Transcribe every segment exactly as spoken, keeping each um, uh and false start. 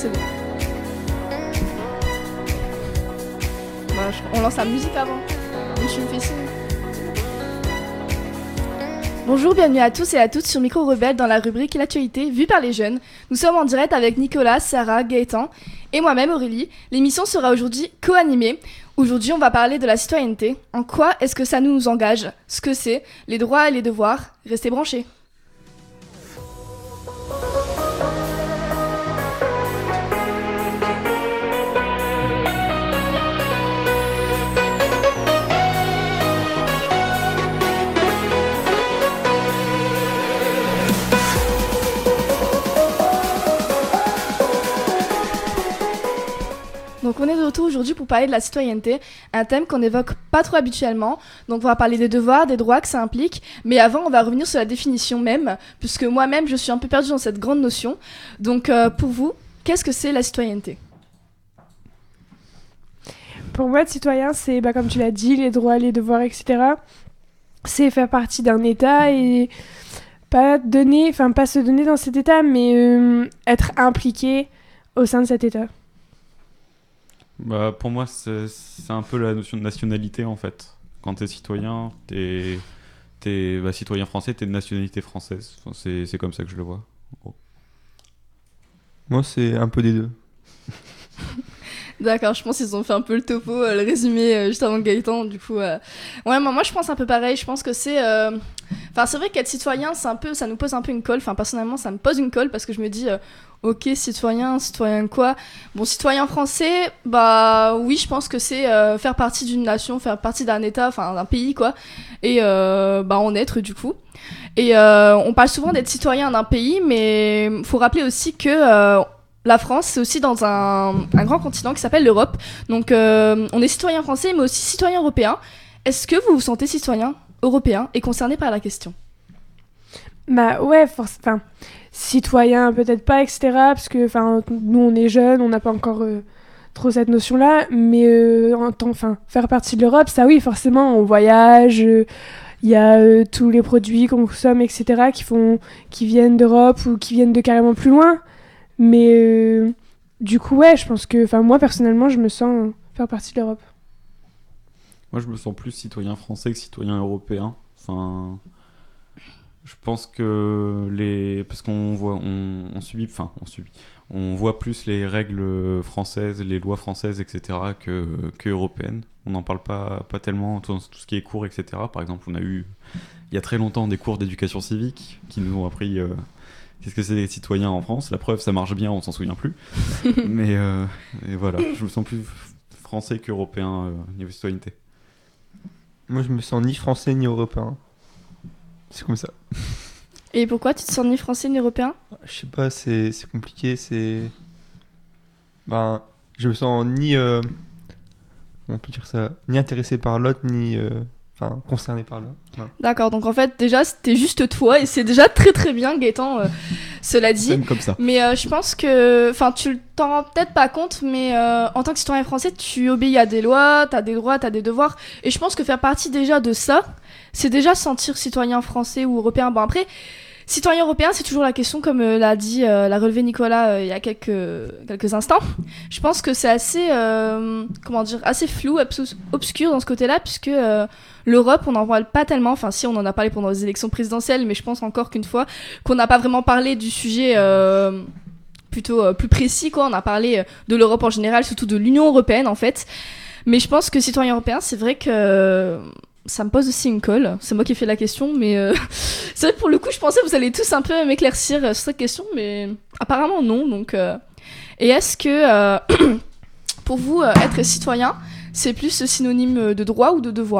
C'est bon. Bah, je- on lance la musique avant. Donc tu me fais signe. Bonjour, bienvenue à tous et à toutes sur Micro Rebelle dans la rubrique L'actualité vue par les jeunes. Nous sommes en direct avec Nicolas, Sarah, Gaëtan et moi-même Aurélie. L'émission sera aujourd'hui co-animée. Aujourd'hui, on va parler de la citoyenneté. En quoi est-ce que ça nous engage ? Ce que c'est, les droits et les devoirs. Restez branchés. Donc on est de retour aujourd'hui pour parler de la citoyenneté, un thème qu'on n'évoque pas trop habituellement. Donc on va parler des devoirs, des droits que ça implique, mais avant on va revenir sur la définition même, puisque moi-même je suis un peu perdue dans cette grande notion. Donc euh, pour vous, qu'est-ce que c'est la citoyenneté ? Pour moi, être citoyen, c'est, bah, comme tu l'as dit, les droits, les devoirs, et cetera. C'est faire partie d'un État et pas donner, enfin pas se donner dans cet État, mais euh, être impliqué au sein de cet État. Bah, pour moi, c'est, c'est un peu la notion de nationalité, en fait. Quand t'es citoyen, t'es, t'es bah, citoyen français, t'es de nationalité française. Enfin, c'est, c'est comme ça que je le vois. en gros. Moi, c'est un peu des deux. D'accord, je pense qu'ils ont fait un peu le topo, euh, le résumé euh, juste avant Gaëtan, du coup... Euh... Ouais, moi, moi je pense un peu pareil, je pense que c'est... euh, Enfin, c'est vrai qu'être citoyen, c'est un peu, ça nous pose un peu une colle, enfin, personnellement, ça me pose une colle, parce que je me dis, euh, ok, citoyen, citoyen quoi ? Bon, citoyen français, bah oui, je pense que c'est euh, faire partie d'une nation, faire partie d'un État, enfin, d'un pays, quoi, et euh, bah en être, du coup. Et euh, on parle souvent d'être citoyen d'un pays, mais faut rappeler aussi que... Euh, la France, c'est aussi dans un, un grand continent qui s'appelle l'Europe. Donc, euh, on est citoyen français, mais aussi citoyen européen. Est-ce que vous vous sentez citoyen européen et concerné par la question ? Bah ouais, force, enfin, citoyen peut-être pas, et cetera. Parce que, enfin, nous on est jeunes, on n'a pas encore euh, trop cette notion-là, mais euh, en tant, enfin, faire partie de l'Europe, ça oui, forcément, on voyage. Il euh, y a euh, tous les produits qu'on consomme, et cetera. Qui font, qui viennent d'Europe ou qui viennent de carrément plus loin. Mais euh, du coup, ouais, je pense que, enfin, moi personnellement, je me sens faire partie de l'Europe. Moi, je me sens plus citoyen français que citoyen européen. Enfin, je pense que les... Parce qu'on voit... On, on subit... Enfin, on subit... On voit plus les règles françaises, les lois françaises, et cetera, que, que européennes. On n'en parle pas, pas tellement, tout, tout ce qui est cours, et cetera. Par exemple, on a eu, il y a très longtemps, des cours d'éducation civique qui nous ont appris... Euh, Qu'est-ce que c'est des citoyens en France ? La preuve, ça marche bien, on s'en souvient plus. Mais euh, et voilà, je me sens plus français qu'européen euh, niveau citoyenneté. Moi, je me sens ni français ni européen. C'est comme ça. Et pourquoi tu te sens ni français ni européen ? Je sais pas, c'est, c'est compliqué, c'est... Ben, je me sens ni... Euh... Comment on peut dire ça ? Ni intéressé par l'autre, ni... Euh... Enfin, concerné par l'autre. Ouais. D'accord, donc en fait, déjà, c'était juste toi, et c'est déjà très très bien, Gaëtan, euh, cela dit. Même comme ça. Mais euh, je pense que, enfin, tu t'en rends peut-être pas compte, mais euh, en tant que citoyen français, tu obéis à des lois, t'as des droits, t'as des devoirs, et je pense que faire partie déjà de ça, c'est déjà se sentir citoyen français ou européen. Bon, après, citoyen européen, c'est toujours la question, comme euh, l'a dit, euh, l'a relevé Nicolas euh, il y a quelques, quelques instants. Je pense que c'est assez, euh, comment dire, assez flou, obs- obscur dans ce côté-là, puisque euh, l'Europe, on n'en parle pas tellement. Enfin, si, on en a parlé pendant les élections présidentielles, mais je pense encore qu'une fois, qu'on n'a pas vraiment parlé du sujet euh, plutôt euh, plus précis, quoi. On a parlé de l'Europe en général, surtout de l'Union européenne, en fait. Mais je pense que citoyen européen, c'est vrai que... Euh, ça me pose aussi une colle, c'est moi qui ai fait la question, mais euh, c'est vrai que pour le coup, je pensais que vous allez tous un peu m'éclaircir sur cette question, mais apparemment non. Donc, euh... Et est-ce que, euh, pour vous, euh, être citoyen, c'est plus synonyme de droit ou de devoir ?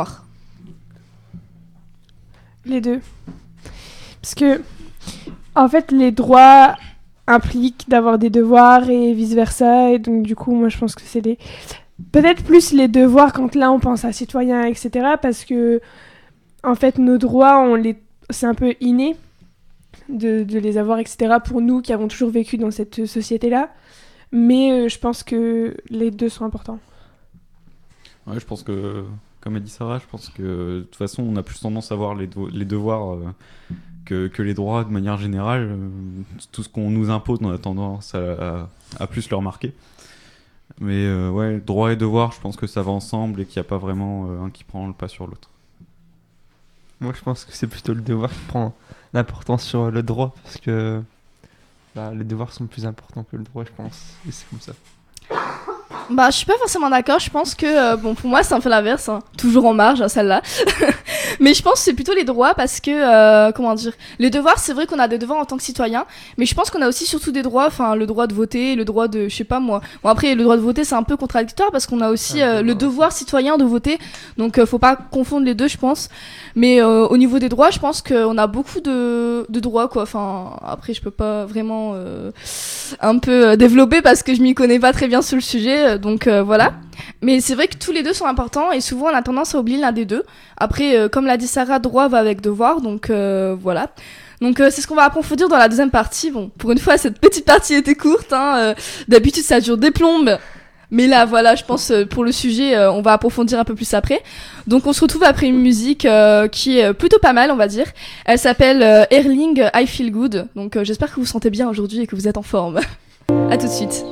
Les deux. Parce que, en fait, les droits impliquent d'avoir des devoirs et vice-versa, et donc du coup, moi, je pense que c'est des... Peut-être plus les devoirs quand là on pense à citoyens, et cetera. Parce que, en fait, nos droits, on les... c'est un peu inné de, de les avoir, et cetera. Pour nous qui avons toujours vécu dans cette société-là. Mais euh, je pense que les deux sont importants. Ouais, je pense que, comme a dit Sarah, je pense que de toute façon, on a plus tendance à voir les, do- les devoirs euh, que, que les droits de manière générale. Euh, tout ce qu'on nous impose, on a tendance à, à, à plus le remarquer. Mais euh, ouais, droit et devoir, je pense que ça va ensemble et qu'il n'y a pas vraiment euh, un qui prend le pas sur l'autre. Moi, je pense que c'est plutôt le devoir qui prend l'importance sur le droit, parce que bah, les devoirs sont plus importants que le droit, je pense. Et c'est comme ça. Bah, je suis pas forcément d'accord. Je pense que, euh, bon, pour moi, c'est un peu l'inverse. Hein. Toujours en marge, hein, celle-là. Mais je pense que c'est plutôt les droits parce que, euh, comment dire, les devoirs, c'est vrai qu'on a des devoirs en tant que citoyen, mais je pense qu'on a aussi surtout des droits, enfin, le droit de voter, le droit de, je sais pas moi. Bon, après, le droit de voter, c'est un peu contradictoire parce qu'on a aussi euh, le devoir citoyen de voter. Donc, euh, faut pas confondre les deux, je pense. Mais euh, au niveau des droits, je pense qu'on a beaucoup de, de droits, quoi. Enfin, après, je peux pas vraiment euh, un peu euh, développer parce que je m'y connais pas très bien sur le sujet. Donc, euh, voilà. Mais c'est vrai que tous les deux sont importants et souvent on a tendance à oublier l'un des deux. Après, euh, comme l'a dit Sarah, droit va avec devoir, donc euh, voilà. Donc euh, c'est ce qu'on va approfondir dans la deuxième partie. Bon, pour une fois, cette petite partie était courte. Hein, euh, d'habitude, ça dure des plombes. Mais là, voilà, je pense euh, pour le sujet, euh, on va approfondir un peu plus après. Donc on se retrouve après une musique euh, qui est plutôt pas mal, on va dire. Elle s'appelle euh, Erling, I Feel Good. Donc euh, j'espère que vous vous sentez bien aujourd'hui et que vous êtes en forme. À tout de suite.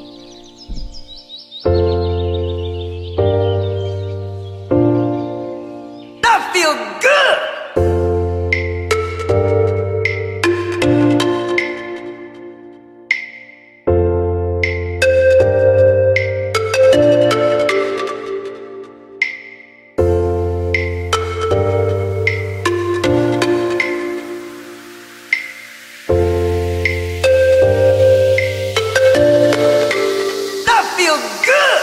Feel good. That feel good.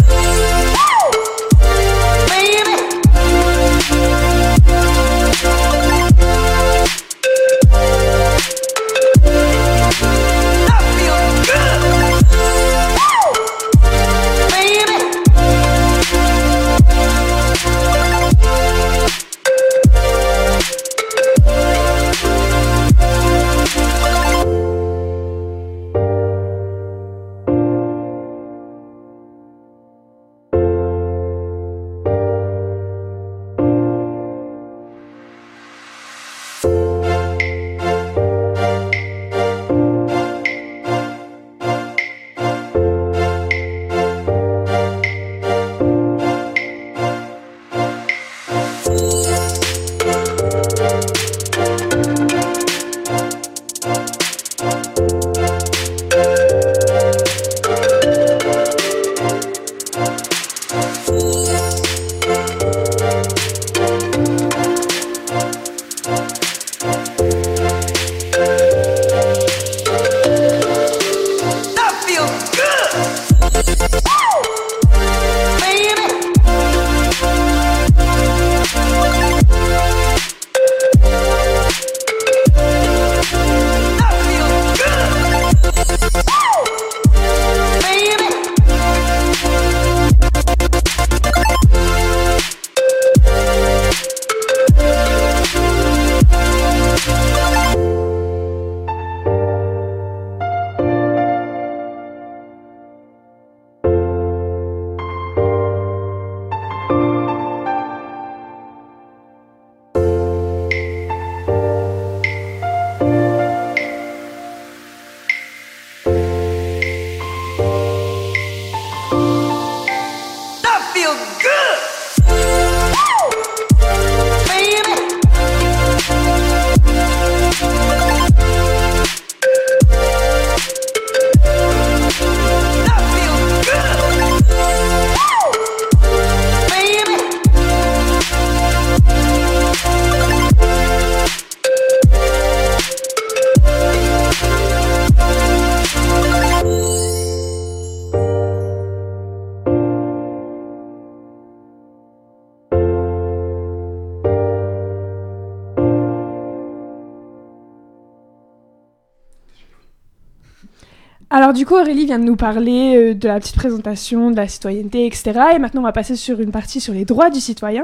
Alors du coup, Aurélie vient de nous parler euh, de la petite présentation, de la citoyenneté, et cetera. Et maintenant, on va passer sur une partie sur les droits du citoyen.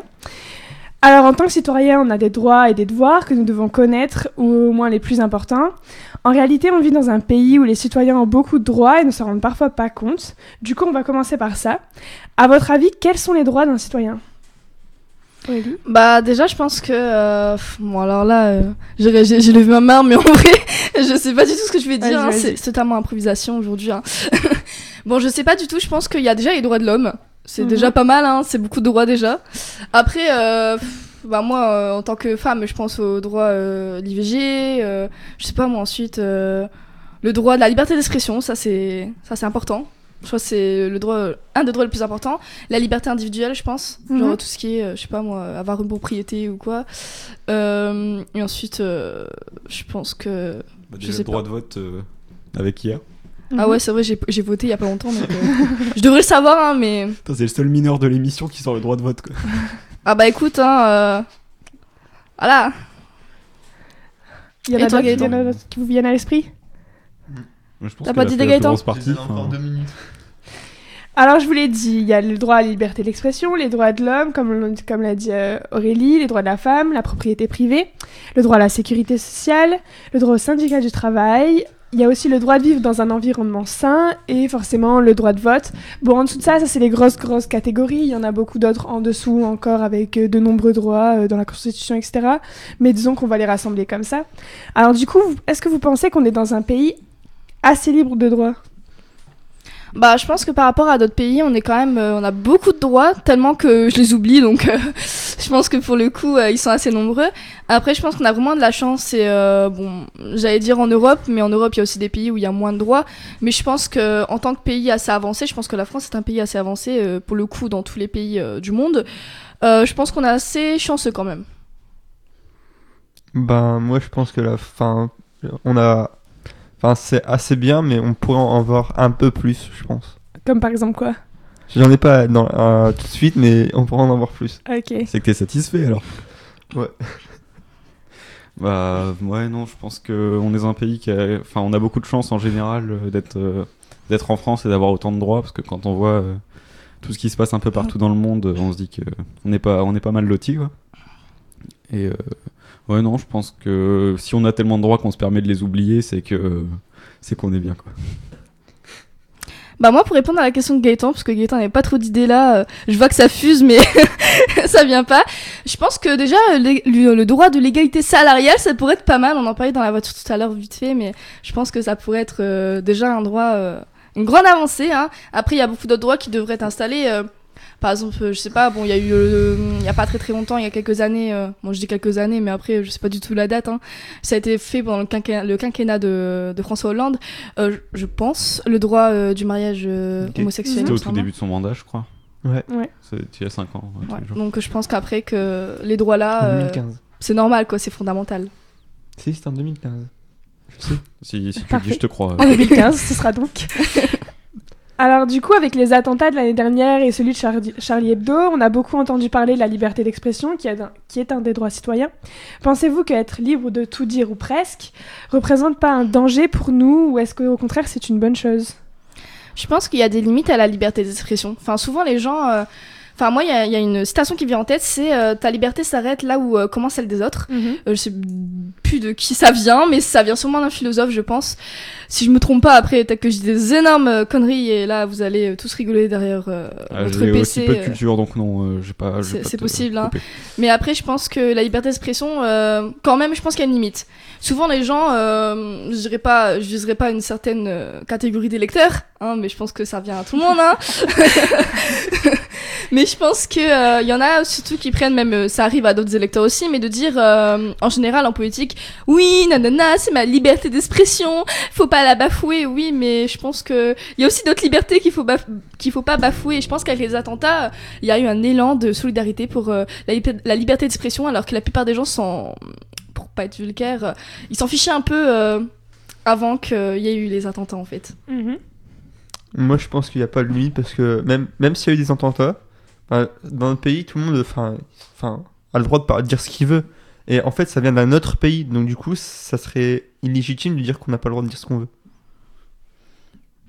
Alors, en tant que citoyen, on a des droits et des devoirs que nous devons connaître, ou au moins les plus importants. En réalité, on vit dans un pays où les citoyens ont beaucoup de droits et ne s'en rendent parfois pas compte. Du coup, on va commencer par ça. À votre avis, quels sont les droits d'un citoyen ? Aurélie. Bah déjà je pense que euh, pff, bon alors là euh, j'ai, j'ai, j'ai levé ma main mais en vrai je sais pas du tout ce que je vais dire, Vas-y, hein, vas-y. c'est, c'est totalement improvisation aujourd'hui. Hein. Bon je sais pas du tout, je pense qu'il y a déjà les droits de l'homme, c'est Mhm. déjà pas mal, hein, c'est beaucoup de droits déjà. Après euh, pff, bah moi euh, en tant que femme je pense au droit euh, l'I V G, euh, je sais pas moi ensuite euh, le droit de la liberté d'expression, ça c'est ça c'est important. Je crois que c'est le droit, un des droits les plus importants. La liberté individuelle, je pense. Mhm. Genre tout ce qui est, euh, je sais pas moi, avoir une propriété ou quoi. Euh, et ensuite, euh, je pense que... Bah, Je déjà, sais le droit pas. de vote euh, avec hier. Ah ouais, c'est vrai, j'ai, j'ai voté il y a pas longtemps. Donc, euh, je devrais le savoir, hein, mais... Putain, c'est le seul mineur de l'émission qui sort le droit de vote, quoi. Ah bah écoute, hein... euh, Voilà. Il y en Et a toi, d'autres il y en Gaëtan a d'autres qui vous viennent à l'esprit? Moi, je pense T'as qu'elle pas a d'idée, fait la Gaëtan plus grosse partie, Je les ai encore enfin, deux minutes. Alors, je vous l'ai dit, il y a le droit à la liberté d'expression, les droits de l'homme, comme, l'on- comme l'a dit euh, Aurélie, les droits de la femme, la propriété privée, le droit à la sécurité sociale, le droit au syndicat du travail. Il y a aussi le droit de vivre dans un environnement sain et forcément le droit de vote. Bon, en dessous de ça, ça c'est les grosses, grosses catégories. Il y en a beaucoup d'autres en dessous encore avec euh, de nombreux droits euh, dans la Constitution, et cetera. Mais disons qu'on va les rassembler comme ça. Alors du coup, vous- est-ce que vous pensez qu'on est dans un pays assez libre de droits? Bah, je pense que par rapport à d'autres pays, on est quand même, euh, on a beaucoup de droits, tellement que je les oublie, donc euh, je pense que pour le coup, euh, ils sont assez nombreux. Après, je pense qu'on a vraiment de la chance, et euh, bon, j'allais dire en Europe, mais en Europe, il y a aussi des pays où il y a moins de droits. Mais je pense que en tant que pays assez avancé, je pense que la France est un pays assez avancé, euh, pour le coup, dans tous les pays euh, du monde. Euh, je pense qu'on est assez chanceux quand même. Ben, moi, je pense que la fin, on a, enfin, c'est assez bien, mais on pourrait en avoir un peu plus, je pense. Comme par exemple quoi? J'en ai pas dans, euh, tout de suite, mais on pourrait en avoir plus. Ok. c'est que t'es satisfait, alors. Ouais. Bah, ouais, non, je pense qu'on est dans un pays qui a... Enfin, on a beaucoup de chance, en général, euh, d'être, euh, d'être en France et d'avoir autant de droits, parce que quand on voit euh, tout ce qui se passe un peu partout dans le monde, euh, on se dit qu'on n'est pas, on est pas mal lotis, quoi. Et... Euh... Ouais, non, je pense que si on a tellement de droits qu'on se permet de les oublier, c'est que c'est qu'on est bien, quoi. Bah moi, pour répondre à la question de Gaëtan, parce que Gaëtan n'avait pas trop d'idées là, euh, je vois que ça fuse, mais ça vient pas. Je pense que déjà, le, le- le droit de l'égalité salariale, ça pourrait être pas mal. On en parlait dans la voiture tout à l'heure vite fait, mais je pense que ça pourrait être euh, déjà un droit, euh, une grande avancée. Hein. Après, il y a beaucoup d'autres droits qui devraient être installés. euh, Par exemple, euh, je sais pas, bon, il y a eu, euh, il y a pas très très longtemps, il y a quelques années, euh, bon, je dis quelques années, mais après, je sais pas du tout la date, hein, ça a été fait pendant le, quinquennat, le quinquennat de, de François Hollande, euh, je je pense, le droit euh, du mariage euh, Ok. homosexuel. C'était il me au tout semble. début de son mandat, je crois. Ouais. C'était il y a cinq ans. ouais, tous Ouais, les jours. donc je pense qu'après que les droits là, En euh, deux mille quinze. c'est normal, quoi, c'est fondamental. Si, c'était en deux mille quinze. Je sais. Si, si tu le Parfait. dis, je te crois. En deux mille quinze, ce sera donc. Alors du coup, avec les attentats de l'année dernière et celui de Charlie, Charlie Hebdo, on a beaucoup entendu parler de la liberté d'expression, qui est, un, qui est un des droits citoyens. Pensez-vous qu'être libre de tout dire ou presque représente pas un danger pour nous, ou est-ce qu'au contraire c'est une bonne chose? Je pense qu'il y a des limites à la liberté d'expression. Enfin, souvent les gens... euh, Enfin, moi, il y, a- il y a une citation qui me vient en tête, c'est euh, ta liberté s'arrête là où euh, commence celle des autres. Euh, je sais plus de qui ça vient, mais ça vient sûrement d'un philosophe, je pense. Si je me trompe pas, après, peut-être que je dis des énormes euh, conneries et là, vous allez euh, tous rigoler derrière euh, Ah, votre j'ai P aussi C. peu de euh. culture, donc non, euh, j'ai pas. je vais C'est- pas c'est te possible, hein. couper. Mais après, je pense que la liberté d'expression, euh, quand même, je pense qu'il y a une limite. Souvent, les gens, euh, je dirais pas, je viserais pas une certaine euh, catégorie d'électeurs, hein, mais je pense que ça vient à tout le monde, hein. Mais je pense que euh, il y en a surtout qui prennent même, euh, ça arrive à d'autres électeurs aussi, mais de dire euh, en général en politique, oui, nanana, c'est ma liberté d'expression, faut pas la bafouer, oui, mais je pense que il y a aussi d'autres libertés qu'il faut baf- qu'il faut pas bafouer. Et je pense qu'avec les attentats, il y a eu un élan de solidarité pour euh, la, lib- la liberté d'expression, alors que la plupart des gens sont, pour pas être vulgaire, euh, ils s'en fichaient un peu euh, avant qu'il y ait eu les attentats en fait. Mhm. Moi, je pense qu'il n'y a pas de limite parce que même, même s'il y a eu des attentats, enfin, dans notre pays, tout le monde enfin, enfin, a le droit de, par- de dire ce qu'il veut. Et en fait, ça vient d'un autre pays. Donc, du coup, ça serait illégitime de dire qu'on n'a pas le droit de dire ce qu'on veut.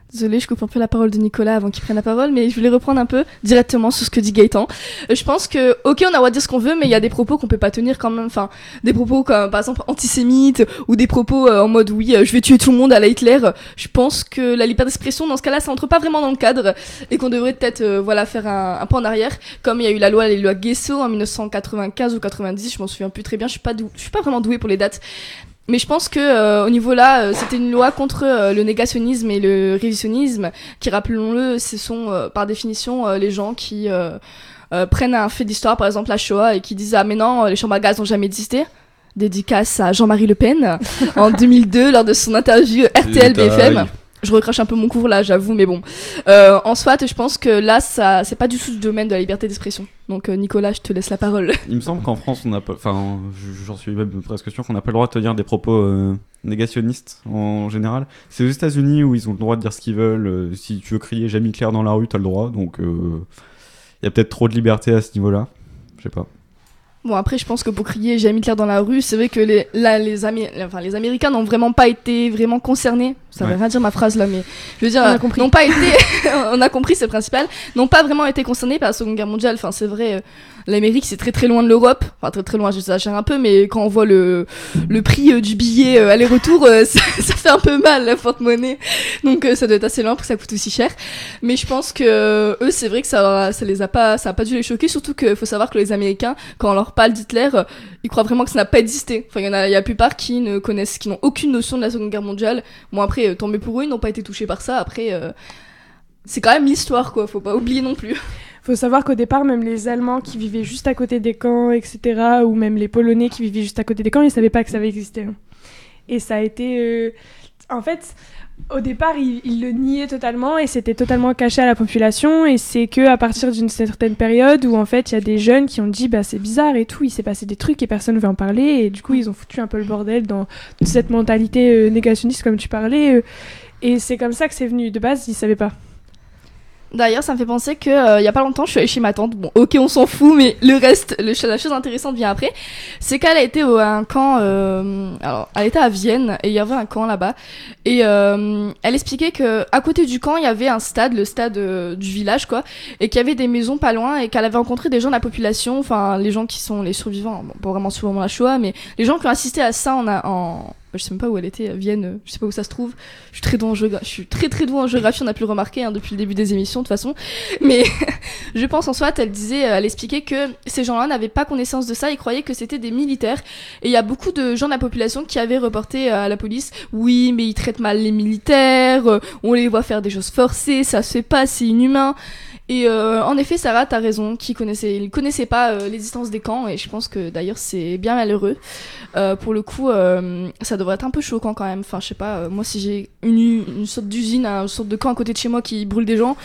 Désolée, je coupe un peu la parole de Nicolas avant qu'il prenne la parole, mais je voulais reprendre un peu directement sur ce que dit Gaëtan. Euh, je pense que, ok, on a le droit de dire ce qu'on veut, mais il y a des propos qu'on peut pas tenir quand même. Enfin, des propos comme, par exemple, antisémites, ou des propos euh, en mode, oui, euh, je vais tuer tout le monde à la Hitler. Je pense que la liberté d'expression, dans ce cas-là, ça entre pas vraiment dans le cadre, et qu'on devrait peut-être, euh, voilà, faire un, un pas en arrière, comme il y a eu la loi, les lois Guesso en dix-neuf cent quatre-vingt-quinze ou quatre-vingt-dix, je m'en souviens plus très bien, je suis pas, dou- je suis pas vraiment douée pour les dates. Mais je pense que euh, au niveau là, euh, c'était une loi contre euh, le négationnisme et le révisionnisme, qui, rappelons-le, ce sont euh, par définition euh, les gens qui euh, euh, prennent un fait d'histoire, par exemple la Shoah, et qui disent ah mais non, les chambres à gaz n'ont jamais existé. Dédicace à Jean-Marie Le Pen en deux mille deux lors de son interview R T L B F M. Je recrache un peu mon cours là, j'avoue, mais bon. Euh, en soit, je pense que là, ça, c'est pas du tout le domaine de la liberté d'expression. Donc, euh, Nicolas, je te laisse la parole. Il me semble qu'en France, on n'a pas. Enfin, j'en suis même presque sûr qu'on n'a pas le droit de tenir des propos euh, négationnistes en général. C'est aux États-Unis où ils ont le droit de dire ce qu'ils veulent. Euh, si tu veux crier Jamie Claire dans la rue, t'as le droit. Donc, il euh, y a peut-être trop de liberté à ce niveau-là. Je sais pas. Bon, après, je pense que pour crier J'ai mis Hitler dans la rue, c'est vrai que les, là, les, Amé- enfin, les Américains n'ont vraiment pas été vraiment concernés. Ça veut Ouais. rien dire ma phrase là, mais je veux dire, On a euh, compris. n'ont pas été, on a compris, c'est le principal, n'ont pas vraiment été concernés par la Seconde Guerre mondiale. Enfin, c'est vrai, euh, l'Amérique c'est très très loin de l'Europe. Enfin, très très loin, j'exagère un peu, mais quand on voit le, le prix euh, du billet euh, aller-retour, euh, ça, ça fait un peu mal la porte-monnaie. Donc, euh, ça doit être assez loin pour que ça coûte aussi cher. Mais je pense que euh, eux, c'est vrai que ça, ça les a pas, ça a pas dû les choquer, surtout qu'il faut savoir que les Américains, quand on leur parle d'Hitler, euh, ils croient vraiment que ça n'a pas existé. Enfin, il y en a, il y a la plupart qui ne connaissent, qui n'ont aucune notion de la Seconde Guerre mondiale. Bon, après, euh, tant mieux pour eux, ils n'ont pas été touchés par ça. Après, euh, c'est quand même l'histoire, quoi. Faut pas oublier non plus. Faut savoir qu'au départ, même les Allemands qui vivaient juste à côté des camps, et cetera, ou même les Polonais qui vivaient juste à côté des camps, ils savaient pas que ça avait existé. hein. Et ça a été... euh, En fait, au départ, ils, ils le niaient totalement et c'était totalement caché à la population. Et c'est que à partir d'une certaine période où, en fait, il y a des jeunes qui ont dit bah, « c'est bizarre et tout, il s'est passé des trucs et personne ne veut en parler ». Et du coup, ils ont foutu un peu le bordel dans toute cette mentalité euh, négationniste, comme tu parlais. euh, et c'est comme ça que c'est venu. De base, ils savaient pas. D'ailleurs, ça me fait penser que euh, il y a pas longtemps, je suis allée chez ma tante. Bon, ok, on s'en fout, mais le reste, le, la chose intéressante vient après. C'est qu'elle a été au, à un camp. Euh, alors, elle était à Vienne et il y avait un camp là-bas. Et euh, elle expliquait que à côté du camp, il y avait un stade, le stade euh, du village, quoi, et qu'il y avait des maisons pas loin et qu'elle avait rencontré des gens de la population, enfin les gens qui sont les survivants, bon, pas vraiment souvent la Shoah, mais les gens qui ont assisté à ça en, a- en je sais même pas où elle était, à Vienne, euh, je sais pas où ça se trouve. Je suis très douée en géographie, je suis très très douée en géographie, on a pu le remarquer hein, depuis le début des émissions de toute façon. Mais je pense en soit, elle disait, elle expliquait que ces gens-là n'avaient pas connaissance de ça, ils croyaient que c'était des militaires. Et il y a beaucoup de gens de la population qui avaient reporté à la police, oui, mais ils traitent mal les militaires, euh, on les voit faire des choses forcées, ça se fait pas, c'est inhumain. Et euh, en effet, Sarah, t'as raison, qui connaissait, ils connaissaient pas euh, l'existence des camps, et je pense que d'ailleurs c'est bien malheureux. Euh, pour le coup, euh, ça devrait être un peu choquant quand même. Enfin, je sais pas, euh, moi si j'ai une, une sorte d'usine, une sorte de camp à côté de chez moi qui brûle des gens,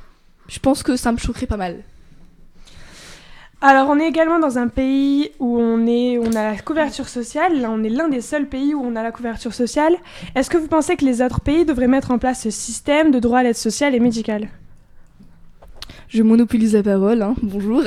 je pense que ça me choquerait pas mal. Alors, on est également dans un pays où on, est, on a la couverture sociale. Là, on est l'un des seuls pays où on a la couverture sociale. Est-ce que vous pensez que les autres pays devraient mettre en place ce système de droit à l'aide sociale et médicale ? Je monopolise la parole, hein. Bonjour.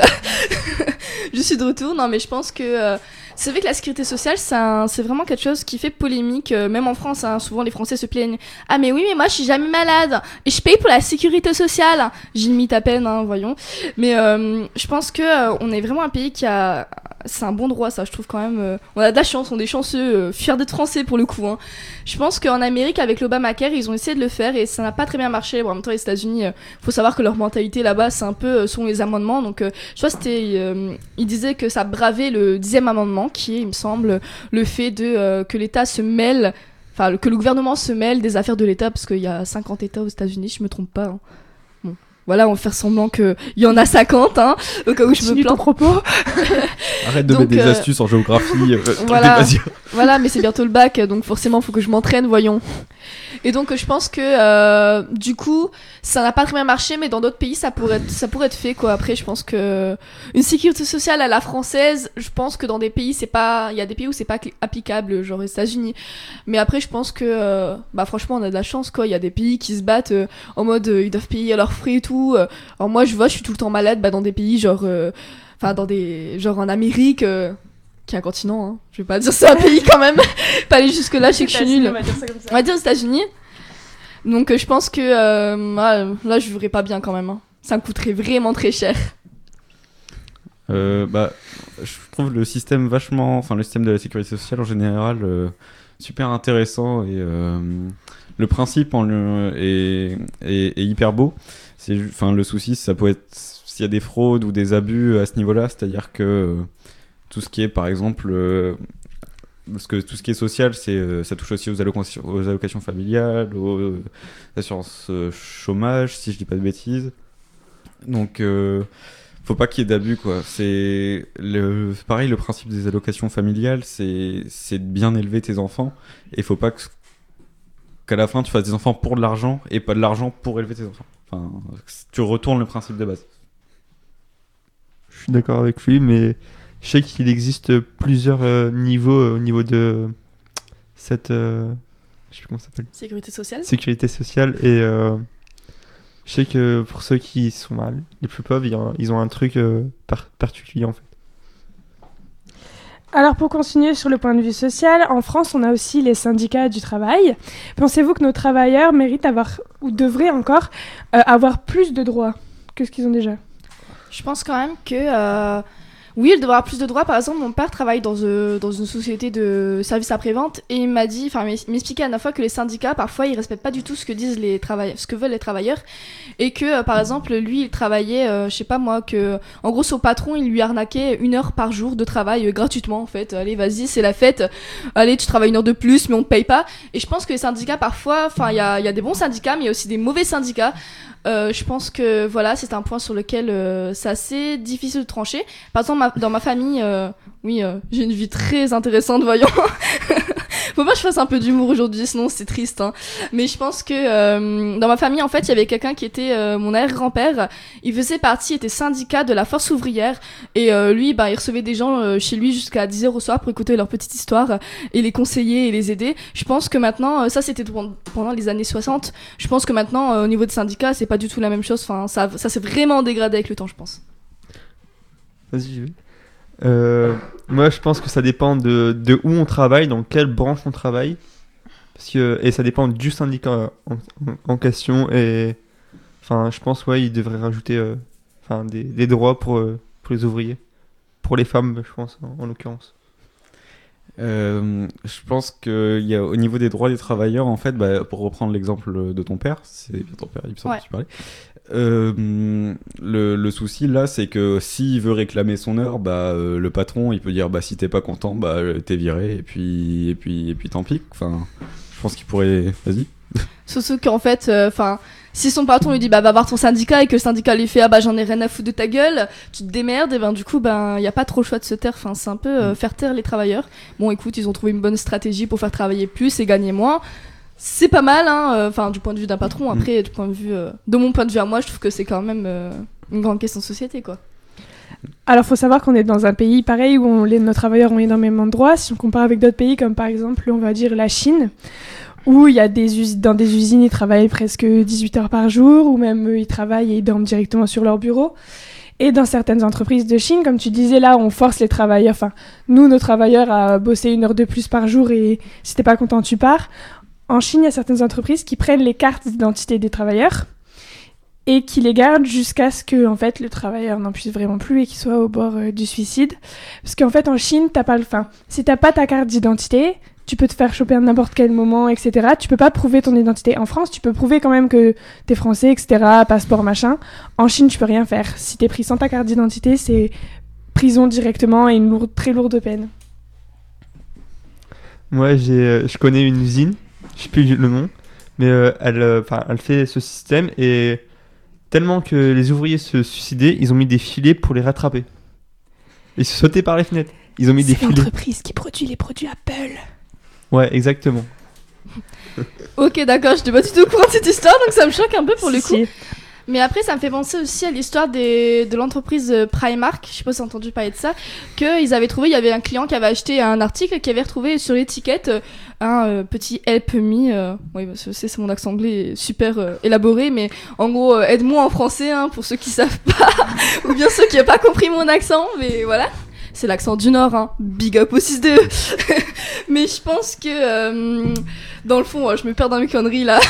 Je suis de retour. Non, mais je pense que euh, c'est vrai que la sécurité sociale, c'est, un, c'est vraiment quelque chose qui fait polémique, euh, même en France. Hein, souvent, les Français se plaignent. Ah, mais oui, mais moi, je suis jamais malade et je paye pour la sécurité sociale. J'imite à peine, hein, voyons. Mais euh, je pense que euh, on est vraiment un pays qui a. C'est un bon droit, ça, je trouve quand même. Euh, on a de la chance, on est chanceux, euh, fiers d'être français pour le coup. Hein. Je pense qu'en Amérique, avec l'Obamacare, ils ont essayé de le faire et ça n'a pas très bien marché. Bon, en même temps, les États-Unis, euh, faut savoir que leur mentalité là-bas, c'est un peu euh, selon les amendements. Donc, euh, je crois que c'était. Euh, ils disaient que ça bravait le dixième amendement, qui est, il me semble, le fait de euh, que l'État se mêle. Enfin, que le gouvernement se mêle des affaires de l'État, parce qu'il y a cinquante États aux États-Unis, je me trompe pas. Hein. Bon. Voilà, on va faire semblant qu'il y en a cinquante, hein, au cas où je me Continue ton plante. propos. Arrête de Donc, mettre des euh, astuces en géographie. Euh, voilà. vas-y. Voilà, mais c'est bientôt le bac, donc forcément, faut que je m'entraîne, voyons. Et donc, je pense que, euh, du coup, ça n'a pas très bien marché, mais dans d'autres pays, ça pourrait être, ça pourrait être fait, quoi. Après, je pense que une sécurité sociale à la française, je pense que dans des pays, c'est pas, il y a des pays où c'est pas cl- applicable, genre les États-Unis. Mais après, je pense que, euh, bah, franchement, on a de la chance, quoi. Il y a des pays qui se battent euh, en mode, euh, ils doivent payer leurs frais et tout. Euh, alors moi, je vois, je suis tout le temps malade, bah, dans des pays, genre, euh, enfin, dans des, genre en Amérique, euh, qui est un continent, hein. Je vais pas dire c'est un pays quand même. Pas aller jusque là, je sais que je suis nulle. On va dire ça comme ça. On va dire aux États-Unis. Donc euh, je pense que euh, ah, là je vivrais pas bien quand même. Hein. Ça me coûterait vraiment très cher. Euh, bah, je trouve le système vachement, enfin le système de la sécurité sociale en général euh, super intéressant et euh, le principe en le, est, est, est hyper beau. C'est, enfin le souci, ça peut être s'il y a des fraudes ou des abus à ce niveau-là, c'est-à-dire que euh, tout ce qui est par exemple, euh, parce que tout ce qui est social, c'est, euh, ça touche aussi aux allocations, aux allocations familiales, aux euh, assurances euh, chômage, si je dis pas de bêtises. Donc euh, faut pas qu'il y ait d'abus, quoi. C'est le pareil, le principe des allocations familiales, c'est c'est de bien élever tes enfants et faut pas que, qu'à la fin tu fasses des enfants pour de l'argent et pas de l'argent pour élever tes enfants. Enfin, tu retournes le principe de base. Je suis d'accord avec lui, mais je sais qu'il existe plusieurs euh, niveaux euh, au niveau de cette euh, je sais plus comment ça s'appelle. Sécurité sociale. Sécurité sociale et euh, je sais que pour ceux qui sont mal, les plus pauvres, ils ont, ils ont un truc euh, par- particulier en fait. Alors pour continuer sur le point de vue social, en France, on a aussi les syndicats du travail. Pensez-vous que nos travailleurs méritent avoir, ou devraient encore, euh, avoir plus de droits que ce qu'ils ont déjà ? Je pense quand même que euh, oui, il devrait avoir plus de droits. Par exemple, mon père travaille dans, euh, dans une société de services après-vente et il m'a dit, enfin, il m'expliquait à la fois que les syndicats, parfois, ils respectent pas du tout ce que disent les travailleurs, ce que veulent les travailleurs, et que, euh, par exemple, lui, il travaillait, euh, je sais pas moi, que, en gros, son patron, il lui arnaquait une heure par jour de travail euh, gratuitement, en fait. Allez, vas-y, c'est la fête. Allez, tu travailles une heure de plus, mais on te paye pas. Et je pense que les syndicats, parfois, enfin, il y a, il y a des bons syndicats, mais il y a aussi des mauvais syndicats. Euh, je pense que voilà, c'est un point sur lequel euh, c'est assez difficile de trancher. Par exemple, ma, dans ma famille, euh, oui, euh, j'ai une vie très intéressante, voyons. Faut pas que je fasse un peu d'humour aujourd'hui, sinon c'est triste. Hein. Mais je pense que euh, dans ma famille, en fait, il y avait quelqu'un qui était euh, mon arrière-grand-père. Il faisait partie, il était syndicat de la force ouvrière. Et euh, lui, bah, il recevait des gens euh, chez lui jusqu'à dix heures au soir pour écouter leur petite histoire et les conseiller et les aider. Je pense que maintenant, euh, ça c'était pendant les années soixante. Je pense que maintenant, euh, au niveau des syndicats, c'est pas du tout la même chose. Enfin, ça, ça s'est vraiment dégradé avec le temps, je pense. Vas-y, j'y vais. Euh, moi, je pense que ça dépend de, de où on travaille, dans quelle branche on travaille. Parce que, et ça dépend du syndicat en, en, en question. Et enfin, je pense, ouais, ils devraient rajouter euh, enfin, des, des droits pour, euh, pour les ouvriers. Pour les femmes, je pense, en, en l'occurrence. Euh, je pense qu'il y a au niveau des droits des travailleurs, en fait, bah, pour reprendre l'exemple de ton père, c'est bien ton père, il me semble Ouais. que tu parlais. Euh, le, le souci là, c'est que s'il veut réclamer son heure, bah euh, le patron, il peut dire bah si t'es pas content, bah t'es viré et puis et puis et puis tant pis. Enfin, je pense qu'il pourrait. Vas-y. Surtout qu'en fait, enfin, euh, si son patron lui dit bah va voir ton syndicat et que le syndicat lui fait ah bah j'en ai rien à foutre de ta gueule, tu te démerdes et ben du coup ben y a pas trop le choix de se taire. Enfin c'est un peu euh, faire taire les travailleurs. Bon écoute, ils ont trouvé une bonne stratégie pour faire travailler plus et gagner moins. C'est pas mal, hein. Enfin euh, du point de vue d'un patron. Après du point de vue, euh, de mon point de vue à moi, je trouve que c'est quand même euh, une grande question de société quoi. Alors, il faut savoir qu'on est dans un pays pareil où on, les, nos travailleurs ont énormément de droits. Si on compare avec d'autres pays, comme par exemple, on va dire la Chine, où il y a des us- dans des usines, ils travaillent presque dix-huit heures par jour, ou même eux, ils travaillent et ils dorment directement sur leur bureau. Et dans certaines entreprises de Chine, comme tu disais, là, on force les travailleurs, enfin, nous, nos travailleurs, à bosser une heure de plus par jour et si t'es pas content, tu pars. En Chine, il y a certaines entreprises qui prennent les cartes d'identité des travailleurs et qui les gardent jusqu'à ce que en fait, le travailleur n'en puisse vraiment plus et qu'il soit au bord euh, du suicide. Parce qu'en fait, en Chine, t'as pas le... enfin, si t'as pas ta carte d'identité, tu peux te faire choper à n'importe quel moment, et cetera. Tu peux pas prouver ton identité. En France, tu peux prouver quand même que t'es français, et cetera, passeport, machin. En Chine, tu peux rien faire. Si t'es pris sans ta carte d'identité, c'est prison directement et une lourde, très lourde peine. Moi, j'ai, euh, je connais une usine, je sais plus le nom, mais euh, elle, euh, 'fin, elle fait ce système et tellement que les ouvriers se suicidaient, ils ont mis des filets pour les rattraper. Ils se sautaient par les fenêtres. Ils ont mis des C'est filets. l'entreprise qui produit les produits Apple. Ouais, exactement. Ok d'accord, je n'étais pas du tout au courant de cette histoire donc ça me choque un peu pour le Si, coup. si. Mais après, ça me fait penser aussi à l'histoire des, de l'entreprise euh, Primark. Je sais pas si vous avez entendu parler de ça. Qu'ils avaient trouvé, il y avait un client qui avait acheté un article qui avait retrouvé sur l'étiquette euh, un euh, petit Help Me. Euh, oui, bah, c'est, c'est mon accent anglais super euh, élaboré, mais en gros, euh, aide-moi en français hein, pour ceux qui savent pas, ou bien ceux qui n'ont pas compris mon accent. Mais voilà. c'est l'accent du Nord, hein. Big up au six deux. Mais je pense que, euh, dans le fond, je me perds dans mes conneries là.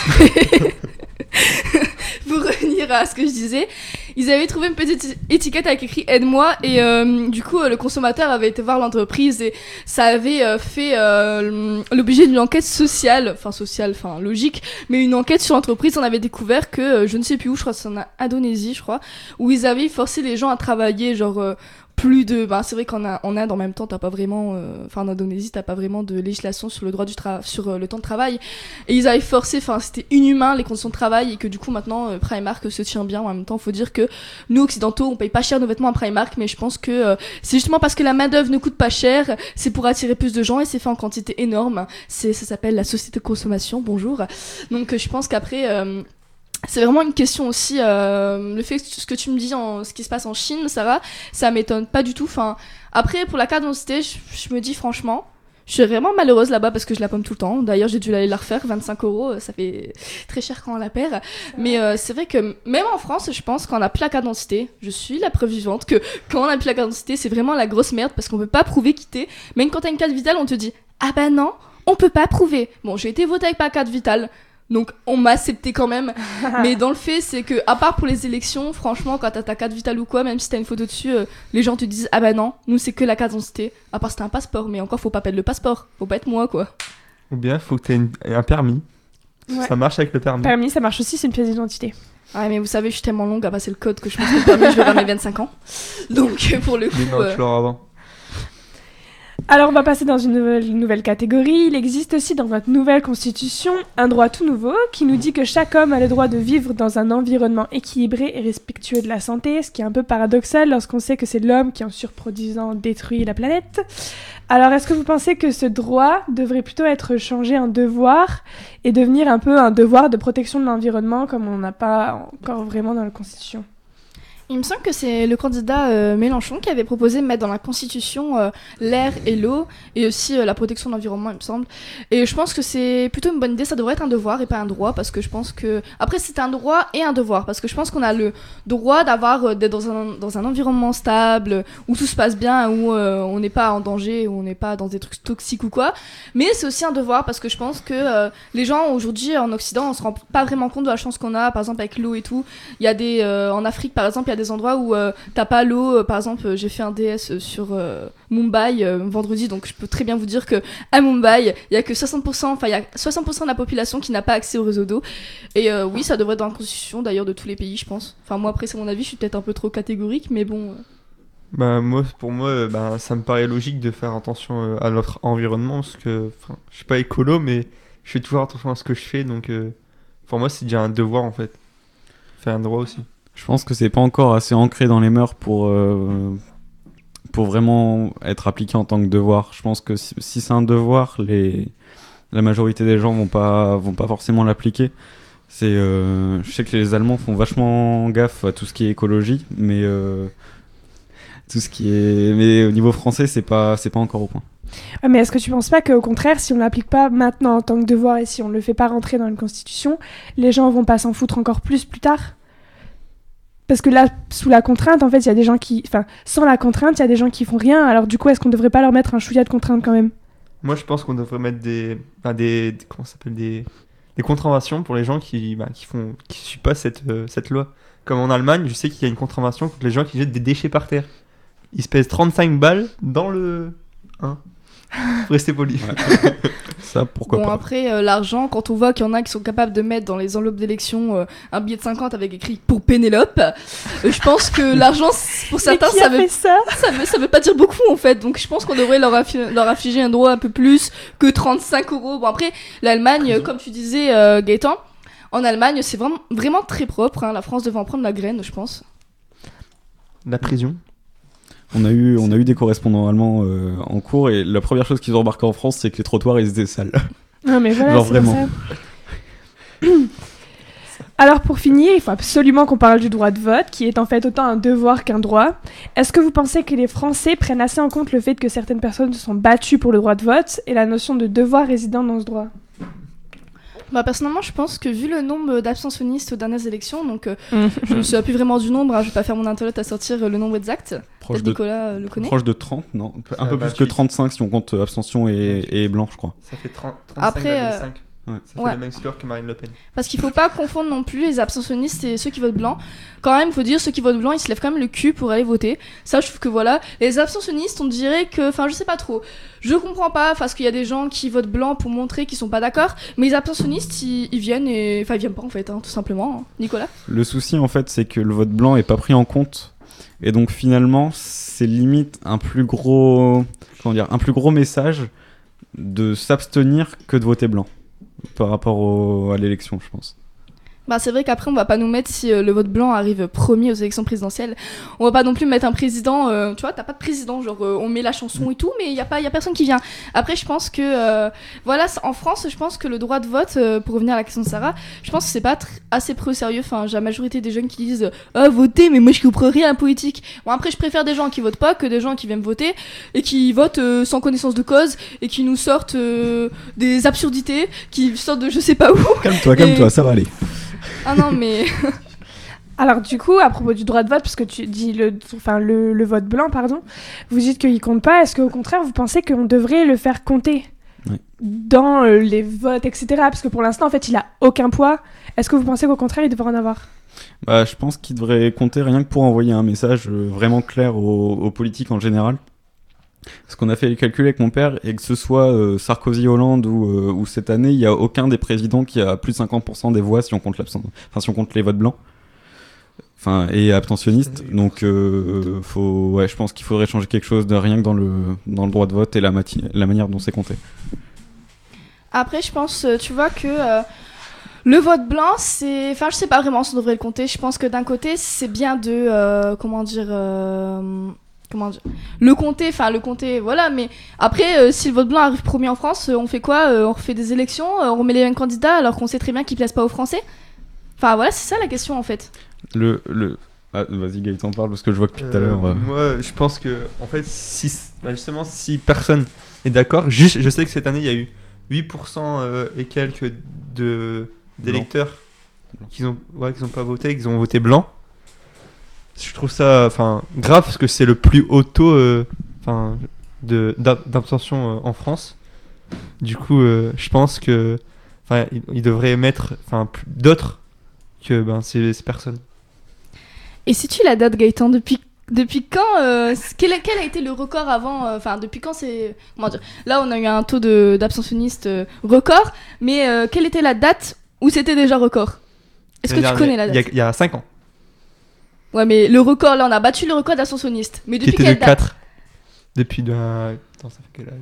Pour revenir à ce que je disais, ils avaient trouvé une petite étiquette avec écrit aide-moi et euh, du coup le consommateur avait été voir l'entreprise et ça avait euh, fait euh, l'objet d'une enquête sociale, enfin sociale, enfin logique, mais une enquête sur l'entreprise. On avait découvert que euh, je ne sais plus où, je crois que c'est en Indonésie, je crois, où ils avaient forcé les gens à travailler genre euh, plus de, bah c'est vrai qu'en a, en Inde en même temps t'as pas vraiment, enfin euh, en Indonésie t'as pas vraiment de législation sur le droit du travail, sur euh, le temps de travail, et ils avaient forcé, enfin c'était inhumain les conditions de travail, et que du coup maintenant euh, Primark se tient bien. En même temps faut dire que nous occidentaux on paye pas cher nos vêtements à Primark, mais je pense que euh, c'est justement parce que la main d'œuvre ne coûte pas cher, c'est pour attirer plus de gens et c'est fait en quantité énorme. C'est, ça s'appelle la société de consommation. Bonjour. Donc euh, je pense qu'après euh, c'est vraiment une question aussi, euh, le fait que ce que tu me dis, en, ce qui se passe en Chine, Sarah, ça m'étonne pas du tout. Enfin, après, pour la carte d'identité, je, je me dis franchement, je suis vraiment malheureuse là-bas parce que je la pomme tout le temps. D'ailleurs, j'ai dû aller la refaire, vingt-cinq euros, ça fait très cher quand on la perd. Mais euh, c'est vrai que même en France, je pense, quand on n'a plus la carte d'identité, je suis la preuve vivante que quand on n'a plus la carte d'identité, c'est vraiment la grosse merde parce qu'on peut pas prouver quitter. Même quand t'as une carte vitale, on te dit « Ah bah non, on peut pas prouver ». Bon, j'ai été votée avec ma carte vitale. Donc on m'a accepté quand même, mais dans le fait c'est que à part pour les élections, franchement quand t'as ta carte vitale ou quoi, même si t'as une photo dessus, euh, les gens te disent ah bah non, nous c'est que la carte d'identité, à part c'était un passeport, mais encore faut pas perdre le passeport, faut pas être moi quoi. Ou bien faut que t'aies une- un permis. Ouais. Ça marche avec le permis. Permis, ça marche aussi, c'est une pièce d'identité. Ouais mais vous savez je suis tellement longue à passer le code que je pense que le permis je vais vers mes vingt-cinq ans, donc pour le coup... Mais non, euh, tu l'auras avant. Alors on va passer dans une nouvelle, une nouvelle catégorie. Il existe aussi dans notre nouvelle constitution un droit tout nouveau qui nous dit que chaque homme a le droit de vivre dans un environnement équilibré et respectueux de la santé, ce qui est un peu paradoxal lorsqu'on sait que c'est l'homme qui en surproduisant détruit la planète. Alors est-ce que vous pensez que ce droit devrait plutôt être changé en devoir et devenir un peu un devoir de protection de l'environnement comme on n'a pas encore vraiment dans la constitution ? Il me semble que c'est le candidat euh, Mélenchon qui avait proposé de mettre dans la Constitution euh, l'air et l'eau, et aussi euh, la protection de l'environnement, il me semble. Et je pense que c'est plutôt une bonne idée, ça devrait être un devoir et pas un droit, parce que je pense que... Après, c'est un droit et un devoir, parce que je pense qu'on a le droit d'avoir, euh, d'être dans un, dans un environnement stable, où tout se passe bien, où euh, on n'est pas en danger, où on n'est pas dans des trucs toxiques ou quoi. Mais c'est aussi un devoir, parce que je pense que euh, les gens, aujourd'hui, en Occident, on se rend pas vraiment compte de la chance qu'on a, par exemple, avec l'eau et tout. Il y a des... Euh, en Afrique, par exemple, il y a des endroits où euh, t'as pas l'eau. Euh, par exemple, euh, j'ai fait un D S sur euh, Mumbai euh, vendredi, donc je peux très bien vous dire que à Mumbai, il y a que soixante pour cent, enfin il y a soixante pour cent de la population qui n'a pas accès au réseau d'eau. Et euh, oui, ça devrait être dans la constitution d'ailleurs de tous les pays, je pense. Enfin moi après c'est mon avis, je suis peut-être un peu trop catégorique, mais bon. Euh... Bah, moi, pour moi, euh, bah, ça me paraît logique de faire attention euh, à notre environnement, parce que je suis pas écolo, mais je fais toujours attention à ce que je fais, donc euh, pour moi c'est déjà un devoir en fait. Faire un droit aussi. Je pense que c'est pas encore assez ancré dans les mœurs pour, euh, pour vraiment être appliqué en tant que devoir. Je pense que si, si c'est un devoir, les, la majorité des gens vont pas, vont pas forcément l'appliquer. C'est, euh, je sais que les Allemands font vachement gaffe à tout ce qui est écologie, mais, euh, tout ce qui est, mais au niveau français, c'est pas, c'est pas encore au point. Ouais, mais est-ce que tu penses pas qu'au contraire, si on l'applique pas maintenant en tant que devoir et si on le fait pas rentrer dans une constitution, les gens vont pas s'en foutre encore plus plus tard ? Parce que là, sous la contrainte, en fait, il y a des gens qui... Enfin, sans la contrainte, il y a des gens qui font rien. Alors du coup, est-ce qu'on devrait pas leur mettre un chouïa de contrainte quand même ? Moi, je pense qu'on devrait mettre des, bah, des, des- comment ça s'appelle, des, des contraventions pour les gens qui, bah, qui font, qui suivent pas cette, euh, cette loi. Comme en Allemagne, je sais qu'il y a une contravention contre les gens qui jettent des déchets par terre. Ils se pèsent trente-cinq balles dans le, hein. Faut rester poli. Ouais. Ça, pourquoi Bon pas. après euh, l'argent, quand on voit qu'il y en a qui sont capables de mettre dans les enveloppes d'élection euh, un billet de cinquante avec écrit pour Pénélope, euh, je pense que l'argent c- pour certains Mais qui ça a veut, fait ça ? ça veut ça veut pas dire beaucoup en fait, donc je pense qu'on devrait leur, affi- leur affiger un droit un peu plus que trente-cinq euros. Bon après l'Allemagne, euh, comme tu disais euh, Gaëtan, en Allemagne c'est vraiment, vraiment très propre, hein. La France devait en prendre la graine je pense. La prison. On a eu, on a eu des correspondants allemands euh, en cours et la première chose qu'ils ont remarqué en France, c'est que les trottoirs ils étaient sales. Non mais voilà, Genre c'est vraiment. ça. Alors pour finir, il faut absolument qu'on parle du droit de vote, qui est en fait autant un devoir qu'un droit. Est-ce que vous pensez que les Français prennent assez en compte le fait que certaines personnes se sont battues pour le droit de vote et la notion de devoir résidant dans ce droit ? Bah personnellement, je pense que vu le nombre d'abstentionnistes aux dernières élections, donc euh, je me souviens plus vraiment du nombre, hein, je vais pas faire mon intello à sortir euh, le nombre exact. Proche Peut-être de, Nicolas euh, le connaît. proche de trente, non Un peu, un Euh, peu plus vingt-huit. que trente-cinq si on compte euh, abstention et, et blanc, je crois. Ça fait trente, Après, trente-cinq virgule cinq. Ouais. Ça fait ouais. le même score que Marine Le Pen. Parce qu'il faut pas confondre non plus les abstentionnistes et ceux qui votent blanc. Quand même, il faut dire ceux qui votent blanc, ils se lèvent quand même le cul pour aller voter. Ça, je trouve que voilà. Les abstentionnistes, on dirait que, enfin, je sais pas trop. Je comprends pas parce qu'il y a des gens qui votent blanc pour montrer qu'ils sont pas d'accord. Mais les abstentionnistes, ils, ils viennent et, enfin, ils viennent pas en fait, hein, tout simplement. hein. Nicolas. Le souci, en fait, c'est que le vote blanc est pas pris en compte. Et donc, finalement, c'est limite un plus gros, comment dire, un plus gros message de s'abstenir que de voter blanc par rapport au- à l'élection, je pense. Bah, c'est vrai qu'après, on va pas nous mettre si euh, le vote blanc arrive premier aux élections présidentielles. On va pas non plus mettre un président, euh, tu vois, t'as pas de président, genre euh, on met la chanson et tout, mais il y a pas, y a personne qui vient. Après, je pense que, euh, voilà, c- en France, je pense que le droit de vote, euh, pour revenir à la question de Sarah, je pense que c'est pas tr- assez pris au sérieux. Enfin, j'ai la majorité des jeunes qui disent ah voter, mais moi je comprends rien à la politique. Bon, après, je préfère des gens qui votent pas que des gens qui viennent voter et qui votent euh, sans connaissance de cause et qui nous sortent euh, des absurdités, qui sortent de je sais pas où. Calme-toi, Et- calme-toi, ça va aller. Ah non, mais. Alors du coup, à propos du droit de vote, parce que tu dis le, enfin, le, le vote blanc, pardon, vous dites qu'il compte pas, est-ce qu'au contraire, vous pensez qu'on devrait le faire compter Oui. dans euh, les votes, et cetera. Parce que pour l'instant, en fait, il a aucun poids. Est-ce que vous pensez qu'au contraire, il devrait en avoir? Bah, je pense qu'il devrait compter rien que pour envoyer un message euh, vraiment clair aux, aux politiques en général. Parce qu'on a fait les calculs avec mon père, et que ce soit euh, Sarkozy, Hollande ou, euh, ou cette année, il n'y a aucun des présidents qui a plus de cinquante pour cent des voix si on compte, l'absent- enfin, si on compte les votes blancs. Enfin, et abstentionnistes. Donc, euh, faut, ouais, je pense qu'il faudrait changer quelque chose de rien que dans le, dans le droit de vote et la, mati- la manière dont c'est compté. Après, je pense, euh, tu vois, que euh, le vote blanc, c'est. Enfin, je sais pas vraiment si on devrait le compter. Je pense que d'un côté, c'est bien de. euh, comment dire. euh, Comment dire le compter, enfin le compter, voilà, mais après, euh, si le vote blanc arrive premier en France, euh, on fait quoi Euh, On refait des élections, euh, on remet les mêmes candidats alors qu'on sait très bien qu'ils plaisent pas aux Français. Enfin, voilà, c'est ça la question en fait. Le, le... Ah, vas-y Gaëtan, parle parce que je vois que depuis tout à Euh, l'heure. euh, Moi, je pense que, en fait, si, bah, justement, si personne est d'accord, juste, je sais que cette année, il y a eu huit pour cent euh, et quelques de, d'électeurs Blanc. qui n'ont ouais, qui ont pas voté, qui ont voté blanc. Je trouve ça enfin, grave parce que c'est le plus haut taux euh, enfin, de, d'ab- d'abstention euh, en France. Du coup, euh, je pense que enfin, il, il devrait mettre enfin, plus- d'autres que ben, ces, ces personnes. Et si tu la date, Gaëtan, depuis, depuis quand euh, quel, a- quel a été le record avant euh, Enfin, depuis quand c'est. Comment dire Là, on a eu un taux de, d'abstentionnistes euh, record, mais euh, quelle était la date où c'était déjà record Est-ce que tu L'année connais la dernière, date Il y a cinq ans. Ouais, mais le record, là, on a battu le record d'abstentionnistes. Mais Qui depuis était de quelle date quatre. Depuis de... Attends, ça fait quel âge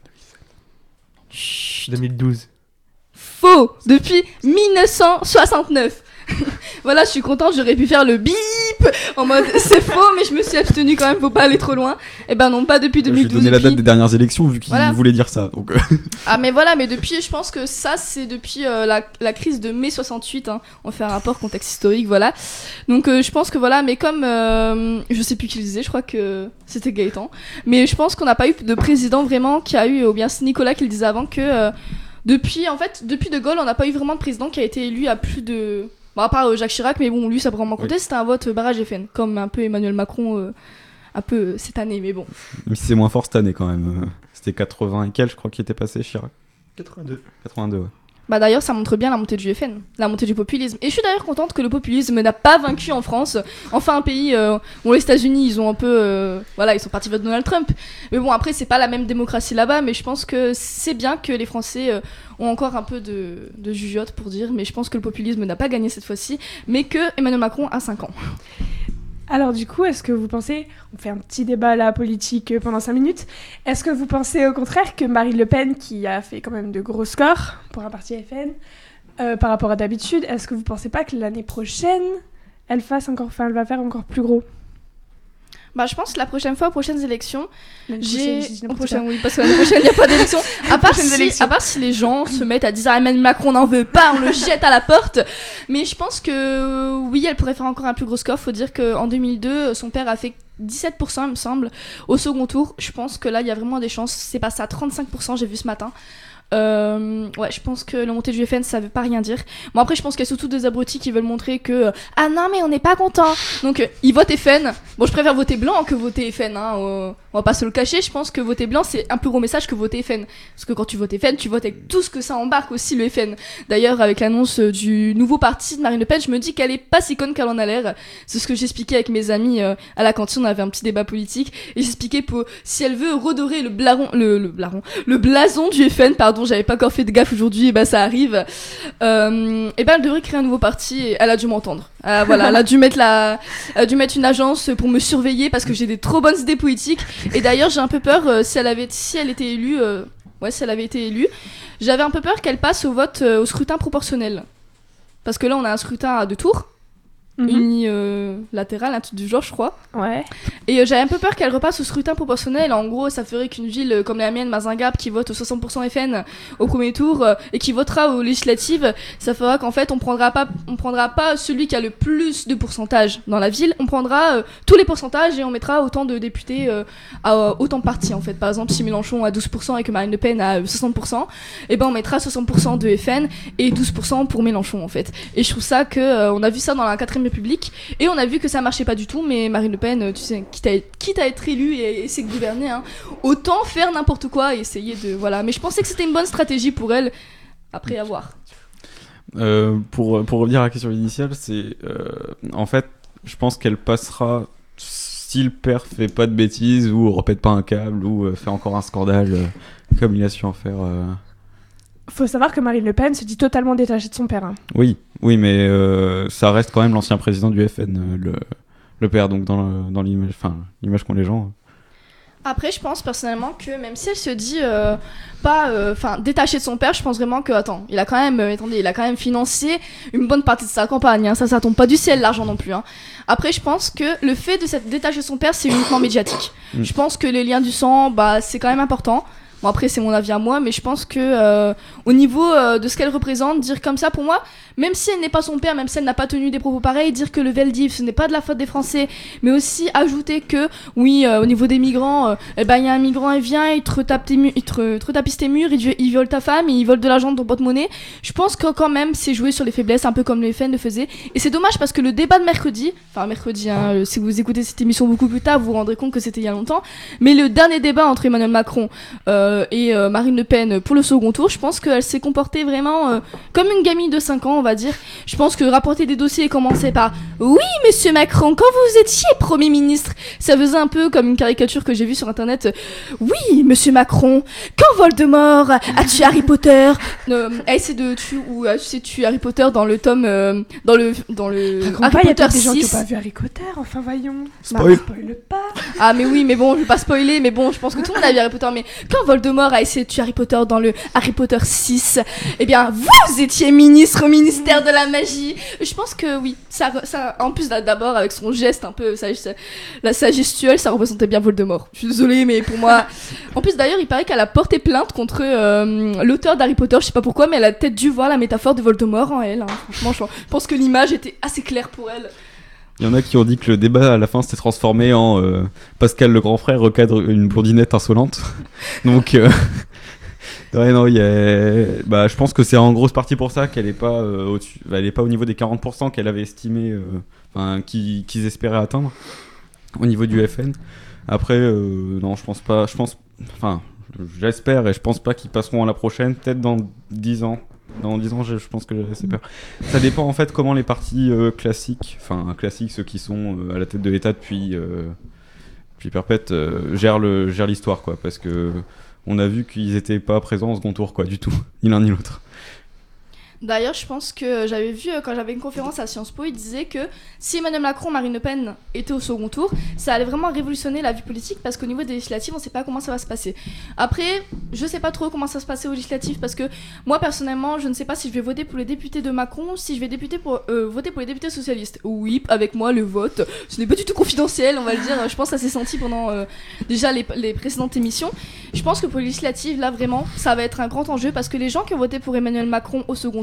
Chut. deux mille douze. Faux Depuis mille neuf cent soixante-neuf. Voilà, je suis contente, j'aurais pu faire le bip en mode c'est faux, mais je me suis abstenue quand même, faut pas aller trop loin. Et ben non, pas depuis deux Je mille vais douze. donner la depuis- date des dernières élections vu qu'il Voilà. voulait dire ça. Donc, euh, Ah mais voilà, mais depuis, je pense que ça c'est depuis euh, la, la crise de mai soixante-huit, hein. On fait un rapport contexte historique, voilà. Donc euh, je pense que voilà, mais comme euh, je sais plus qui le disait, je crois que c'était Gaëtan, mais je pense qu'on n'a pas eu de président vraiment qui a eu, ou bien c'est Nicolas qui le disait avant, que euh, depuis, en fait, depuis De Gaulle, on n'a pas eu vraiment de président qui a été élu à plus de... Bon, à part euh, Jacques Chirac, mais bon, lui ça peut vraiment compter, Oui. c'était un vote euh, barrage F N, comme un peu Emmanuel Macron, euh, un peu euh, cette année, mais bon. même si c'est moins fort cette année quand même. euh, C'était quatre-vingts et quelques, je crois, qui était passé, Chirac. quatre-vingt-deux. quatre-vingt-deux, ouais. Bah d'ailleurs, ça montre bien la montée du F N, la montée du populisme. Et je suis d'ailleurs contente que le populisme n'a pas vaincu en France. Enfin, un pays, euh, bon, les États-Unis, ils ont un peu, euh, voilà, ils sont partis voter Donald Trump. Mais bon, après, c'est pas la même démocratie là-bas, mais je pense que c'est bien que les Français euh, ont encore un peu de, de jugeote pour dire. Mais je pense que le populisme n'a pas gagné cette fois-ci, mais que Emmanuel Macron a cinq ans. Alors du coup, est-ce que vous pensez, on fait un petit débat là politique euh, pendant cinq minutes, est-ce que vous pensez au contraire que Marine Le Pen, qui a fait quand même de gros scores pour un parti F N, euh, par rapport à d'habitude, est-ce que vous pensez pas que l'année prochaine, elle fasse encore, enfin, elle va faire encore plus gros? Bah, je pense que la prochaine fois, aux prochaines élections, L'année j'ai. prochaine, j'ai dit Au n'importe prochain, quoi. oui, parce que l'année prochaine, il n'y a pas d'élection. À part, Prochaines si, élections. à part si les gens se mettent à dire ah, Emmanuel Macron n'en veut pas, on le jette à la porte. Mais je pense que euh, oui, elle pourrait faire encore un plus gros score. Faut dire qu'en deux mille deux, son père a fait dix-sept pour cent, il me semble, au second tour. Je pense que là, il y a vraiment des chances. C'est passé à trente-cinq pour cent, j'ai vu ce matin. Euh, ouais, je pense que la montée du F N, ça veut pas rien dire. Bon, après, je pense qu'il y a surtout des abrutis qui veulent montrer que euh, ah non, mais on n'est pas content. Donc, euh, ils votent F N. Bon, je préfère voter blanc que voter F N. Hein, euh, on va pas se le cacher. Je pense que voter blanc, c'est un plus gros message que voter F N. Parce que quand tu votes F N, tu votes avec tout ce que ça embarque aussi, le F N. D'ailleurs, avec l'annonce euh, du nouveau parti de Marine Le Pen, je me dis qu'elle est pas si conne qu'elle en a l'air. C'est ce que j'expliquais avec mes amis euh, à la cantine. On avait un petit débat politique. Et j'expliquais pour si elle veut redorer le blaron, le, le blaron, le blason du F N, pardon, j'avais pas encore fait de gaffe aujourd'hui, et bah ça arrive. Euh, et ben elle devrait créer un nouveau parti et elle a dû m'entendre. Euh, voilà, elle a dû mettre la, elle a dû mettre une agence pour me surveiller parce que j'ai des trop bonnes idées politiques. Et d'ailleurs j'ai un peu peur euh, si elle avait, si elle était élue, euh, ouais si elle avait été élue, j'avais un peu peur qu'elle passe au vote, euh, au scrutin proportionnel. Parce que là on a un scrutin à deux tours. Mhm. Unilatéral, un truc du genre, je crois. Ouais. Et euh, j'avais un peu peur qu'elle repasse au scrutin proportionnel. En gros, ça ferait qu'une ville euh, comme la mienne, Mazingap, qui vote soixante pour cent F N au premier tour euh, et qui votera aux législatives, ça fera qu'en fait, on prendra pas, on prendra pas celui qui a le plus de pourcentage dans la ville. On prendra euh, tous les pourcentages et on mettra autant de députés euh, à euh, autant de partis. En fait, par exemple, si Mélenchon a douze pour cent et que Marine Le Pen a euh, soixante pour cent, et ben on mettra soixante pour cent de F N et douze pour cent pour Mélenchon en fait. Et je trouve ça que euh, on a vu ça dans la quatrième République et on a vu que ça marchait pas du tout, mais Marine Le Pen, tu sais, quitte à, quitte à être élue et essayer de gouverner, hein, autant faire n'importe quoi et essayer de... Voilà, mais je pensais que c'était une bonne stratégie pour elle, après avoir. Euh, pour, pour revenir à la question initiale, c'est... Euh, en fait, je pense qu'elle passera si le père fait pas de bêtises ou répète pas un câble ou euh, fait encore un scandale euh, comme il a su en faire... Euh... Faut savoir que Marine Le Pen se dit totalement détachée de son père. Hein. Oui, oui, mais euh, ça reste quand même l'ancien président du F N, euh, le, le père, donc dans, le, dans l'image, enfin, l'image qu'ont les gens. Après, je pense personnellement que même si elle se dit euh, pas, enfin, euh, détachée de son père, je pense vraiment que, attends, il a quand même, euh, attendez, il a quand même financé une bonne partie de sa campagne. Hein, ça, ça tombe pas du ciel l'argent non plus. Hein. Après, je pense que le fait de s'être détaché de son père, c'est uniquement médiatique. Mm. Je pense que les liens du sang, bah, c'est quand même important. Bon après c'est mon avis à moi, mais je pense que euh, au niveau euh, de ce qu'elle représente, dire comme ça pour moi, même si elle n'est pas son père, même si elle n'a pas tenu des propos pareils, dire que le Veldiv ce n'est pas de la faute des Français, mais aussi ajouter que oui euh, au niveau des migrants, euh, eh ben il y a un migrant il vient, il te retape tes murs, il te, te retapisse tes murs, il, il viole ta femme, il vole de l'argent de ton porte-monnaie. Je pense que quand même c'est jouer sur les faiblesses, un peu comme le F N le faisait, et c'est dommage parce que le débat de mercredi, enfin mercredi, hein, euh, si vous écoutez cette émission beaucoup plus tard, vous vous rendrez compte que c'était il y a longtemps, mais le dernier débat entre Emmanuel Macron euh, et euh, Marine Le Pen pour le second tour, je pense qu'elle s'est comportée vraiment euh, comme une gamine de cinq ans, on va dire. Je pense que rapporter des dossiers et commencer par « Oui, monsieur Macron, quand vous étiez Premier ministre », ça faisait un peu comme une caricature que j'ai vue sur Internet. « Oui, monsieur Macron, quand Voldemort a tué Harry Potter, euh, a essayé de tuer, ou a essayé de tuer Harry Potter dans le tome... Euh, dans le, dans le Harry Potter six. Il y a peut-être des gens qui n'ont pas vu Harry Potter, enfin voyons. Spoil. Bah, spoil pas. Ah mais oui, mais bon, je vais pas spoiler, mais bon, je pense que tout le monde a vu Harry Potter. Mais quand Voldemort a essayé de tuer Harry Potter dans le Harry Potter six, eh bien, vous étiez ministre au ministère de la magie. Je pense que oui, ça, ça en plus d'abord avec son geste un peu, sa, sa, la, sa gestuelle, ça représentait bien Voldemort. Je suis désolée, mais pour moi... En plus d'ailleurs, il paraît qu'elle a porté plainte contre euh, l'auteur d'Harry Potter, je sais pas pourquoi, mais elle a peut-être dû voir la métaphore de Voldemort en elle. Hein. Franchement, je pense que l'image était assez claire pour elle. Il y en a qui ont dit que le débat à la fin s'était transformé en euh, Pascal le grand frère recadre une blondinette insolente. Donc, euh, ouais, non, y a... bah, je pense que c'est en grosse partie pour ça qu'elle n'est pas, euh, au-dessus... elle est pas au niveau des quarante pour cent qu'elle avait estimé, euh, qu'ils, qu'ils espéraient atteindre au niveau du F N. Après, euh, non, je pense pas. Je pense, enfin, j'espère et je pense pas qu'ils passeront à la prochaine, peut-être dans dix ans. Dans dix ans, je, je pense que j'ai assez peur. Ça dépend en fait comment les partis euh, classiques, enfin classiques, ceux qui sont euh, à la tête de l'État depuis, euh, depuis perpète, euh, gèrent, le, gèrent l'histoire, quoi. Parce que on a vu qu'ils étaient pas présents au second tour, quoi, du tout, ni l'un ni l'autre. D'ailleurs, je pense que j'avais vu, quand j'avais une conférence à Sciences Po, il disait que si Emmanuel Macron, Marine Le Pen étaient au second tour, ça allait vraiment révolutionner la vie politique parce qu'au niveau des législatives, on sait pas comment ça va se passer. Après, je sais pas trop comment ça va se passer aux législatives parce que moi, personnellement, je ne sais pas si je vais voter pour les députés de Macron ou si je vais députer pour, euh, voter pour les députés socialistes. Oui, avec moi, le vote, ce n'est pas du tout confidentiel, on va le dire. Je pense que ça s'est senti pendant euh, déjà les, les précédentes émissions. Je pense que pour les législatives, là, vraiment, ça va être un grand enjeu parce que les gens qui ont voté pour Emmanuel Macron au second tour,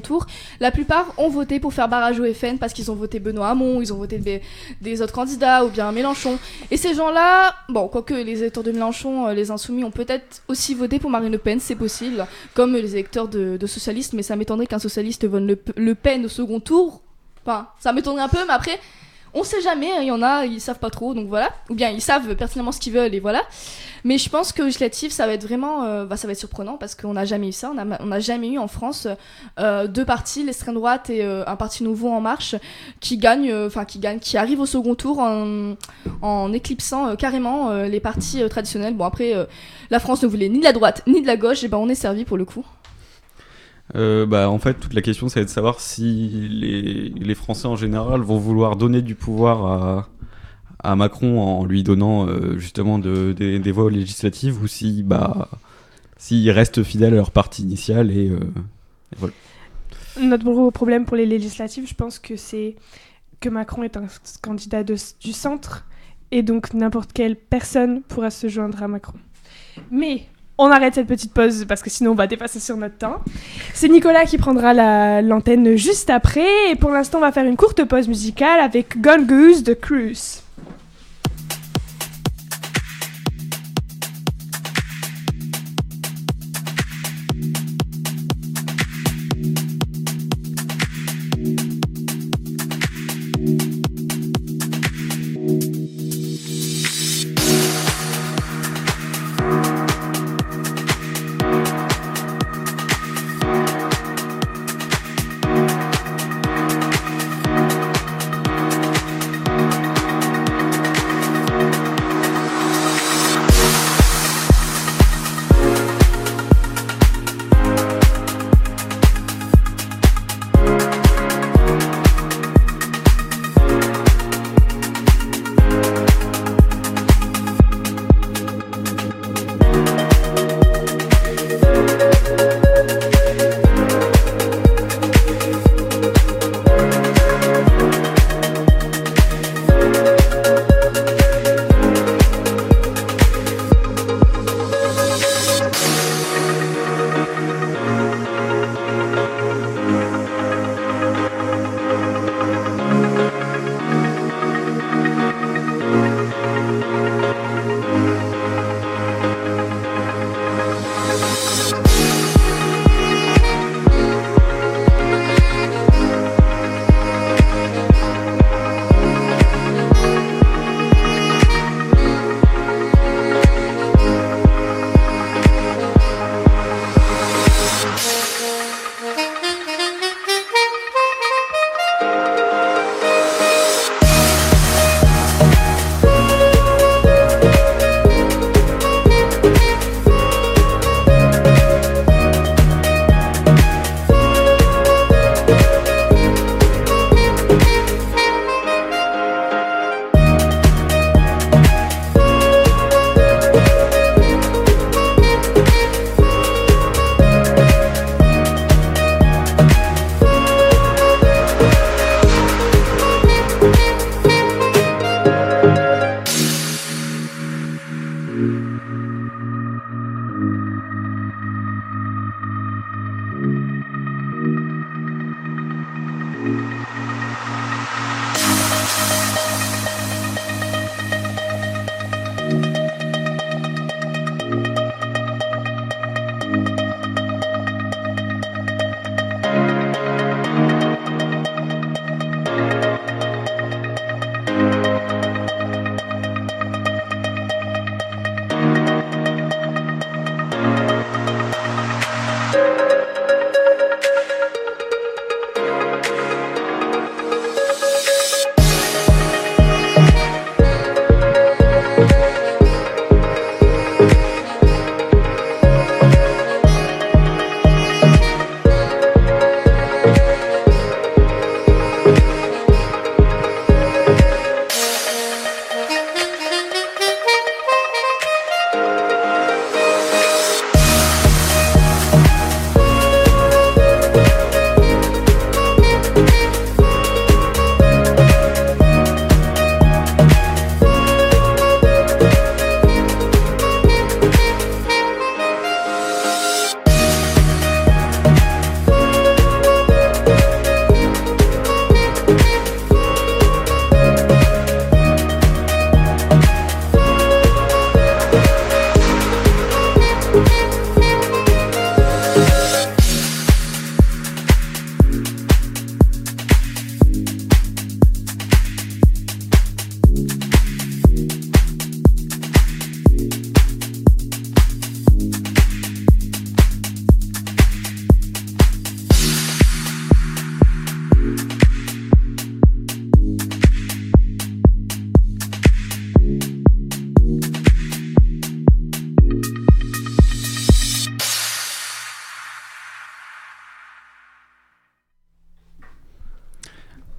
tour, la plupart ont voté pour faire barrage au F N parce qu'ils ont voté Benoît Hamon, ils ont voté des, des autres candidats ou bien Mélenchon. Et ces gens-là, bon, quoique les électeurs de Mélenchon, euh, les Insoumis, ont peut-être aussi voté pour Marine Le Pen, c'est possible, comme les électeurs de, de socialistes, mais ça m'étonnerait qu'un socialiste vote Le, Le Pen au second tour. Enfin, ça m'étonnerait un peu, mais après, on sait jamais, il y en a, ils savent pas trop, donc voilà. Ou bien ils savent pertinemment ce qu'ils veulent, et voilà. Mais je pense que législatif, ça va être vraiment, euh, bah, ça va être surprenant, parce qu'on n'a jamais eu ça, on n'a on a jamais eu en France euh, deux partis, l'extrême droite et euh, un parti nouveau En Marche, qui gagnent, enfin euh, qui gagnent, qui arrivent au second tour en, en éclipsant euh, carrément euh, les partis euh, traditionnels. Bon après, euh, la France ne voulait ni de la droite, ni de la gauche, et ben on est servi pour le coup. Euh, bah, en fait, toute la question, ça va être de savoir si les, les Français en général vont vouloir donner du pouvoir à, à Macron en lui donnant euh, justement de, de, des voix législatives ou si, bah, s'ils restent fidèles à leur parti initial et, euh, et voilà. Notre gros problème pour les législatives, je pense que c'est que Macron est un candidat de, du centre et donc n'importe quelle personne pourra se joindre à Macron. Mais on arrête cette petite pause parce que sinon on va dépasser sur notre temps. C'est Nicolas qui prendra la, l'antenne juste après et pour l'instant on va faire une courte pause musicale avec Gone Goose de Cruise.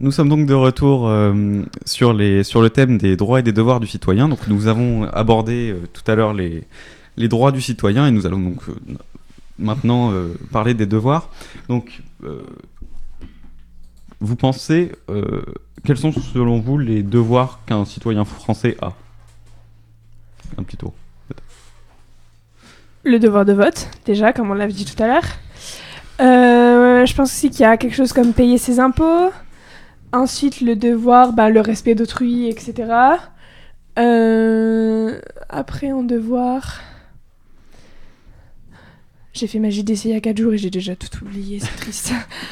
Nous sommes donc de retour euh, sur, les, sur le thème des droits et des devoirs du citoyen. Donc, nous avons abordé euh, tout à l'heure les, les droits du citoyen et nous allons donc euh, maintenant euh, parler des devoirs. Donc, euh, vous pensez, euh, quels sont selon vous les devoirs qu'un citoyen français a ? Un petit tour. Le devoir de vote, déjà, comme on l'avait dit tout à l'heure. Euh, je pense aussi qu'il y a quelque chose comme payer ses impôts. Ensuite, le devoir, bah, le respect d'autrui, et cetera. Euh, après, en devoir... J'ai fait ma J D C il y a quatre jours et j'ai déjà tout oublié, c'est triste.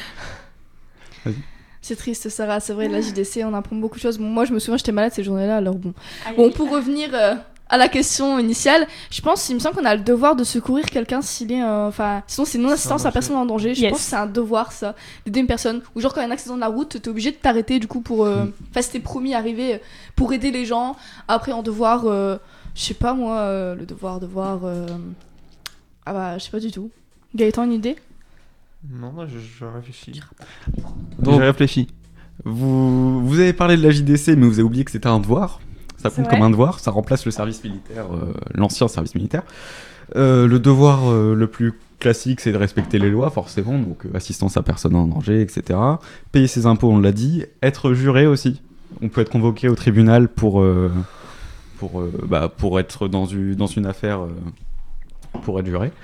C'est triste, Sarah, c'est vrai, la J D C, on apprend beaucoup de choses. Bon, moi, je me souviens, j'étais malade ces journées-là, alors bon. Bon, pour revenir euh, à la question initiale, je pense, il me semble qu'on a le devoir de secourir quelqu'un s'il est... Enfin, euh, sinon, c'est non-assistance à personne en danger. Je Yes. pense que c'est un devoir, ça, d'aider une personne. Ou genre, quand il y a un accident de la route, t'es obligé de t'arrêter, du coup, pour... Enfin, euh, c'était promis arriver pour aider les gens. Après, en devoir, euh, je sais pas, moi, euh, le devoir, devoir... Euh... Ah bah, je sais pas du tout. Gaëtan, une idée ? Non, moi, je, je réfléchis. Donc, je réfléchis. vous, vous avez parlé de la J D C, mais vous avez oublié que c'était un devoir. Ça C'est compte vrai. comme un devoir. Ça remplace le service militaire, euh, l'ancien service militaire. Euh, le devoir euh, le plus classique, c'est de respecter les lois, forcément. Donc, euh, assistance à personne en danger, et cetera. Payer ses impôts, on l'a dit. Être juré aussi. On peut être convoqué au tribunal pour, euh, pour, euh, bah, pour être dans une, dans une affaire, euh, pour être juré.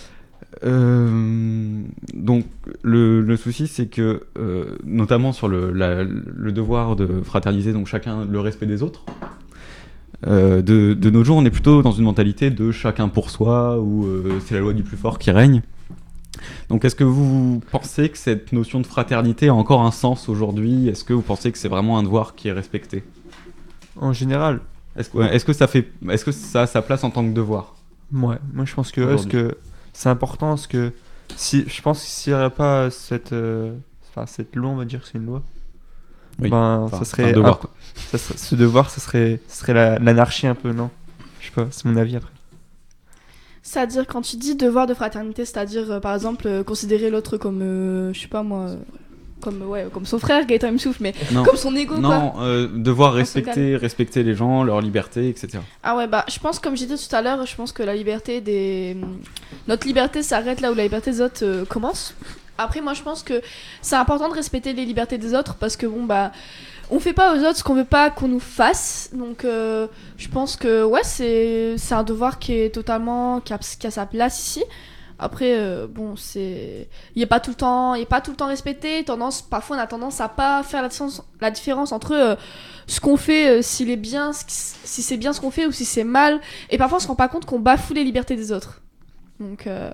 Euh, donc le, le souci c'est que euh, notamment sur le, la, le devoir de fraternité, donc chacun le respect des autres, euh, de, de nos jours on est plutôt dans une mentalité de chacun pour soi, où euh, c'est la loi du plus fort qui règne. Donc est-ce que vous pensez que cette notion de fraternité a encore un sens aujourd'hui ? Est-ce que vous pensez que c'est vraiment un devoir qui est respecté ? En général, Est-ce que, ouais, est-ce que ça fait, est-ce que ça a sa place en tant que devoir ? ouais, moi je pense que, parce que c'est important, parce que si, je pense que s'il n'y aurait pas cette, euh, enfin, cette loi, on va dire que c'est une loi, Oui. ben, Enfin, ça c'est serait un devoir, un peu- ça serait- ce devoir, ça serait, ça serait la- l'anarchie un peu, non ? Je sais pas, c'est mon avis après. C'est-à-dire, quand tu dis devoir de fraternité, c'est-à-dire, euh, par exemple, euh, considérer l'autre comme, euh, je sais pas moi, euh, comme, ouais, comme son frère, Gaëtan il me souffle, mais Non. comme son ego, quoi. Non, euh, devoir Dans son respecter, respecter les gens, leur liberté, et cetera. Ah ouais, bah, je pense, comme j'ai dit tout à l'heure, je pense que la liberté des... Notre liberté s'arrête là où la liberté des autres euh, commence. Après, moi, je pense que c'est important de respecter les libertés des autres, parce que, bon, bah... On fait pas aux autres ce qu'on veut pas qu'on nous fasse, donc euh, je pense que ouais c'est c'est un devoir qui est totalement qui a, qui a sa place ici. Après euh, bon c'est il est pas tout le temps il est pas tout le temps respecté. Tendance parfois on a tendance à pas faire la différence la différence entre euh, ce qu'on fait euh, s'il est bien ce qui- si c'est bien ce qu'on fait ou si c'est mal, et parfois on se rend pas compte qu'on bafoue les libertés des autres. Donc euh,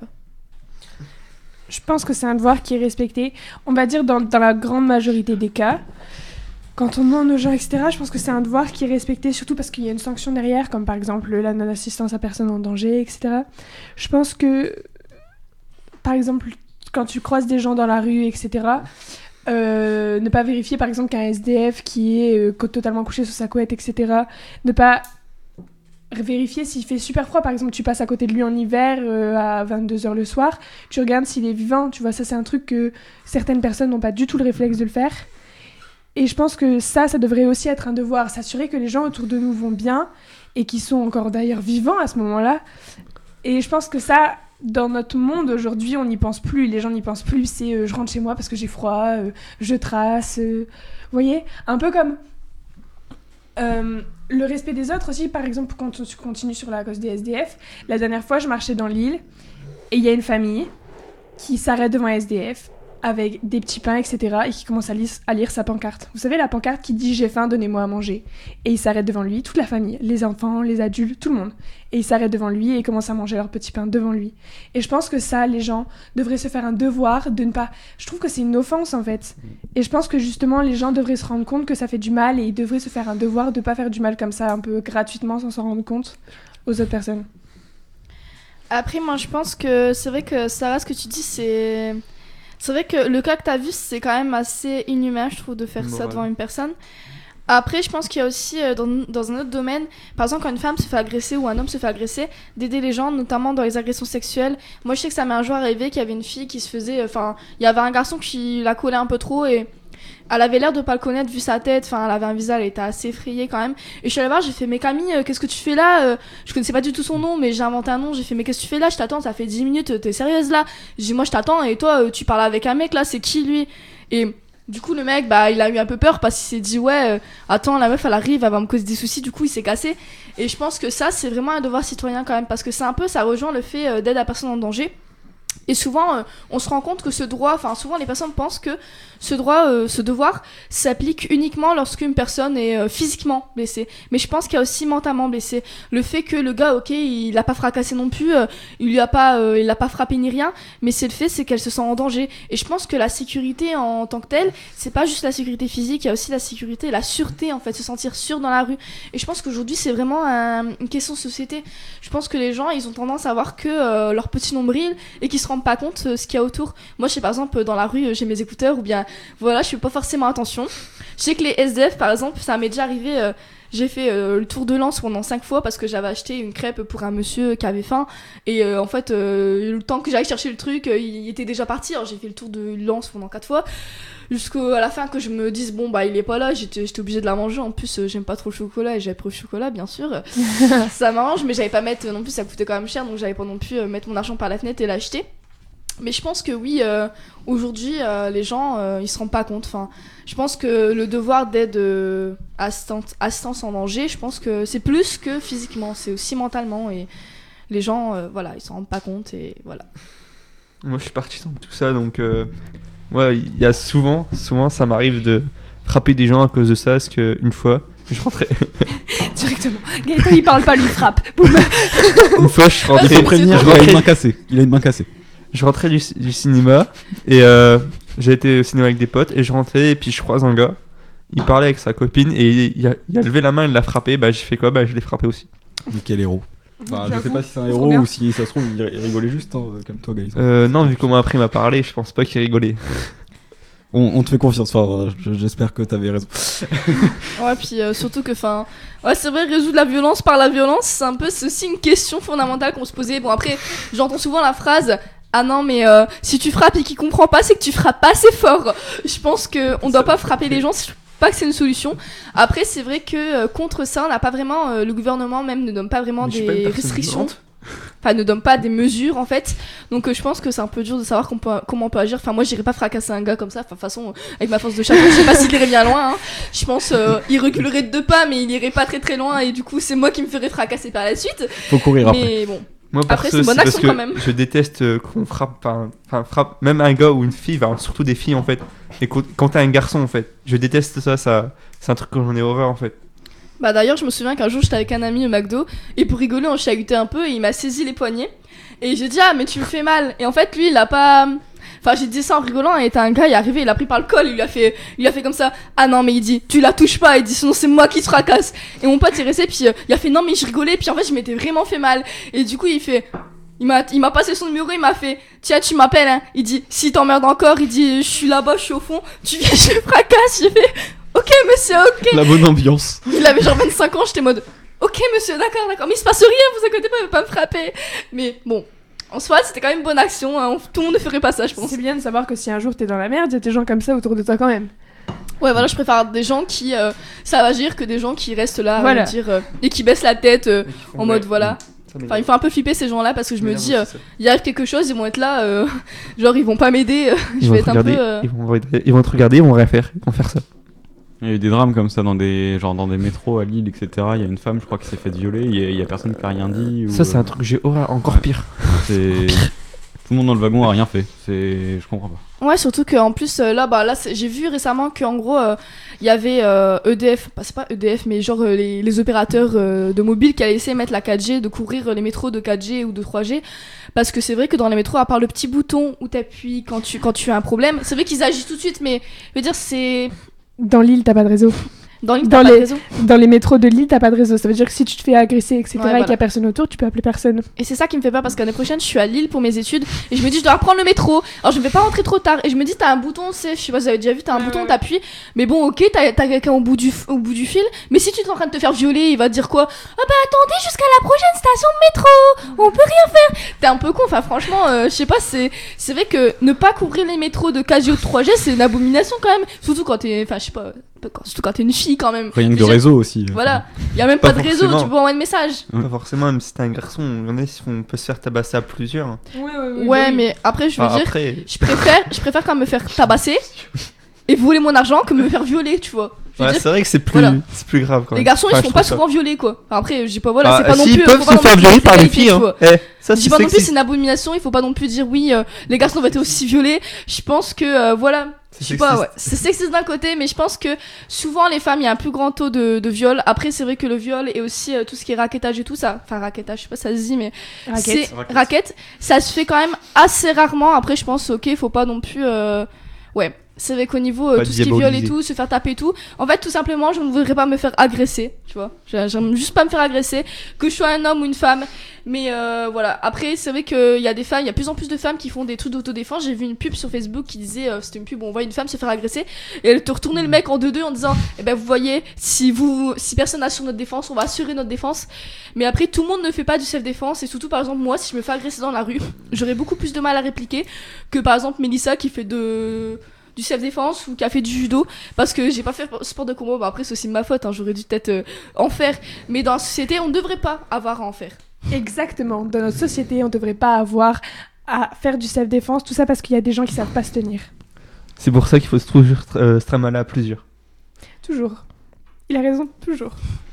Je pense que c'est un devoir qui est respecté, on va dire dans, dans la grande majorité des cas. Quand on demande aux gens, et cetera, je pense que c'est un devoir qui est respecté, surtout parce qu'il y a une sanction derrière, comme par exemple la non-assistance à personne en danger, et cetera. Je pense que, par exemple, quand tu croises des gens dans la rue, et cetera, euh, ne pas vérifier par exemple qu'un S D F qui est euh, co- totalement couché sur sa couette, et cetera, ne pas vérifier s'il fait super froid, par exemple tu passes à côté de lui en hiver euh, à vingt-deux heures le soir, tu regardes s'il est vivant, tu vois, ça c'est un truc que certaines personnes n'ont pas du tout le réflexe de le faire. Et je pense que ça, ça devrait aussi être un devoir, s'assurer que les gens autour de nous vont bien et qu'ils sont encore d'ailleurs vivants à ce moment-là. Et je pense que ça, dans notre monde aujourd'hui, on n'y pense plus, les gens n'y pensent plus, c'est euh, je rentre chez moi parce que j'ai froid, euh, je trace, euh, vous voyez, un peu comme euh, le respect des autres aussi, par exemple, quand on continue sur la cause des S D F, la dernière fois, je marchais dans l'île et il y a une famille qui s'arrête devant un S D F avec des petits pains, et cetera, et qui commence à, lis- à lire sa pancarte. Vous savez, la pancarte qui dit « J'ai faim, donnez-moi à manger ». Et il s'arrête devant lui, toute la famille, les enfants, les adultes, tout le monde. Et il s'arrête devant lui et ils commencent à manger leur petit pain devant lui. Et je pense que ça, les gens devraient se faire un devoir de ne pas... Je trouve que c'est une offense, en fait. Et je pense que, justement, les gens devraient se rendre compte que ça fait du mal et ils devraient se faire un devoir de ne pas faire du mal comme ça, un peu gratuitement, sans s'en rendre compte aux autres personnes. après moi je pense que c'est vrai que Sarah, ce que tu dis c'est c'est vrai que le cas que t'as vu c'est quand même assez inhumain je trouve de faire ça Moral. devant une personne. Après, je pense qu'il y a aussi, euh, dans, dans un autre domaine, par exemple, quand une femme se fait agresser ou un homme se fait agresser, d'aider les gens, notamment dans les agressions sexuelles. Moi, je sais que ça m'est un jour arrivé qu'il y avait une fille qui se faisait... Enfin, il y avait un garçon qui la collait un peu trop et Elle avait l'air de pas le connaître vu sa tête, enfin elle avait un visage, elle était assez effrayée quand même. Et je suis allée voir, j'ai fait mais Camille, euh, qu'est-ce que tu fais là euh, Je connaissais pas du tout son nom, mais j'ai inventé un nom, j'ai fait mais qu'est-ce que tu fais là Je t'attends, ça fait dix minutes, t'es sérieuse là J'ai dit moi je t'attends et toi euh, tu parles avec un mec là, c'est qui lui Et du coup le mec bah il a eu un peu peur parce qu'il s'est dit ouais euh, attends la meuf elle arrive, elle va me causer des soucis, du coup il s'est cassé. Et je pense que ça c'est vraiment un devoir citoyen quand même parce que c'est un peu, ça rejoint le fait euh, d'aide à personne en danger. Et souvent, euh, on se rend compte que ce droit, enfin souvent les personnes pensent que ce droit, euh, ce devoir s'applique uniquement lorsqu'une personne est euh, physiquement blessée. Mais je pense qu'il y a aussi mentalement blessé. Le fait que le gars, ok, il l'a pas fracassé non plus, euh, il lui a pas, euh, il l'a pas frappé ni rien, mais c'est le fait, c'est qu'elle se sent en danger. Et je pense que la sécurité en tant que telle, c'est pas juste la sécurité physique, il y a aussi la sécurité, la sûreté en fait, se sentir sûr dans la rue. Et je pense qu'aujourd'hui c'est vraiment un, une question de société. Je pense que les gens, ils ont tendance à voir que euh, leur petit nombril et qu'ils se rendent pas compte euh, ce qu'il y a autour. Moi je sais par exemple dans la rue euh, j'ai mes écouteurs ou bien voilà je fais pas forcément attention. Je sais que les S D F par exemple ça m'est déjà arrivé, euh, j'ai fait euh, le tour de Lens pendant cinq fois parce que j'avais acheté une crêpe pour un monsieur qui avait faim et euh, en fait euh, le temps que j'aille chercher le truc euh, il était déjà parti. Alors j'ai fait le tour de Lens pendant quatre fois jusqu'à la fin que je me dise bon bah il est pas là, j'étais, j'étais obligée de la manger. En plus euh, j'aime pas trop le chocolat et j'avais pris le chocolat bien sûr. Ça m'arrange mais j'avais pas mettre non plus, ça coûtait quand même cher donc j'avais pas non plus euh, mettre mon argent par la fenêtre et l'acheter. Mais je pense que oui, euh, aujourd'hui, euh, les gens, euh, ils se rendent pas compte. Enfin, je pense que le devoir d'aide euh, assistante, assistance en danger, je pense que c'est plus que physiquement, c'est aussi mentalement. Et les gens, euh, voilà, ils s'en rendent pas compte et voilà. Moi, je suis partisan de tout ça, donc euh, ouais, il y a souvent, souvent, ça m'arrive de frapper des gens à cause de ça, parce que une fois, je rentrais, Directement. Gaëtan, il parle pas, lui frappe. Boum. une fois, je Il rentrais, faut prévenir, je il a une rentrais, main cassée. Il a une main cassée. je rentrais du, du cinéma et euh, j'ai été au cinéma avec des potes et je rentrais et puis je croise un gars. Il parlait avec sa copine et il a, il a levé la main, il l'a frappé. Bah j'ai fait quoi? Bah je l'ai frappé aussi. Mais quel héros. Enfin, je sais J'avoue, pas si c'est un trop héros bien. ou si ça se trouve il il rigolait juste, hein, comme toi Gaëtan. Euh, non, vu comment après il m'a parlé, je pense pas qu'il rigolait. On, on te fait confiance, enfin, je- j'espère que t'avais raison. Ouais, puis euh, surtout que, enfin, ouais, c'est vrai, résoudre la violence par la violence, c'est un peu, c'est aussi une question fondamentale qu'on se posait. Bon, après, j'entends souvent la phrase. Ah non mais euh, si tu frappes et qu'il comprend pas c'est que tu frappes pas assez fort. Je pense que on doit pas frapper les gens, je trouve pas que c'est une solution. Après c'est vrai que euh, contre ça on n'a pas vraiment euh, le gouvernement même ne donne pas vraiment Mais je suis pas une des personne restrictions. violente. Enfin ne donne pas des mesures en fait. Donc euh, je pense que c'est un peu dur de savoir qu'on peut- comment on peut agir. Enfin moi j'irais pas fracasser un gars comme ça. Enfin de toute façon euh, avec ma force de chapeau je sais pas s'il irait bien loin. Hein. Je pense euh, il reculerait de deux pas mais il irait pas très très loin et du coup c'est moi qui me ferais fracasser par la suite. Faut courir après. Mais bon. Moi Après, perso, c'est une bonne parce action que quand même. je déteste euh, qu'on frappe, enfin enfin, frappe même un gars ou une fille, enfin, surtout des filles en fait. Et quand, quand t'es un garçon en fait, je déteste ça, ça c'est un truc que j'en ai horreur en fait. Bah d'ailleurs je me souviens qu'un jour j'étais avec un ami au McDo et pour rigoler on chahutait un peu et il m'a saisi les poignets et j'ai dit ah mais tu me fais mal et en fait lui il a pas, enfin j'ai dit ça en rigolant et t'as un gars il est arrivé il a pris par le col il lui a fait il lui a fait comme ça ah non mais il dit tu la touches pas il dit sinon c'est moi qui te fracasse et mon pote est resté puis euh, il a fait non mais je rigolais puis en fait je m'étais vraiment fait mal et du coup il fait il m'a, il m'a passé son numéro, il m'a fait tiens tu m'appelles hein. Il dit si t'emmerdes encore, il dit je suis là-bas, je suis au fond, tu viens je fracasse. J'ai fait ok monsieur ok. La bonne ambiance. Il avait genre vingt-cinq ans, j'étais mode ok monsieur d'accord d'accord mais il se passe rien, vous inquiétez pas, il va pas me frapper. Mais bon en soi c'était quand même une bonne action hein. On- tout le monde ne ferait pas ça je pense. C'est bien de savoir que si un jour t'es dans la merde, il y a des gens comme ça autour de toi quand même. Ouais voilà je préfère des gens qui euh, savent agir que des gens qui restent là Voilà. à me dire, euh, et qui baissent la tête euh, en mode voilà. Enfin il faut un peu flipper ces gens là parce que je me dis euh, il arrive quelque chose ils vont être là euh, genre ils vont pas m'aider euh, je Ils vont, vais te être un peu regarder, euh, ils, vont, regarder- ils vont te regarder, ils vont rien faire, ils vont faire ça. Il y a eu des drames comme ça dans des, genre dans des métros à Lille, et cetera. Il y a une femme, je crois, qui s'est faite violer. Il y a, il y a personne qui a rien dit. Ou, Ça c'est un euh, truc que j'ai horreur, encore Ouais. pire. c'est... Tout le monde dans le wagon a rien fait. C'est... Je comprends pas. ouais surtout qu'en plus euh, là bah là c'est- j'ai vu récemment qu'en gros euh, il y avait euh, E D F, bah, c'est pas E D F mais genre euh, les, les opérateurs euh, de mobile qui allaient essayer de mettre la quatre G, de couvrir euh, les métros de quatre G ou de trois G parce que c'est vrai que dans les métros à part le petit bouton où t'appuies quand tu, quand tu as un problème c'est vrai qu'ils agissent tout de suite mais je veux dire c'est Dans l'île, t'as pas de réseau. Dans l'île, Dans t'as pas de les- réseau. Dans les métros de Lille, t'as pas de réseau. Ça veut dire que si tu te fais agresser, et cetera, Ouais, et qu'il y voilà. a personne autour, tu peux appeler personne. Et c'est ça qui me fait peur parce que l'année prochaine, je suis à Lille pour mes études et je me dis, je dois reprendre le métro. Alors, je ne vais pas rentrer trop tard. Et je me dis, t'as un bouton, c'est, je sais pas si vous avez déjà vu, t'as un Ouais, bouton, ouais. t'appuies. Mais bon, ok, t'as, t'as quelqu'un au bout, du, f- au bout du fil. Mais si tu es en train de te faire violer, il va te dire quoi? Ah bah attendez jusqu'à la prochaine station de métro. On peut rien faire. T'es un peu con. Enfin, franchement, euh, je sais pas, c'est, c'est vrai que ne pas couvrir les métros de Casio de trois G, c'est une abomination quand même. Surtout quand t'es, enfin, je sais pas, quand- surtout quand t'es une fille quand même. Rien que Je de veux dire, réseau aussi. Voilà, il y a même pas, Pas de réseau, forcément. tu peux envoyer de message. Pas forcément, même si t'es un garçon, il y en a qui font- on peut se faire tabasser à plusieurs. hein. Ouais, mais après, je veux Enfin, dire. après, Je préfère, je préfère quand même me faire tabasser et voler mon argent que me faire violer, tu vois. Je veux ouais, dire, c'est vrai que c'est plus, voilà. c'est plus grave quand les même. garçons Enfin, ils je sont pas trouve ça. souvent violés quoi. Enfin, après, j'ai pas voilà, Ah, c'est pas non s'ils plus. peuvent faut pas se non faire plus violer dire par les l'égalité, filles. tu Hein. vois. Eh, ça Je dis c'est pas non plus sexiste. c'est une abomination, il faut pas non plus dire oui, euh, les garçons vont être aussi violés. Je pense que euh, voilà. C'est Je sais pas, sexiste. ouais. C'est sexiste d'un côté, mais je pense que souvent les femmes, il y a un plus grand taux de, de viol. Après, c'est vrai que le viol et aussi euh, tout ce qui est raquettage et tout ça. Enfin, raquettage, je sais pas si ça se dit, mais c'est Raquette. raquette. Ça se fait quand même assez rarement. Après, je pense, ok, faut pas non plus. euh, Ouais. C'est vrai qu'au niveau euh, Pas tout ce qui est viol et diaboliser. tout, se faire taper et tout, en fait tout simplement je ne voudrais pas me faire agresser, tu vois. J'ai- J'aime juste pas me faire agresser, que je sois un homme ou une femme. Mais euh, voilà, après c'est vrai qu'il y a des femmes, il y a de plus en plus de femmes qui font des trucs d'autodéfense. J'ai vu une pub sur Facebook qui disait, euh, c'était une pub où on voit une femme se faire agresser et elle te retournait le mec en deux deux en disant, eh ben vous voyez, si vous, si personne n'assure notre défense, on va assurer notre défense. Mais après tout le monde ne fait pas du self-défense et surtout par exemple moi si je me fais agresser dans la rue, j'aurais beaucoup plus de mal à répliquer que par exemple Mélissa qui fait de du self-défense ou qui a fait du judo parce que j'ai pas fait sport de combat. Bah après c'est aussi de ma faute, hein, j'aurais dû peut-être euh, en faire, mais dans la société on ne devrait pas avoir à en faire. Exactement. Dans notre société, on devrait pas avoir à faire du self-défense, tout ça parce qu'il y a des gens qui savent pas se tenir. C'est pour ça qu'il faut se toujours euh, se tramaler à plusieurs. Toujours. Il a raison, toujours.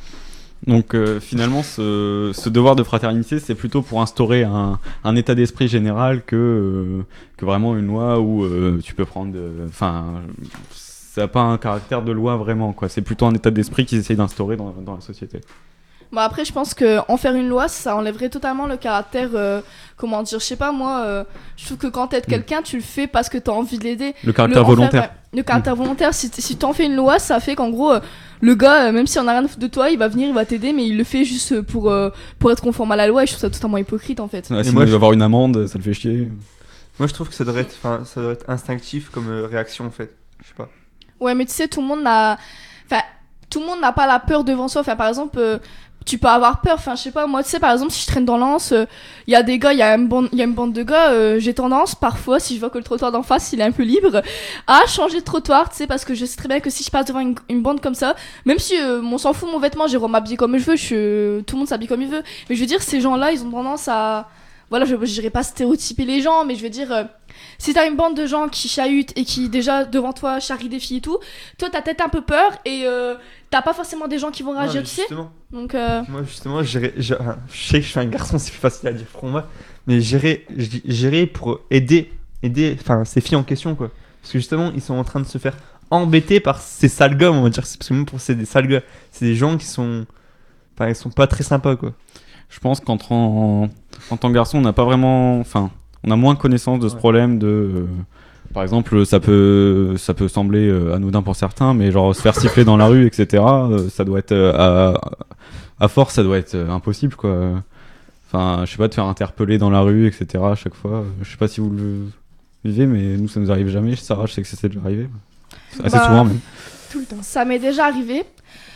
Donc euh, finalement, ce, ce devoir de fraternité, c'est plutôt pour instaurer un, un état d'esprit général que, euh, que vraiment une loi où euh, tu peux prendre... Enfin, ça n'a pas un caractère de loi vraiment, quoi. C'est plutôt un état d'esprit qu'ils essayent d'instaurer dans, dans la société. Bon après je pense que en faire une loi ça enlèverait totalement le caractère euh, comment dire, je sais pas moi, euh, je trouve que quand t'aides quelqu'un tu le fais parce que t'as envie de l'aider. Le caractère Le en faire, volontaire. ouais. Le caractère volontaire, si, t- si t'en fais une loi, ça fait qu'en gros, euh, le gars, euh, même si on a rien de toi, il va venir, il va t'aider, mais il le fait juste pour, euh, pour être conforme à la loi, et je trouve ça totalement hypocrite en fait. Ouais, Et sinon, moi, il je- va avoir une amende, ça le fait chier. Moi je trouve que ça devrait être, enfin, ça devrait être instinctif comme euh, réaction en fait. Je sais pas. Ouais, mais tu sais, tout le monde n'a. Enfin, tout le monde n'a pas la peur devant soi. Enfin, par exemple, euh, tu peux avoir peur. Enfin, je sais pas, moi, tu sais, par exemple, si je traîne dans l'Anse, il y a des gars, il y, a une bande- y a une bande de gars, euh, j'ai tendance, parfois, si je vois que le trottoir d'en face, il est un peu libre, à changer de trottoir, tu sais, parce que je sais très bien que si je passe devant une, une bande comme ça, même si euh, on s'en fout de mon vêtement, j'ai m'habiller comme je veux, je, tout le monde s'habille comme il veut. Mais je veux dire, ces gens-là, ils ont tendance à. Voilà, je, je dirais pas stéréotyper les gens, mais je veux dire, euh, si t'as une bande de gens qui chahutent et qui, déjà, devant toi, charrient des filles et tout, toi, t'as peut-être un peu peur et euh, t'as pas forcément des gens qui vont réagir, Ouais, tu sais. justement. Donc, euh, Moi justement, j'irais- je enfin, je sais que je suis un garçon, c'est plus facile à dire pour moi, mais j'irais je dis- j'irais pour aider, aider, enfin ces filles en question quoi. Parce que justement, ils sont en train de se faire embêter par ces sales gars, on va dire. Parce que même pour c'est des sales gars, c'est des gens qui sont, enfin ils sont pas très sympas quoi. Je pense qu'en en, en tant que garçon, on n'a pas vraiment... Enfin, on a moins connaissance de ce Ouais. problème de... euh, par exemple, ça peut, ça peut sembler euh, anodin pour certains, mais genre se faire siffler dans la rue, et cetera, euh, ça doit être... euh, à, à force, ça doit être euh, impossible, quoi. Enfin, je sais pas, de faire interpeller dans la rue, et cetera à chaque fois. Je sais pas si vous le vivez, mais nous, ça nous arrive jamais. Sarah, je sais que c'est déjà arrivé. Assez Bah, souvent, même. Tout le temps. ça m'est déjà arrivé.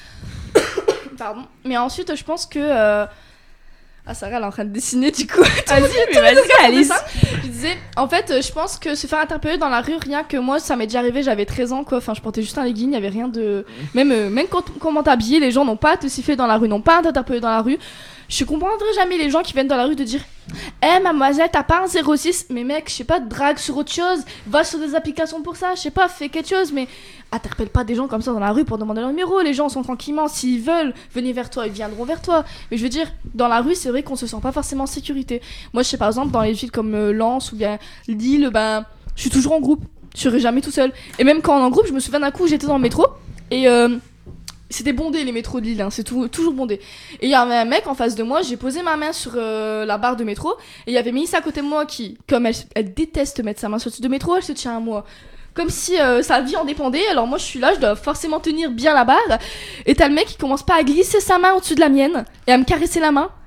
Pardon. Mais ensuite, je pense que. euh, Ah, Sarah, elle est en train de dessiner du coup. Vas-y, mais vas-y, Alice. Je disais, en fait, euh, je pense que se faire interpeller dans la rue, rien que moi, ça m'est déjà arrivé, j'avais treize ans, quoi. Enfin, je portais juste un legging, il y avait rien de. Même, euh, même quand comment t'habiller, les gens n'ont pas à te siffler dans la rue, n'ont pas à t'interpeller dans la rue. Je comprendrai jamais les gens qui viennent dans la rue de dire Eh, mademoiselle, t'as pas un zéro six? Mais mec, je sais pas, drague sur autre chose, va sur des applications pour ça, je sais pas, fais quelque chose, mais interpelle pas des gens comme ça dans la rue pour demander leur numéro. Les gens sont tranquillement, s'ils veulent venir vers toi, ils viendront vers toi. Mais je veux dire, dans la rue, c'est vrai qu'on se sent pas forcément en sécurité. Moi, je sais par exemple, dans les villes comme euh, Lens ou bien Lille, ben, je suis toujours en groupe, je serai jamais tout seul. Et même quand on est en groupe, je me souviens d'un coup, j'étais dans le métro et. Euh, C'était bondé les métros de Lille, hein, c'est tout, toujours bondé. Et il y avait un mec en face de moi, j'ai posé ma main sur euh, la barre de métro, et il y avait Mélissa à côté de moi qui, comme elle, elle déteste mettre sa main sur le dessus de métro, elle se tient à moi. comme si euh, sa vie en dépendait. Alors moi je suis là, je dois forcément tenir bien la barre. Et t'as le mec qui commence pas à glisser sa main au-dessus de la mienne et à me caresser la main.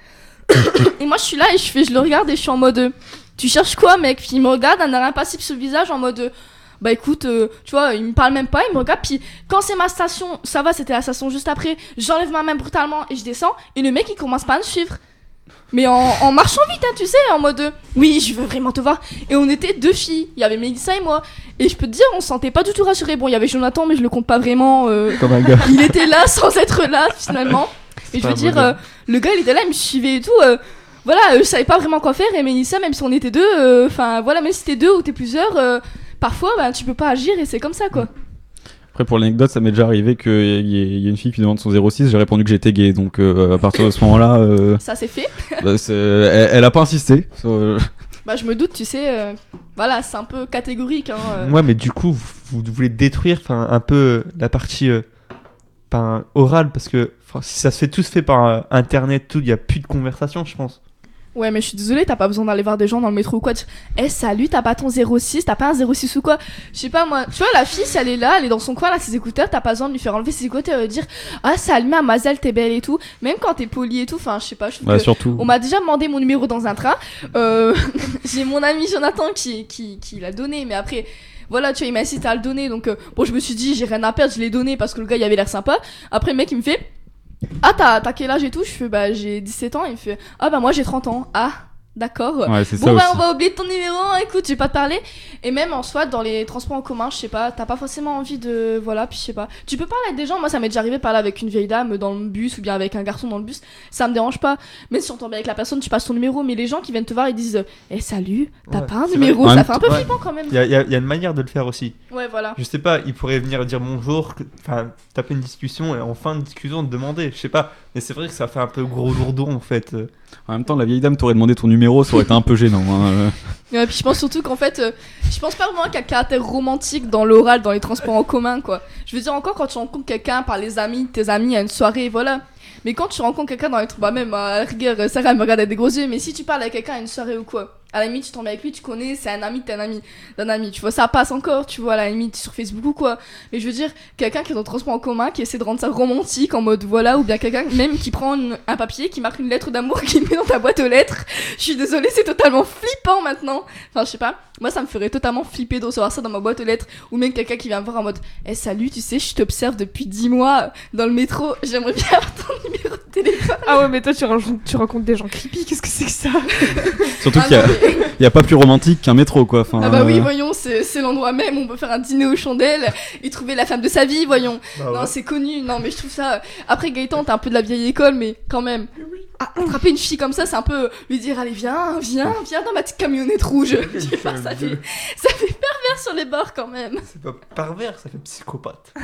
Et moi je suis là et je fais, je le regarde et je suis en mode, euh, tu cherches quoi mec? Puis il me regarde, un air impassible sur le visage en mode, euh, bah écoute, euh, tu vois, il me parle même pas, il me regarde. Puis quand c'est ma station, ça va, c'était la station juste après, j'enlève ma main brutalement et je descends. Et le mec il commence pas à me suivre. Mais en, en marchant vite, hein, tu sais, en mode, euh, oui, je veux vraiment te voir. Et on était deux filles, il y avait Mélissa et moi. Et je peux te dire, on se sentait pas du tout rassurés. Bon, il y avait Jonathan, mais je le compte pas vraiment. euh, Comme un gars. Il était là sans être là, finalement. Et je pas veux un dire, beau gars. euh, le gars, il était là, il me suivait et tout. euh, voilà, euh, je savais pas vraiment quoi faire. Et Mélissa, même si on était deux, enfin, voilà, même si t'es deux ou t'es plusieurs, euh, parfois, bah, tu peux pas agir et c'est comme ça, quoi. Après, pour l'anecdote, ça m'est déjà arrivé qu'il y, ait- il y ait une fille qui demande son zéro six, j'ai répondu que j'étais gay. Donc, euh, à partir de ce moment-là, euh, Ça, c'est fait. bah, c'est- elle, elle a pas insisté. sur, euh, Bah, je me doute, tu sais. euh, voilà, c'est un peu catégorique, hein. euh. Ouais, mais du coup, vous, vous voulez détruire enfin, un peu euh, la partie euh, enfin, orale parce que enfin, si ça se fait tout se fait par euh, internet, tout, il y a plus de conversation, je pense. Ouais, mais je suis désolée, t'as pas besoin d'aller voir des gens dans le métro ou quoi. Tu... Eh, salut, t'as pas ton zéro six, t'as pas un zéro six ou quoi? Je sais pas, moi. Tu vois, la fille, si elle est là, elle est dans son coin, là, ses écouteurs, t'as pas besoin de lui faire enlever ses écouteurs et de dire, ah, salut, mademoiselle, t'es belle et tout. Même quand t'es polie et tout, enfin, je sais pas, je trouve bah, que. surtout. On m'a déjà demandé mon numéro dans un train. Euh, j'ai mon ami Jonathan qui, qui, qui l'a donné, mais après. Voilà, tu vois, il m'a incité à le donner, donc euh, bon, je me suis dit, j'ai rien à perdre, je l'ai donné parce que le gars, il avait l'air sympa. Après, le mec, il me fait, ah, t'as, t'as quel âge et tout? Je fais, bah, j'ai dix-sept ans. Il me fait, ah, bah, moi, j'ai trente ans. Ah, d'accord. Ouais, c'est Bon, ça bah, aussi. on va oublier ton numéro, écoute, je vais pas te parler. Et même en soi, dans les transports en commun, je sais pas, t'as pas forcément envie de. Voilà, puis je sais pas. Tu peux parler avec des gens, moi, ça m'est déjà arrivé de parler avec une vieille dame dans le bus ou bien avec un garçon dans le bus, ça me dérange pas. Même si on tombe bien avec la personne, tu passes ton numéro, mais les gens qui viennent te voir, ils disent, eh, salut, t'as Ouais, pas un c'est numéro, vrai. ça En fait un peu ouais. flippant quand même. Il y a, il y a- il y a une manière de le faire aussi. Ouais, voilà. Je sais pas, il pourrait venir dire bonjour, que- enfin taper une discussion et en fin de discussion te demander, je sais pas. Mais c'est vrai que ça fait un peu gros lourdon en fait. euh. En même temps, la vieille dame t'aurait demandé ton numéro, ça aurait été un peu gênant. Hein. Ouais, puis je pense surtout qu'en fait, euh, je pense pas vraiment qu'il y a un caractère romantique dans l'oral, dans les transports en commun, quoi. Je veux dire, encore quand tu rencontres quelqu'un par les amis, tes amis à une soirée, voilà. Mais quand tu rencontres quelqu'un dans les transports, bah même à la rigueur, Sarah elle me regarde avec des gros yeux, mais si tu parles avec quelqu'un à une soirée ou quoi, à la limite tu tombes avec lui, tu connais, c'est un ami de ton ami, d'un ami, tu vois, ça passe encore, tu vois, à la limite sur Facebook ou quoi. Mais je veux dire, quelqu'un qui est dans le transport en commun, qui essaie de rendre ça romantique en mode voilà, ou bien quelqu'un même qui prend une- un papier, qui marque une lettre d'amour, qui le met dans ta boîte aux lettres. Je suis désolée, c'est totalement flippant maintenant. Enfin, je sais pas, moi ça me ferait totalement flipper de recevoir ça dans ma boîte aux lettres, ou même quelqu'un qui vient me voir en mode eh salut, tu sais, je t'observe depuis dix mois dans le métro, j'aimerais bien avoir ton numéro de téléphone. Ah ouais, mais toi, tu rencontres, tu rencontres des gens creepy, qu'est-ce que c'est que ça? Surtout Ah qu'il y a, non, mais- il y a pas plus romantique qu'un métro, quoi. Enfin, Ah bah oui, euh, voyons, c'est c'est l'endroit même où on peut faire un dîner aux chandelles et trouver la femme de sa vie, voyons. Bah Non, ouais. c'est connu, non, mais je trouve ça. Après, Gaëtan, t'es un peu de la vieille école, mais quand même. Ah, attraper une fille comme ça, c'est un peu lui dire allez, viens, viens, viens dans ma petite camionnette rouge. Tu vois, ça fait, ça fait pervers sur les bords quand même. C'est pas pervers, ça fait psychopathe.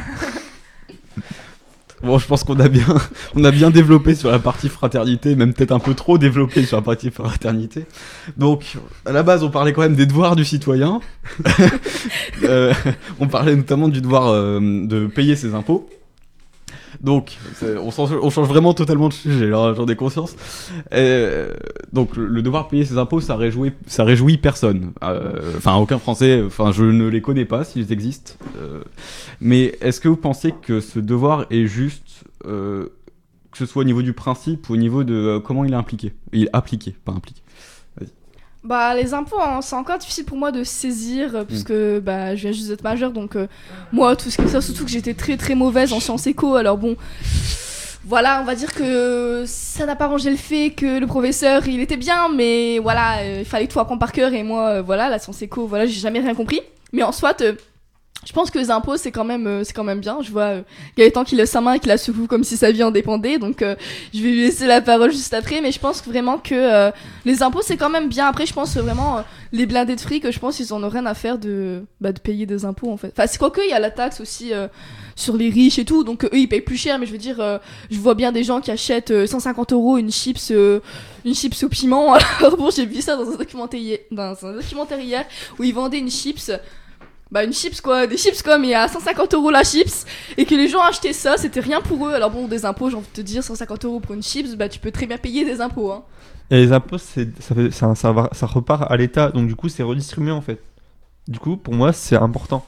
Bon, je pense qu'on a bien, on a bien développé sur la partie fraternité, même peut-être un peu trop développé sur la partie fraternité. Donc, à la base, on parlait quand même des devoirs du citoyen. Euh, on parlait notamment du devoir euh, de payer ses impôts. Donc, c'est- on, s'en- on change vraiment totalement de sujet, là, j'en ai conscience. Euh, donc, le, le devoir de payer ses impôts, ça réjouit, ça réjouit personne. Euh, Enfin, aucun Français, enfin, je ne les connais pas s'ils existent. Euh, mais est-ce que vous pensez que ce devoir est juste, euh, que ce soit au niveau du principe ou au niveau de euh, comment il est impliqué? Il est appliqué, pas impliqué. Bah, les impôts, hein, c'est encore difficile pour moi de saisir, euh, puisque bah, je viens juste d'être majeure, donc euh, moi, tout ce que ça, surtout que j'étais très très mauvaise en sciences éco, alors bon. Voilà, on va dire que ça n'a pas arrangé le fait que le professeur il était bien, mais voilà, euh, il fallait tout apprendre par cœur et moi, euh, voilà, la science éco, voilà, j'ai jamais rien compris. Mais en soit, euh, je pense que les impôts c'est quand même, euh, c'est quand même bien. Je vois euh, Gaëtan qui lève sa main et qui la secoue comme si sa vie en dépendait, donc euh, je vais lui laisser la parole juste après. Mais je pense vraiment que euh, les impôts c'est quand même bien. Après, je pense euh, vraiment euh, les blindés de fric, je pense ils en ont rien à faire de, bah, de payer des impôts en fait. Enfin, c'est quoi que il y a la taxe aussi. Euh, sur les riches et tout, donc euh, eux ils payent plus cher, mais je veux dire, euh, je vois bien des gens qui achètent euh, cent cinquante euros une chips, euh, une chips au piment. Alors bon, j'ai vu ça dans un documentaire, hier- dans un documentaire hier où ils vendaient une chips, bah une chips quoi, des chips quoi, mais à cent cinquante euros la chips, et que les gens achetaient ça, c'était rien pour eux. Alors bon, des impôts, j'ai envie de te dire, cent cinquante euros pour une chips, bah tu peux très bien payer des impôts, hein. Et les impôts, c'est, ça, fait, ça, ça, va- ça repart à l'État, donc du coup, c'est redistribué en fait. Du coup, pour moi, c'est important.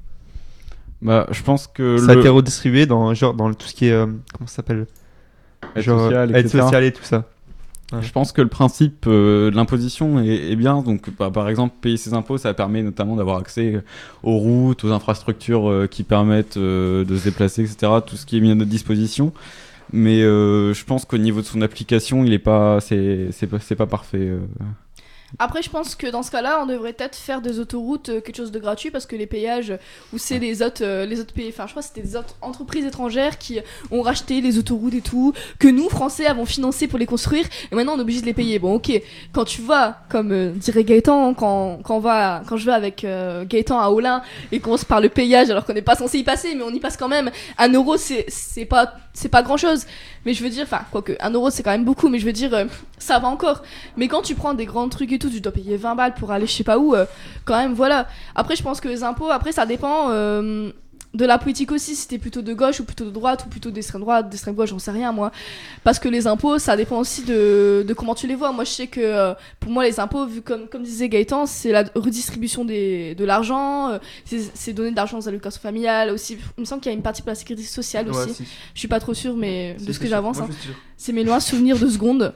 Bah, je pense que Ça a le été redistribué dans, genre, dans tout ce qui est. euh, comment ça s'appelle aide Genre, sociale, aide et cetera. sociale et tout ça. Ouais. Je pense que le principe euh, de l'imposition est, est bien. Donc, bah, par exemple, payer ses impôts, ça permet notamment d'avoir accès aux routes, aux infrastructures euh, qui permettent euh, de se déplacer, et cetera. Tout ce qui est mis à notre disposition. Mais euh, je pense qu'au niveau de son application, il est pas, c'est, c'est pas, c'est pas parfait. euh. Après, je pense que dans ce cas-là, on devrait peut-être faire des autoroutes euh, quelque chose de gratuit parce que les péages où c'est les autres, euh, les autres pays, enfin, je crois que c'était des autres entreprises étrangères qui ont racheté les autoroutes et tout, que nous, Français, avons financé pour les construire et maintenant on est obligé de les payer. Bon, ok, quand tu vas, comme euh, dirait Gaëtan, quand, quand, on va, quand je vais avec euh, Gaëtan à Olin et qu'on se parle le péage alors qu'on n'est pas censé y passer, mais on y passe quand même, un euro, c'est, c'est pas, c'est pas grand-chose. Mais je veux dire, enfin, quoique, un euro c'est quand même beaucoup, mais je veux dire, euh, ça va encore. Mais quand tu prends des grands trucs et tout, tu dois payer vingt balles pour aller je sais pas où, euh, quand même, voilà. Après, je pense que les impôts, après, ça dépend euh, de la politique aussi, si t'es plutôt de gauche ou plutôt de droite ou plutôt d'extrême droite, d'extrême gauche, j'en sais rien, moi. Parce que les impôts, ça dépend aussi de, de comment tu les vois. Moi, je sais que euh, pour moi, les impôts, vu comme, comme disait Gaëtan, c'est la redistribution des, de l'argent, euh, c'est, c'est donner de l'argent aux allocations familiales aussi. Il me semble qu'il y a une partie pour la sécurité sociale aussi. Ouais, si. Je suis pas trop sûre, mais de Si, ce que si, j'avance, moi, hein. je suis sûr. C'est mes loin souvenirs de secondes.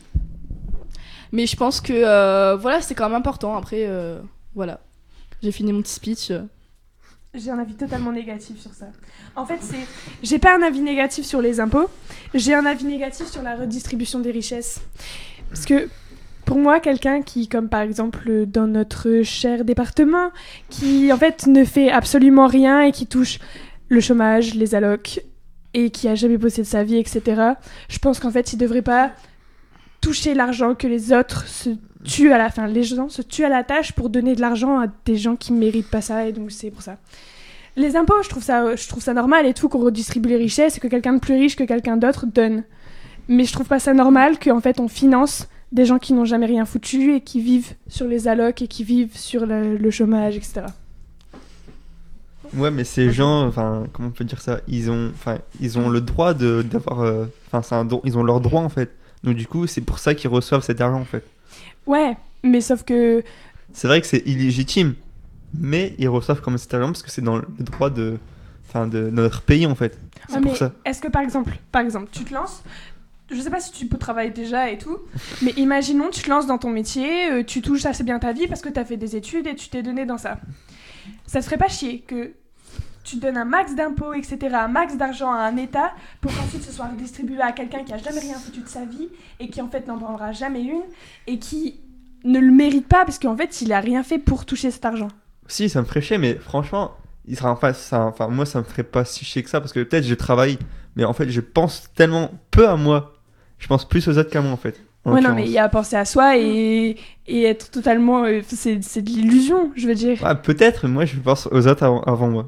Mais je pense que euh, voilà, c'est quand même important. Après, euh, voilà. J'ai fini mon petit speech. J'ai un avis totalement négatif sur ça. En fait, c'est... j'ai pas un avis négatif sur les impôts, j'ai un avis négatif sur la redistribution des richesses. Parce que pour moi, quelqu'un qui, comme par exemple dans notre cher département, qui en fait ne fait absolument rien et qui touche le chômage, les allocs, et qui a jamais bossé de sa vie, et cetera, je pense qu'en fait, il devrait pas toucher l'argent que les autres se tuent à la fin. Les gens se tuent à la tâche pour donner de l'argent à des gens qui méritent pas ça, et donc c'est pour ça. Les impôts, je trouve ça, je trouve ça normal et tout qu'on redistribue les richesses et que quelqu'un de plus riche que quelqu'un d'autre donne. Mais je trouve pas ça normal qu'en fait on finance des gens qui n'ont jamais rien foutu et qui vivent sur les allocs et qui vivent sur le, le chômage, et cetera. Ouais, mais ces gens, enfin, comment on peut dire ça, ils ont, enfin, ils ont le droit de d'avoir, enfin, euh, c'est un don, ils ont leur droit en fait. Donc du coup, c'est pour ça qu'ils reçoivent cet argent en fait. Ouais, mais sauf que C'est vrai que c'est illégitime, mais ils reçoivent comme cet argent parce que c'est dans le droit de, enfin, de notre pays en fait. C'est Ouais, pour mais ça. est-ce que par exemple, par exemple, tu te lances, je sais pas si tu peux travailler déjà et tout, mais imaginons tu te lances dans ton métier, euh, tu touches assez bien ta vie parce que tu as fait des études et tu t'es donné dans ça. Ça te ferait pas chier que tu donnes un max d'impôts, et cetera, un max d'argent à un État pour qu'ensuite ce soit redistribué à quelqu'un qui a jamais rien foutu de sa vie et qui en fait n'en prendra jamais une et qui ne le mérite pas parce qu'en fait il a rien fait pour toucher cet argent. Si, ça me ferait chier, mais franchement, il sera enfin, ça, enfin, moi, ça me ferait pas si chier que ça parce que peut-être je travaille, mais en fait, je pense tellement peu à moi. Je pense plus aux autres qu'à moi en fait. en Ouais, non, l'occurrence. mais il y a à penser à soi et, et être totalement. euh, c'est, c'est de l'illusion, je veux dire. Ouais, peut-être, mais moi, je pense aux autres avant, avant moi.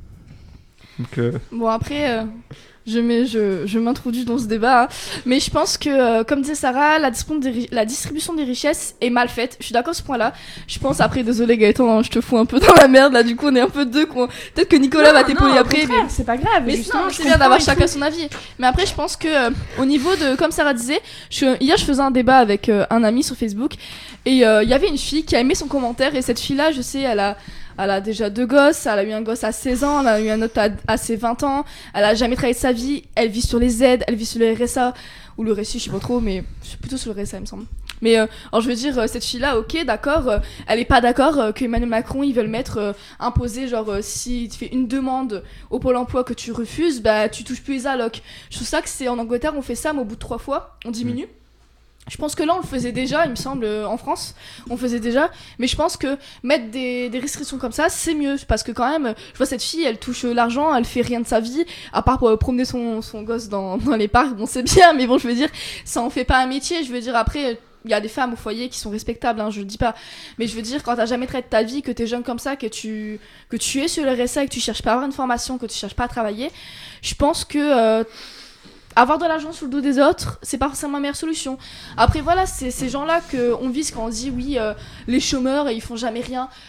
Donc, euh, Bon, après, euh, je, mets, je, je m'introduis dans ce débat. hein. Mais je pense que, euh, comme disait Sarah, la, dispon- des ri- la distribution des richesses est mal faite. Je suis d'accord sur ce point-là. Je pense, après, désolé Gaëtan, hein, je te fous un peu dans la merde. Là, du coup, on est un peu deux. Qu'on... Peut-être que Nicolas va Non, t'épauler non, au après. Mais... contraire, c'est pas grave. Mais justement, non, je c'est bien d'avoir comprends et chacun tout. son avis. Mais après, je pense que euh, au niveau de, comme Sarah disait, je, hier je faisais un débat avec euh, un ami sur Facebook et euh, il y avait une fille qui a aimé son commentaire et cette fille-là, je sais, elle a, elle a déjà deux gosses, elle a eu un gosse à seize ans, elle a eu un autre à, à ses vingt ans, elle a jamais travaillé de sa vie, elle vit sur les aides, elle vit sur le R S A ou le R S I, je sais pas trop, mais je suis plutôt sur le R S A, il me semble. Mais euh, alors je veux dire, euh, cette fille-là, ok, d'accord, euh, elle est pas d'accord euh, que Emmanuel Macron, ils veulent mettre, euh, imposer, genre, euh, si tu fais une demande au Pôle emploi que tu refuses, bah tu touches plus les allocs. Je trouve ça que c'est en Angleterre, on fait ça, mais au bout de trois fois, on diminue. Je pense que là, on le faisait déjà, il me semble, euh, en France, on le faisait déjà. Mais je pense que mettre des, des restrictions comme ça, c'est mieux. Parce que quand même, je vois cette fille, elle touche euh, l'argent, elle fait rien de sa vie, à part pour euh, promener son, son gosse dans, dans les parcs. Bon, c'est bien, mais bon, je veux dire, ça en fait pas un métier. Je veux dire, après, il y a des femmes au foyer qui sont respectables, hein, je le dis pas. Mais je veux dire, quand t'as jamais traité ta vie, que t'es jeune comme ça, que tu, que tu es sur le R S A et que tu cherches pas à avoir une formation, que tu cherches pas à travailler, je pense que... Euh, avoir de l'argent sous le dos des autres, c'est pas forcément la meilleure solution. Après voilà, c'est ces gens-là qu'on vise quand on dit oui, euh, les chômeurs ils font jamais rien.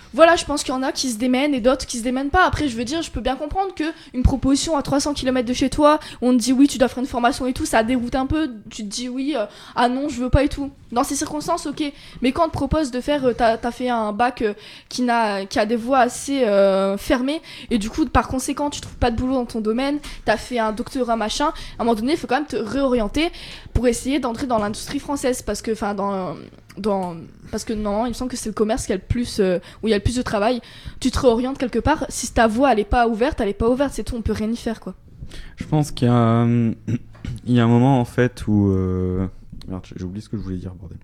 voilà, je pense qu'il y en a qui se démènent et d'autres qui se démènent pas. Après, je veux dire, je peux bien comprendre que une proposition à trois cents kilomètres de chez toi, on te dit oui, tu dois faire une formation et tout, ça déroute un peu. Tu te dis oui, euh, ah non, je veux pas et tout. Dans ces circonstances, ok. Mais quand on te propose de faire, euh, t'as, t'as fait un bac euh, qui, n'a, qui a des voies assez euh, fermées et du coup, par conséquent, tu trouves pas de boulot dans ton domaine, t'as fait un doctorat machin, à un moment donné, il faut quand même te réorienter pour essayer d'entrer dans l'industrie française parce que, enfin, dans. Dans... Parce que non, il me semble que c'est le commerce qui a le plus, euh, où il y a le plus de travail. Tu te réorientes quelque part. Si ta voie elle est pas ouverte, elle est pas ouverte, c'est tout. On peut rien y faire, quoi. Je pense qu'il y a, il y a un moment en fait où, euh... merde, j'ai oublié ce que je voulais dire, bordel.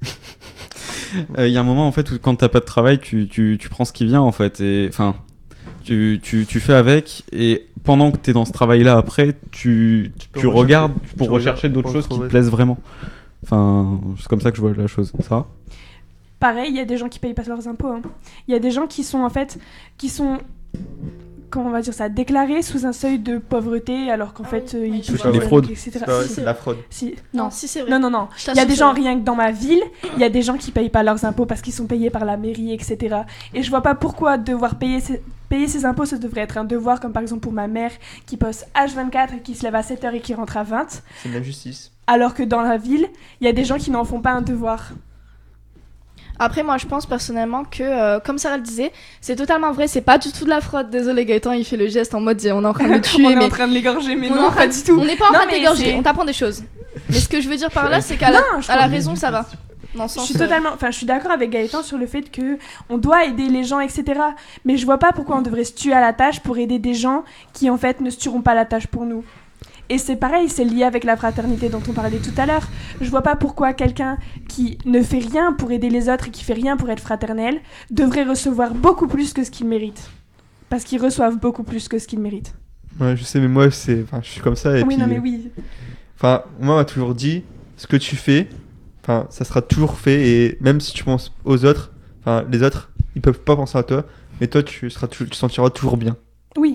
euh, il y a un moment en fait où quand t'as pas de travail, tu, tu, tu prends ce qui vient en fait, et enfin, tu, tu, tu fais avec, et pendant que t'es dans ce travail-là, après, tu, tu, tu regardes tu pour regardes rechercher d'autres pour choses qui te trouver. plaisent vraiment. Enfin, c'est comme ça que je vois la chose. Ça. Pareil, il y a des gens qui payent pas leurs impôts. hein. Il y a des gens qui sont en fait, qui sont, comment on va dire ça, déclarés sous un seuil de pauvreté, alors qu'en Ah fait oui, euh, oui, ils je touchent vois. des Des fraudes. et cetera. C'est pas- Si, c'est de la fraude. si, Non, non. si c'est vrai. Non, non, non. Je Il y a t'assure des que gens c'est vrai. rien que dans ma ville, il y a des gens qui payent pas leurs impôts parce qu'ils sont payés par la mairie, et cetera. Et je vois pas pourquoi devoir payer ses, payer ses impôts, ça devrait être un devoir, comme par exemple pour ma mère qui poste H vingt-quatre et qui se lève à sept heures et qui rentre à vingt. C'est de l'injustice. Alors que dans la ville, il y a des gens qui n'en font pas un devoir. Après, moi, je pense personnellement que, euh, comme Sarah le disait, c'est totalement vrai. C'est pas du tout de la fraude. Désolé, Gaëtan, il fait le geste en mode on est en train de le tuer, on est mais en train de l'égorger, mais on est non, en train pas de- du tout. on n'est pas en Non, train de mais t'égorger. c'est- On t'apprend des choses. Mais ce que je veux dire par là, c'est qu'à la, Non, je à la trouve- raison, ça va. Dans le Je sens, suis euh, totalement, enfin, je suis d'accord avec Gaëtan sur le fait que on doit aider les gens, et cetera. Mais je vois pas pourquoi on devrait se tuer à la tâche pour aider des gens qui en fait ne se tueront pas à la tâche pour nous. Et c'est pareil, c'est lié avec la fraternité dont on parlait tout à l'heure. Je vois pas pourquoi quelqu'un qui ne fait rien pour aider les autres et qui fait rien pour être fraternel devrait recevoir beaucoup plus que ce qu'il mérite. Parce qu'ils reçoivent beaucoup plus que ce qu'ils méritent. Ouais, je sais, mais moi, c'est, enfin, je suis comme ça. Et oui, puis, non, mais oui. Enfin, moi, on m'a toujours dit, ce que tu fais, enfin, ça sera toujours fait, et même si tu penses aux autres, enfin, les autres, ils peuvent pas penser à toi, mais toi, tu seras, tu, tu te sentiras toujours bien. Oui.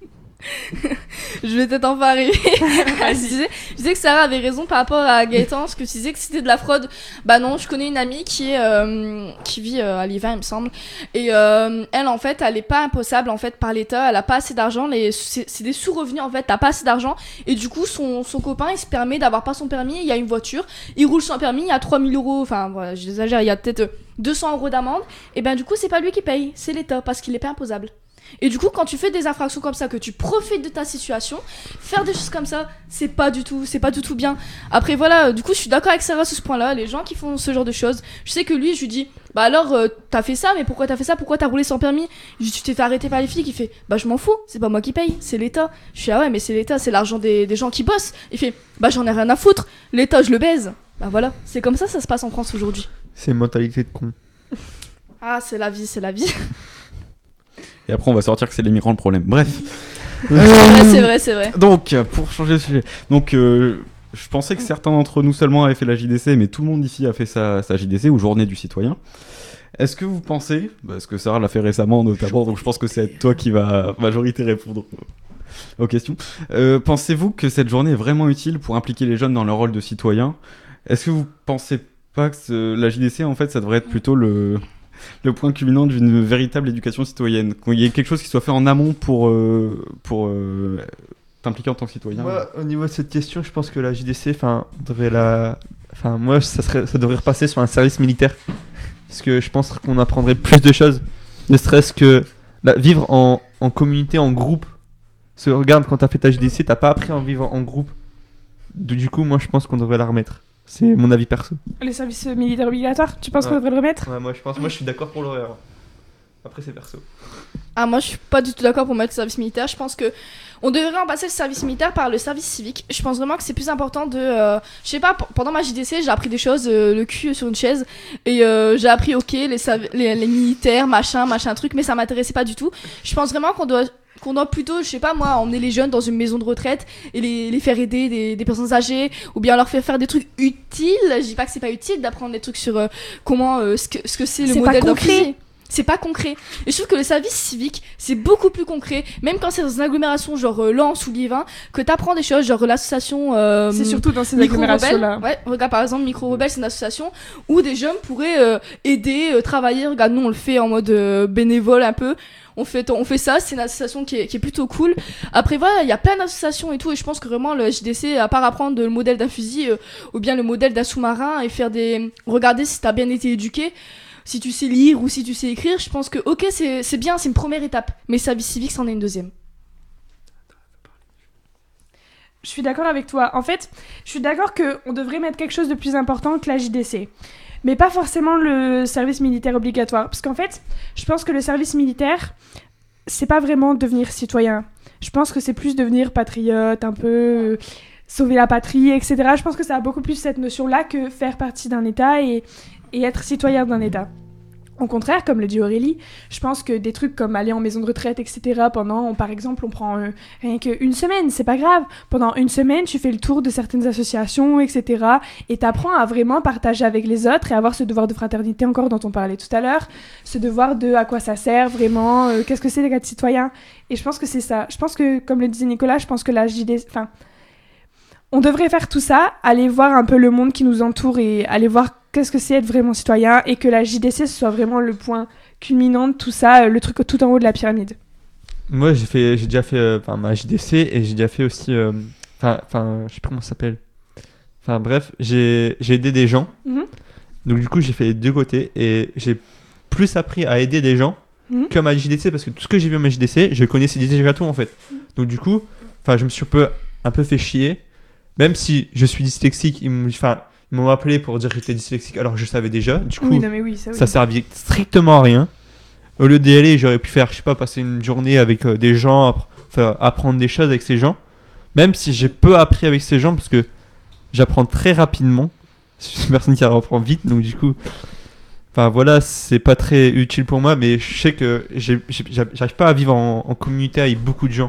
je vais peut-être enfin arriver. je, disais, je disais que Sarah avait raison par rapport à Gaëtan, parce que tu disais que c'était de la fraude. Bah non, je connais une amie qui est euh, qui vit euh, à Ливin, il me semble, et euh, elle en fait, elle est pas imposable en fait par l'État. Elle a pas assez d'argent, les c'est, c'est des sous-revenus en fait. T'as pas assez d'argent, et du coup son son copain il se permet d'avoir pas son permis. Il y a une voiture, il roule sans permis, il y a trois mille euros. Enfin, voilà, j'exagère, il y a peut-être euh, deux cents euros d'amende. Et ben du coup c'est pas lui qui paye, c'est l'État parce qu'il est pas imposable. Et du coup, quand tu fais des infractions comme ça, que tu profites de ta situation, faire des choses comme ça, c'est pas du tout, c'est pas du tout bien. Après voilà, euh, du coup, je suis d'accord avec Sarah sur ce point-là. Les gens qui font ce genre de choses, je sais que lui, je lui dis, bah alors, euh, t'as fait ça, mais pourquoi t'as fait ça? Pourquoi t'as roulé sans permis? Je dis, tu t'es fait arrêter par les flics. Il fait, bah je m'en fous, c'est pas moi qui paye, c'est l'État. Je suis ah ouais, mais c'est l'État, c'est l'argent des, des gens qui bossent. Il fait, bah j'en ai rien à foutre, l'État, je le baise. Bah voilà, c'est comme ça, ça se passe en France aujourd'hui. C'est une mentalité de con. Ah, c'est la vie, c'est la vie. Et après, on va sortir que c'est les migrants le problème. Bref. C'est vrai, c'est vrai, c'est vrai. Donc, pour changer de sujet. Donc, euh, je pensais que certains d'entre nous seulement avaient fait la J D C, mais tout le monde ici a fait sa, sa J D C, ou Journée du Citoyen. Est-ce que vous pensez, parce que Sarah l'a fait récemment notamment, donc je pense que c'est toi qui va majorité répondre aux questions. Euh, pensez-vous que cette journée est vraiment utile pour impliquer les jeunes dans leur rôle de citoyen? Est-ce que vous pensez pas que ce- la J D C, en fait, ça devrait être plutôt le... le point culminant d'une véritable éducation citoyenne, qu'il y ait quelque chose qui soit fait en amont pour, euh, pour euh, t'impliquer en tant que citoyen? Moi, au niveau de cette question, je pense que la J D C, enfin, devrait la, enfin, moi, ça serait, ça devrait repasser sur un service militaire, parce que je pense qu'on apprendrait plus de choses, ne serait-ce que la- vivre en, en communauté, en groupe. Parce que regarde, quand t'as fait ta J D C, t'as pas appris à en vivre en groupe. Du du coup, moi, je pense qu'on devrait la remettre. C'est mon avis perso. Le service militaire obligatoire, tu penses Ouais. qu'on devrait le remettre? Ouais, moi, je pense, moi, je suis d'accord pour l'horaire. Après, c'est perso. Ah, moi je suis pas du tout d'accord pour mettre le service militaire. Je pense que on devrait remplacer le service militaire par le service civique. Je pense vraiment que c'est plus important de. Euh, je sais pas, p- pendant ma J D C, j'ai appris des choses, euh, le cul sur une chaise. Et euh, j'ai appris, ok, les, sav- les, les militaires, machin, machin truc, mais ça m'intéressait pas du tout. Je pense vraiment qu'on doit. Qu'on doit plutôt, je sais pas moi, emmener les jeunes dans une maison de retraite et les, les faire aider des, des personnes âgées, ou bien leur faire faire des trucs utiles. Je dis pas que c'est pas utile d'apprendre des trucs sur euh, comment, euh, ce que ce que c'est le C'est pas modèle d'un concret. fusil. c'est pas concret. Et je trouve que le service civique, c'est beaucoup plus concret, même quand c'est dans une agglomération genre euh, Lens ou Liévin, que t'apprends des choses, genre l'association euh, C'est surtout dans ces Micro agglomérations-là. Rebelle. Ouais, regarde par exemple Micro Rebelle, c'est une association où des jeunes pourraient euh, aider, euh, travailler. Regarde, nous on le fait en mode euh, bénévole un peu. On fait, on fait ça, c'est une association qui est, qui est plutôt cool. Après voilà, il y a plein d'associations et tout, et je pense que vraiment le J D C, à part apprendre le modèle d'un fusil euh, ou bien le modèle d'un sous-marin et faire des, regarder si t'as bien été éduqué, si tu sais lire ou si tu sais écrire, je pense que ok c'est, c'est bien, c'est une première étape, mais service civique c'en est une deuxième. Je suis d'accord avec toi. En fait, je suis d'accord qu'on devrait mettre quelque chose de plus important que la J D C. Mais pas forcément le service militaire obligatoire. Parce qu'en fait, je pense que le service militaire, c'est pas vraiment devenir citoyen. Je pense que c'est plus devenir patriote, un peu euh, sauver la patrie, et cetera. Je pense que ça a beaucoup plus cette notion-là que faire partie d'un État et, et être citoyen d'un État. Au contraire, comme le dit Aurélie, je pense que des trucs comme aller en maison de retraite, et cetera, pendant, on, par exemple, on prend euh, rien qu'une semaine, c'est pas grave. Pendant une semaine, tu fais le tour de certaines associations, et cetera. Et t'apprends à vraiment partager avec les autres et avoir ce devoir de fraternité encore dont on parlait tout à l'heure. Ce devoir de à quoi ça sert vraiment, euh, qu'est-ce que c'est d'être citoyen. Et je pense que c'est ça. Je pense que, comme le disait Nicolas, je pense que la J D C... Enfin, on devrait faire tout ça, aller voir un peu le monde qui nous entoure et aller voir qu'est-ce que c'est être vraiment citoyen, et que la J D C ce soit vraiment le point culminant de tout ça, le truc tout en haut de la pyramide. Moi, j'ai fait, j'ai déjà fait enfin ma J D C, et j'ai déjà fait aussi, enfin, enfin, je sais pas comment ça s'appelle. Enfin bref, j'ai, j'ai aidé des gens. Mm-hmm. Donc du coup, j'ai fait les deux côtés, et j'ai plus appris à aider des gens mm-hmm. que ma J D C, parce que tout ce que j'ai vu à ma J D C, je connaissais déjà tout en fait. Donc du coup, enfin, je me suis un peu, un peu fait chier, même si je suis dyslexique. Ils m'ont, enfin, ils m'ont appelé pour dire que j'étais dyslexique, alors que je savais déjà. Du coup, oui, non, mais oui, ça, oui. ça servait strictement à rien. Au lieu d'y aller, j'aurais pu faire, je sais pas, passer une journée avec euh, des gens, appre- enfin, apprendre des choses avec ces gens. Même si j'ai peu appris avec ces gens, parce que j'apprends très rapidement. Je suis une personne qui apprend vite, donc du coup, enfin voilà, c'est pas très utile pour moi, mais je sais que j'ai, j'ai, j'arrive pas à vivre en, en communauté avec beaucoup de gens.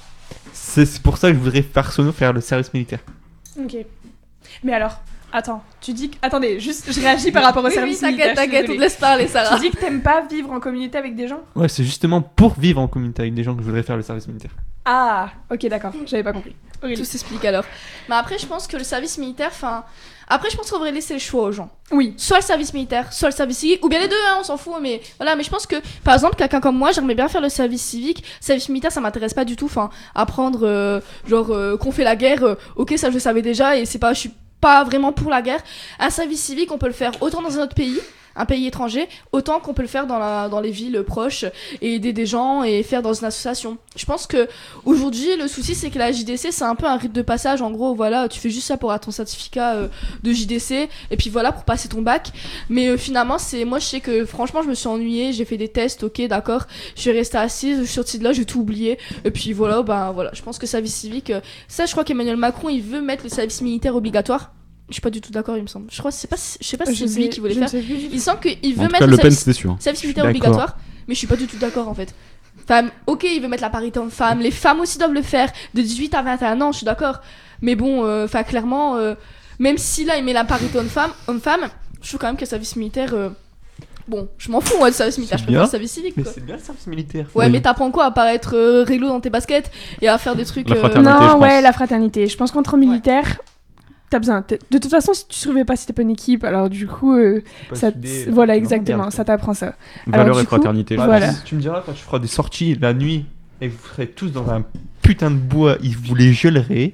C'est, c'est pour ça que je voudrais personnellement faire le service militaire. Ok. Mais alors, attends, tu dis que... Attendez, juste, je réagis par rapport au Oui, service oui, militaire. t'inquiète, je suis t'inquiète, on te désolée. laisse parler, Sarah. Tu dis que t'aimes pas vivre en communauté avec des gens ? Ouais, c'est justement pour vivre en communauté avec des gens que je voudrais faire le service militaire. Ah, ok, d'accord, j'avais pas compris. Tout Aurélie. s'explique alors. Mais après, je pense que le service militaire, enfin. Après, je pense qu'on devrait laisser le choix aux gens. Oui. Soit le service militaire, soit le service civique, ou bien les deux, hein, on s'en fout. Mais voilà, mais je pense que, par exemple, quelqu'un comme moi, j'aimerais bien faire le service civique. Service militaire, ça m'intéresse pas du tout. Enfin, apprendre, euh, genre, euh, qu'on fait la guerre, euh, ok, ça je le savais déjà, et c'est pas, je suis pas vraiment pour la guerre. Un service civique, on peut le faire autant dans un autre pays, un pays étranger, autant qu'on peut le faire dans, la, dans les villes proches et aider des gens et faire dans une association. Je pense que aujourd'hui le souci c'est que la J D C c'est un peu un rite de passage, en gros voilà, tu fais juste ça pour avoir ton certificat euh, de J D C et puis voilà pour passer ton bac, mais euh, finalement c'est, moi je sais que franchement je me suis ennuyée, j'ai fait des tests, ok d'accord, je suis restée assise, je suis sortie de là, j'ai tout oublié et puis voilà, ben voilà, je pense que service civique, euh, ça je crois qu'Emmanuel Macron il veut mettre le service militaire obligatoire. Je suis pas du tout d'accord, il me semble. Je crois, c'est pas, je sais pas si Je c'est lui sais- qui voulait je ne faire. sais plus du tout. Il semble qu'il veut En tout mettre cas, le Le Pen, service, c'était sûr. service Je suis militaire d'accord. obligatoire, mais je suis pas du tout d'accord en fait. Enfin, ok, il veut mettre la parité homme-femme, les femmes aussi doivent le faire, de dix-huit à vingt et un ans, je suis d'accord. Mais bon, enfin, euh, clairement, euh, même si là il met la parité homme-femme, homme-femme, je trouve quand même que le service militaire. Euh, bon, je m'en fous moi du service militaire, C'est je préfère bien. le service civique. Mais Quoi. c'est bien le service militaire. Ouais, Oui. mais t'apprends quoi à pas être euh, réglo dans tes baskets et à faire des trucs. La euh, fraternité. Non, je pense. ouais, la fraternité. Je pense qu'entre militaires, t'as besoin. t'es- De toute façon, si tu surveilles pas, si t'es pas une équipe, alors du coup, euh, Pas ça, soudé, t- voilà, euh, exactement, merde, ça t'apprend ça. Valeur Alors, et du coup, fraternité. je voilà. pense. Tu me diras quand tu feras des sorties la nuit et que vous serez tous dans un putain de bois, ils vous les gelerez.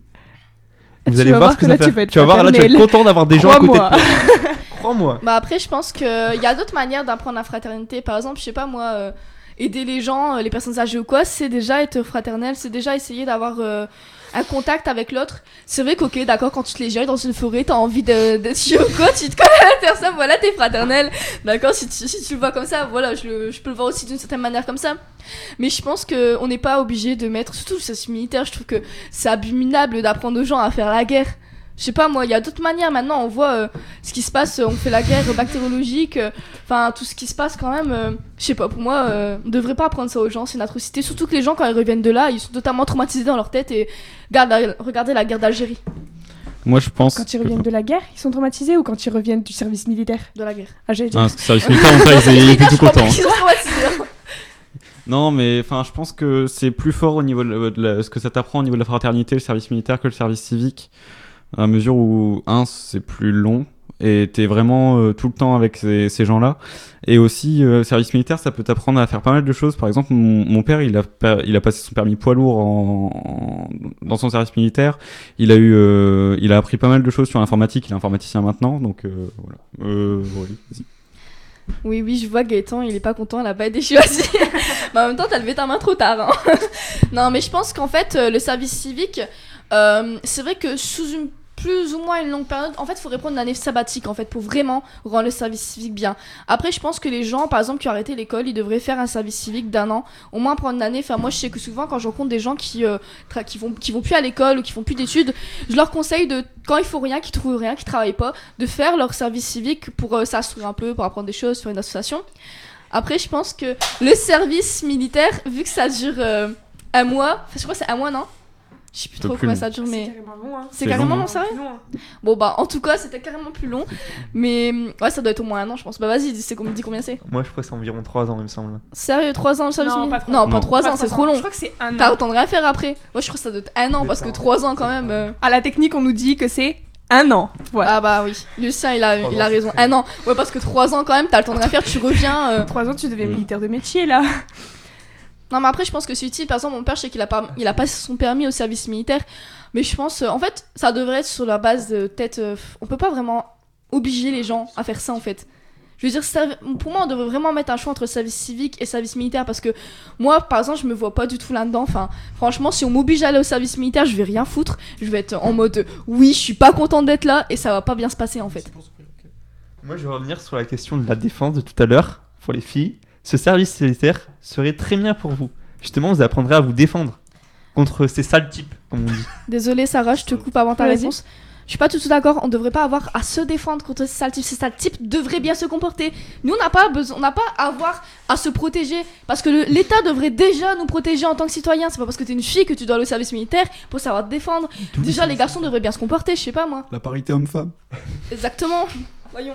Vous Tu allez vas voir voir ce que que ça là, fait. tu vas être Tu vas voir là, tu vas être fraternel. content d'avoir des gens à côté de Crois-moi. toi. Crois-moi. Bah après, je pense qu'il y a d'autres manières d'apprendre la fraternité. Par exemple, je sais pas moi, euh, aider les gens, euh, les personnes âgées ou quoi, c'est déjà être fraternel, c'est déjà essayer d'avoir euh, un contact avec l'autre. C'est vrai qu'ok, d'accord, quand tu te les gères dans une forêt, t'as envie de, d'être chiant ou quoi, tu te connais la personne, voilà, t'es fraternel. D'accord, si tu, si tu le vois comme ça, voilà, je, le- je peux le voir aussi d'une certaine manière comme ça. Mais je pense qu'on n'est pas obligé de mettre, surtout le service militaire, je trouve que c'est abominable d'apprendre aux gens à faire la guerre. Je sais pas moi, il y a d'autres manières maintenant, on voit euh, ce qui se passe, euh, on fait la guerre bactériologique, enfin tout ce qui se passe quand même, euh, je sais pas, pour moi, euh, on devrait pas apprendre ça aux gens, c'est une atrocité, surtout que les gens quand ils reviennent de là, ils sont totalement traumatisés dans leur tête et regarde la- regardez la guerre d'Algérie. Moi, je pense. Quand ils que- reviennent de la guerre, ils sont traumatisés ou quand ils reviennent du service militaire? De la guerre. Ah, j'allais dire. Ah, parce que service militaire, en fait, ils étaient tout contents. Ils sont traumatisés, hein. Non, mais enfin, je pense que c'est plus fort au niveau de, la- de la- ce que ça t'apprend au niveau de la fraternité, le service militaire, que le service civique, à mesure où un, c'est plus long et t'es vraiment euh, tout le temps avec ces, ces gens-là. Et aussi, euh, service militaire, ça peut t'apprendre à faire pas mal de choses. Par exemple, mon, mon père, il a, pa- il a passé son permis poids lourd en, en- dans son service militaire. Il a eu, euh, il a appris pas mal de choses sur l'informatique. Il est informaticien maintenant, donc euh, voilà. Euh, oui, vas-y. Oui, oui, je vois Gaëtan, il est pas content, elle a pas été choisie. Mais en même temps, t'as levé ta main trop tard. Hein. Non, mais je pense qu'en fait, euh, le service civique, euh, c'est vrai que sous une plus ou moins une longue période, en fait, il faudrait prendre une année sabbatique, en fait, pour vraiment rendre le service civique bien. Après, je pense que les gens, par exemple, qui ont arrêté l'école, ils devraient faire un service civique d'un an, au moins prendre une année. Enfin, moi, je sais que souvent, quand je rencontre des gens qui, euh, tra- qui, vont, qui vont plus à l'école ou qui font plus d'études, je leur conseille de, quand il faut rien, qu'ils trouvent rien, qu'ils travaillent pas, de faire leur service civique pour euh, s'instruire un peu, pour apprendre des choses, faire une association. Après, je pense que le service militaire, vu que ça dure euh, un mois, enfin, je crois que c'est un mois, non? Je sais plus Un peu trop plus combien long. ça dure, mais. C'est carrément long, hein. C'est C'est carrément long, long, sérieux? Long, hein. Bon, bah, en tout cas, c'était carrément plus long. Mais ouais, ça doit être au moins un an, je pense. Bah, vas-y, dis, c'est com- dis combien c'est. Moi, je crois que c'est environ trois ans, il me semble. Sérieux, trois ans le service Non, militaire? pas trois Non, ans. pas Non. trois Pas ans, c'est trois trop long. Je crois que c'est un T'as an. autant de rien à faire après. Moi, je crois que ça doit être un an, C'est parce ça, que hein. trois ans, quand même. euh, À la technique, on nous dit que c'est un an. Voilà. Ah, bah oui. Lucien, il a, Trois il a ans, raison. c'est très Un an. Ouais, parce que trois ans, quand même, t'as le temps de rien faire, tu reviens. euh, Trois ans, tu deviens Mm. militaire de métier, là. Non, mais après, je pense que c'est utile. Par exemple, mon père, je sais qu'il a, pas... il a passé son permis au service militaire. Mais je pense, euh, en fait, ça devrait être sur la base de peut-être. euh, on peut pas vraiment obliger les gens à faire ça, en fait. Je veux dire, ça- pour moi, on devrait vraiment mettre un choix entre service civique et service militaire. Parce que moi, par exemple, je me vois pas du tout là-dedans. Enfin, franchement, si on m'oblige à aller au service militaire, je vais rien foutre. Je vais être en mode oui, je suis pas contente d'être là et ça va pas bien se passer, en fait. Moi, je vais revenir sur la question de la défense de tout à l'heure, pour les filles. Ce service militaire serait très bien pour vous. Justement, vous apprendrez à vous défendre contre ces sales types, comme on dit. Désolée, Sarah, je te coupe avant ta Vas-y. réponse. Je suis pas du tout d'accord, on devrait pas avoir à se défendre contre ces sales types. Ces sales types devraient bien se comporter. Nous, on n'a pas besoin, on n'a pas à avoir à se protéger. Parce que le- l'État devrait déjà nous protéger en tant que citoyens. C'est pas parce que t'es une fille que tu dois aller au service militaire pour savoir te défendre. Déjà, les garçons devraient bien se comporter, je sais pas moi. La parité homme-femme. Exactement. Voyons.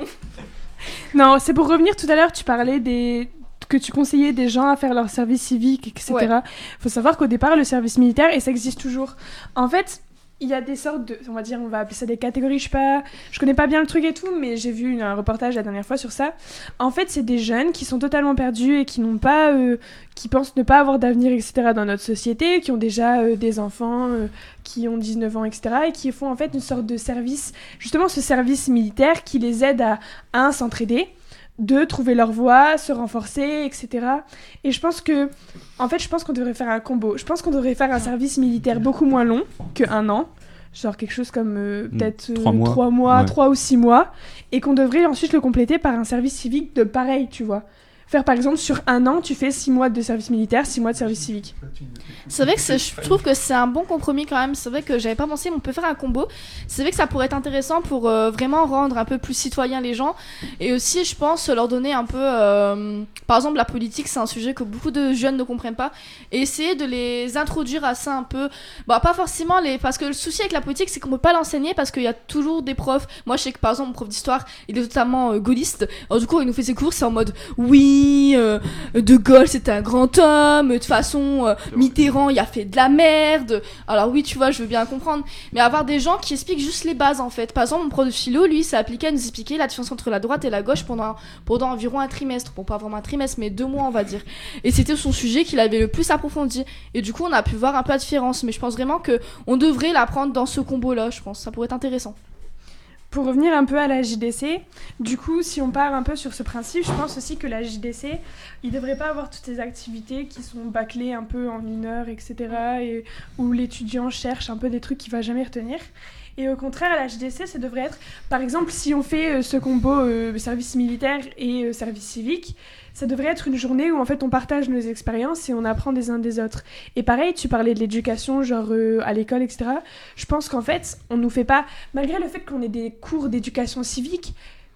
Non, c'est pour revenir tout à l'heure, tu parlais des que tu conseillais des gens à faire leur service civique, et cetera. Faut savoir qu'au départ, le service militaire, et ça existe toujours. En fait, il y a des sortes de, on va dire, on va appeler ça des catégories. Je sais pas, je connais pas bien le truc et tout, mais j'ai vu une- un reportage la dernière fois sur ça. En fait, c'est des jeunes qui sont totalement perdus et qui n'ont pas, euh, qui pensent ne pas avoir d'avenir, et cetera. Dans notre société, qui ont déjà euh, des enfants, euh, qui ont dix-neuf ans, et cetera. Et qui font en fait une sorte de service, justement ce service militaire qui les aide à un s'entraider, deux trouver leur voie, se renforcer, et cetera. Et je pense que, en fait, je pense qu'on devrait faire un combo. Je pense qu'on devrait faire un service militaire beaucoup moins long que un an, genre quelque chose comme euh, Mm, peut-être euh, trois mois. trois mois, Ouais. trois ou six mois, et qu'on devrait ensuite le compléter par un service civique de pareil, tu vois. Faire par exemple sur un an, tu fais six mois de service militaire, six mois de service civique. C'est vrai que c'est- je trouve que c'est un bon compromis quand même. C'est vrai que j'avais pas pensé, mais on peut faire un combo. C'est vrai que ça pourrait être intéressant pour euh, vraiment rendre un peu plus citoyens les gens. Et aussi, je pense, leur donner un peu. euh, par exemple, la politique, c'est un sujet que beaucoup de jeunes ne comprennent pas. Et essayer de les introduire à ça un peu. Bah, pas forcément les. Parce que le souci avec la politique, c'est qu'on peut pas l'enseigner parce qu'il y a toujours des profs. Moi, je sais que par exemple, mon prof d'histoire, il est totalement euh, gaulliste. Alors, du coup, il nous fait ses cours, c'est en mode oui, euh, De Gaulle, c'était un grand homme. De toute façon, euh, Mitterrand, il a fait de la merde. Alors oui, tu vois, je veux bien comprendre. Mais avoir des gens qui expliquent juste les bases, en fait. Par exemple, mon prof de philo, lui, s'est appliqué à nous expliquer la différence entre la droite et la gauche pendant, pendant environ un trimestre. Bon, pas vraiment un trimestre, mais deux mois, on va dire. Et c'était son sujet qu'il avait le plus approfondi. Et du coup, on a pu voir un peu la différence. Mais je pense vraiment que on devrait l'apprendre dans ce combo-là, je pense. Ça pourrait être intéressant. Pour revenir un peu à la J D C, du coup, si on part un peu sur ce principe, je pense aussi que la J D C, il devrait pas avoir toutes ces activités qui sont bâclées un peu en une heure, et cetera, et où l'étudiant cherche un peu des trucs qu'il va jamais retenir. Et au contraire, à la J D C, ça devrait être, par exemple, si on fait euh, ce combo euh, service militaire et euh, service civique, ça devrait être une journée où en fait on partage nos expériences et on apprend des uns des autres. Et pareil, tu parlais de l'éducation, genre euh, à l'école, et cetera. Je pense qu'en fait, on nous fait pas, malgré le fait qu'on ait des cours d'éducation civique,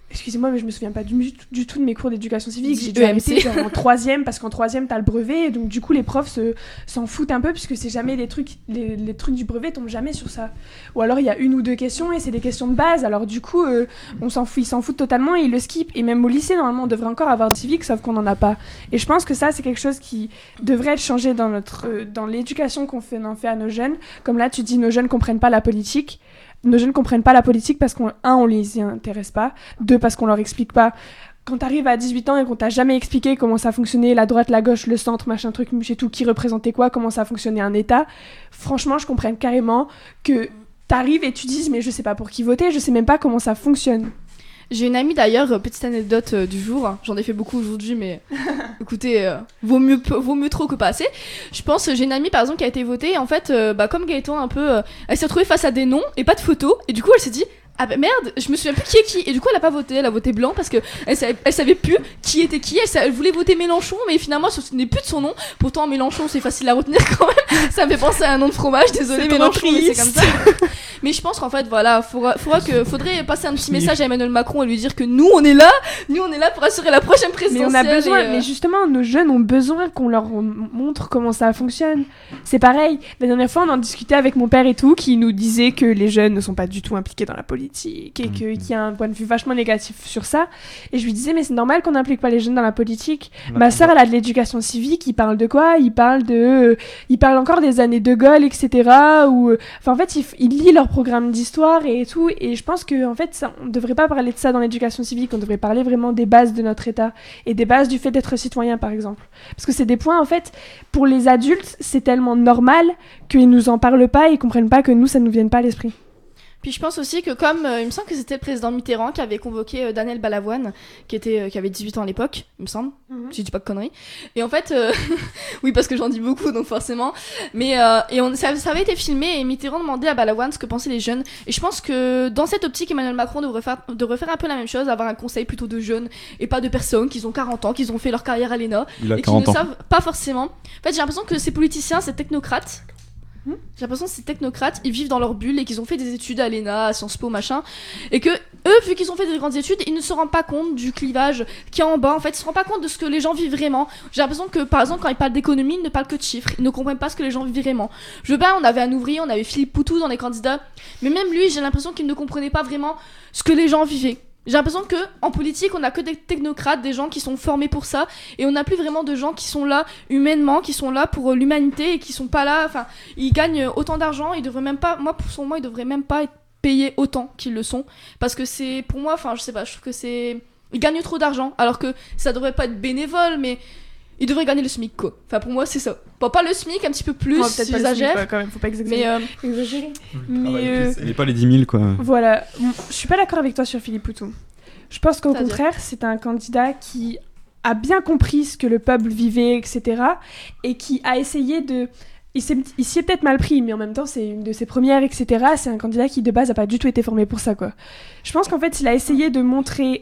Excusez-moi, mais je me souviens pas du, du tout de mes cours d'éducation civique. J'ai dû E M C. arrêter genre en troisième, parce qu'en troisième, t'as le brevet, et donc du coup, les profs se, s'en foutent un peu, puisque c'est jamais des trucs, les, les trucs du brevet tombent jamais sur ça. Ou alors, il y a une ou deux questions, et c'est des questions de base, alors du coup, euh, on s'en fout, ils s'en foutent totalement, et ils le skippent. Et même au lycée, normalement, on devrait encore avoir du civique, sauf qu'on en a pas. Et je pense que ça, c'est quelque chose qui devrait être changé dans, notre, euh, dans l'éducation qu'on fait, on en fait à nos jeunes. Comme là, tu dis, nos jeunes comprennent pas la politique. Nos jeunes comprennent pas la politique parce qu'on, un, on les y intéresse pas, deux, parce qu'on leur explique pas. Quand t'arrives à dix-huit ans et qu'on t'a jamais expliqué comment ça fonctionnait, la droite, la gauche, le centre, machin truc, et tout, qui représentait quoi, comment ça fonctionnait un État, franchement, je comprends carrément que t'arrives et tu dises, mais je sais pas pour qui voter, je sais même pas comment ça fonctionne. J'ai une amie d'ailleurs, euh, petite anecdote euh, du jour, hein. J'en ai fait beaucoup aujourd'hui, mais écoutez, euh, vaut, mieux, peu- vaut mieux trop que pas assez. Je pense, euh, j'ai une amie par exemple qui a été votée, et en fait, euh, bah, comme Gaëtan, un peu, euh, elle s'est retrouvée face à des noms et pas de photos, et du coup elle s'est dit, ah bah merde, je me souviens plus qui est qui, et du coup elle a pas voté, elle a voté blanc parce que elle savait, elle savait plus qui était qui, elle, sa- elle voulait voter Mélenchon, mais finalement elle se souvenait plus de son nom. Pourtant Mélenchon c'est facile à retenir quand même, ça me fait penser à un nom de fromage, désolé C'est trop Mélenchon, mais c'est triste. comme ça. Mais je pense qu'en fait voilà, faudra, faudra que, faudrait passer un petit message à Emmanuel Macron et lui dire que nous on est là, nous on est là pour assurer la prochaine Mais présidentielle. on a besoin, et, euh, mais justement, nos jeunes ont besoin qu'on leur montre comment ça fonctionne. C'est pareil, la dernière fois on en discutait avec mon père et tout, qui nous disait que les jeunes ne sont pas du tout impliqués dans la politique, et que, qu'il y a un point de vue vachement négatif sur ça. Et je lui disais, mais c'est normal qu'on n'implique pas les jeunes dans la politique. Là, Ma on sœur, va- elle a de l'éducation civique, il parle de quoi? Il parle de... euh, il parle encore des années de Gaulle, et cetera. Ou... euh, Enfin, en fait, il, f- il lit leur programme d'histoire et tout. Et je pense qu'en en fait, ça, on ne devrait pas parler de ça dans l'éducation civique. On devrait parler vraiment des bases de notre État. Et des bases du fait d'être citoyen, par exemple. Parce que c'est des points, en fait, pour les adultes, c'est tellement normal qu'ils nous en parlent pas et ils comprennent pas que nous, ça nous vienne pas à l'esprit. Puis je pense aussi que comme euh, il me semble que c'était le président Mitterrand qui avait convoqué euh, Daniel Balavoine, qui était euh, qui avait dix-huit ans à l'époque, il me semble, si je dis pas de conneries. Et en fait, euh, oui parce que j'en dis beaucoup donc forcément. Mais euh, et on, ça, ça avait été filmé et Mitterrand demandait à Balavoine ce que pensaient les jeunes. Et je pense que dans cette optique, Emmanuel Macron devrait faire devrait faire un peu la même chose, avoir un conseil plutôt de jeunes et pas de personnes qui ont quarante ans, qui ont fait leur carrière à l'E N A Il a et qui ne quarante ans. savent pas forcément. En fait, j'ai l'impression que ces politiciens, ces technocrates. J'ai l'impression que ces technocrates, ils vivent dans leur bulle et qu'ils ont fait des études à l'E N A, à Sciences Po, machin. Et que eux, vu qu'ils ont fait des grandes études, ils ne se rendent pas compte du clivage qu'il y a en bas. En fait, ils se rendent pas compte de ce que les gens vivent vraiment. J'ai l'impression que, par exemple, quand ils parlent d'économie, ils ne parlent que de chiffres. Ils ne comprennent pas ce que les gens vivent vraiment. Je veux bien, on avait un ouvrier, on avait Philippe Poutou dans les candidats. Mais même lui, j'ai l'impression qu'il ne comprenait pas vraiment ce que les gens vivaient. J'ai l'impression que en politique, on a que des technocrates, des gens qui sont formés pour ça, et on n'a plus vraiment de gens qui sont là humainement, qui sont là pour euh, l'humanité et qui sont pas là. Enfin, ils gagnent autant d'argent, ils devraient même pas. Moi, pour son moi, ils devraient même pas être payés autant qu'ils le sont, parce que c'est pour moi. Enfin, je sais pas, je trouve que c'est ils gagnent trop d'argent, alors que ça devrait pas être bénévole, mais ils devraient gagner le SMIC quoi. Enfin, pour moi, c'est ça. Bon, pas le SMIC, un petit peu plus, Ouais, peut-être pas le j'exagère, SMIC, ouais, quand même, faut pas exagérer. mais euh, Exagérer. Ah Mais bah, euh, Il n'est pas les dix mille quoi. voilà, Bon, je suis pas d'accord avec toi sur Philippe Poutou. Je pense qu'au C'est-à-dire contraire, c'est un candidat qui a bien compris ce que le peuple vivait, et cetera. Et qui a essayé de... Il s'est, il s'y est peut-être mal pris, mais en même temps, c'est une de ses premières, et cetera. C'est un candidat qui, de base, n'a pas du tout été formé pour ça, quoi. Je pense qu'en fait, il a essayé de montrer...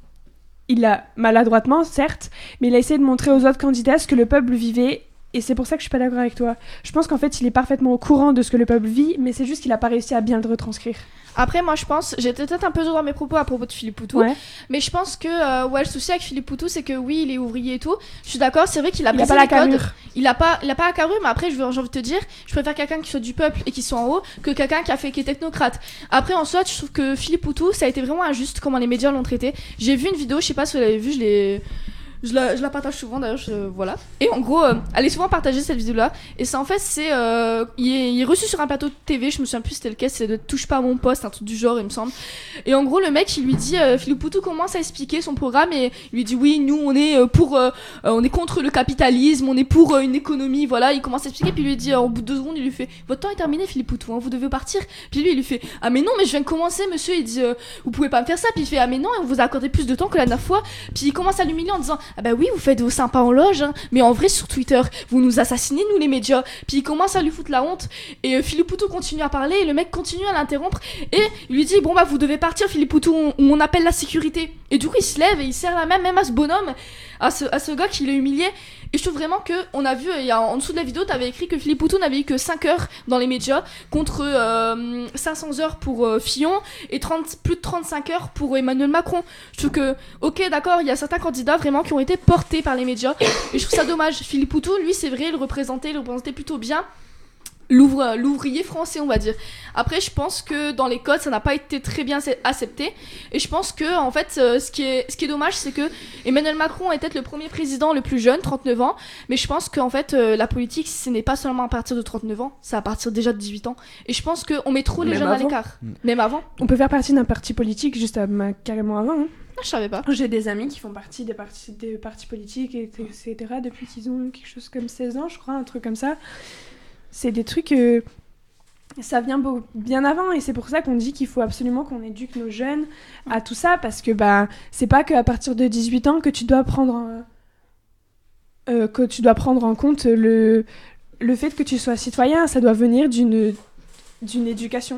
Il a maladroitement, certes, mais il a essayé de montrer aux autres candidats ce que le peuple vivait. Et c'est pour ça que je suis pas d'accord avec toi. Je pense qu'en fait, il est parfaitement au courant de ce que le peuple vit, mais c'est juste qu'il a pas réussi à bien le retranscrire. après, moi, je pense, j'étais peut-être un peu dur dans mes propos à propos de Philippe Poutou. Ouais. Mais je pense que euh, ouais, le souci avec Philippe Poutou, c'est que oui, il est ouvrier et tout. Je suis d'accord, c'est vrai qu'il a Il a brisé pas la les codes. carrure. Il a pas, il a pas la carrure, mais après, je veux, j'ai envie de te dire, je préfère quelqu'un qui soit du peuple et qui soit en haut que quelqu'un qui a fait qui est technocrate. Après, en soi, je trouve que Philippe Poutou, ça a été vraiment injuste comment les médias l'ont traité. J'ai vu une vidéo, je sais pas si vous l'avez vue, je l'ai. Je la, je la partage souvent d'ailleurs, je- voilà. Et en gros, euh, elle est souvent partagée cette vidéo-là. Et ça, en fait, c'est. Euh, il, est, il est reçu sur un plateau de T V, je me souviens plus c'était lequel, c'est de Touche pas à mon poste, un truc du genre, il me semble. Et en gros, le mec, il lui dit. Euh, Philippe Poutou commence à expliquer son programme et il lui dit oui, nous, on est euh, pour. Euh, euh, on est contre le capitalisme, on est pour euh, une économie, voilà. Il commence à expliquer, puis il lui dit, euh, au bout de deux secondes, il lui fait votre temps est terminé, Philippe Poutou, hein, vous devez partir. Puis lui, il lui fait ah, mais non, mais je viens de commencer, monsieur. Il dit euh, vous pouvez pas me faire ça. Puis il fait ah, mais non, on vous a accordé plus de temps que la dernière fois. Puis il commence à l'humilier en disant ah, bah oui, vous faites vos sympas en loge, hein, mais en vrai, sur Twitter, vous nous assassinez, nous les médias. Puis il commence à lui foutre la honte. Et euh, Philippe Poutou continue à parler, et le mec continue à l'interrompre. Et il lui dit bon, bah vous devez partir, Philippe Poutou, on, on appelle la sécurité. Et du coup, il se lève et il serre la main, même à ce bonhomme. à ce, à ce gars qui l'a humilié. Et je trouve vraiment que on a vu, il y a, en dessous de la vidéo, t'avais écrit que Philippe Poutou n'avait eu que cinq heures dans les médias contre euh, cinq cents heures pour euh, Fillon et trente, plus de trente-cinq heures pour Emmanuel Macron. Je trouve que, ok, d'accord, il y a certains candidats vraiment qui ont été portés par les médias et je trouve ça dommage. Philippe Poutou, lui, c'est vrai, il représentait, il représentait plutôt bien L'ouvre, l'ouvrier français, on va dire. Après, je pense que dans les codes, ça n'a pas été très bien accepté. Et je pense que, en fait, euh, ce, qui est, ce qui est dommage, c'est que Emmanuel Macron est peut-être le premier président le plus jeune, trente-neuf ans. Mais je pense qu'en fait, euh, la politique, ce n'est pas seulement à partir de trente-neuf ans, c'est à partir déjà de dix-huit ans. Et je pense qu'on met trop les Même jeunes avant. à l'écart. Mm. Même avant. On peut faire partie d'un parti politique juste à, bah, carrément avant. Hein. Ah, je savais pas. J'ai des amis qui font partie des partis, des partis politiques, et cetera, depuis qu'ils ont quelque chose comme seize ans, je crois, un truc comme ça. C'est des trucs... Euh... Ça vient beau, bien avant et c'est pour ça qu'on dit qu'il faut absolument qu'on éduque nos jeunes à tout ça parce que bah, c'est pas qu'à partir de dix-huit ans que tu dois prendre, euh, que tu dois prendre en compte le, le fait que tu sois citoyen, ça doit venir d'une, d'une éducation.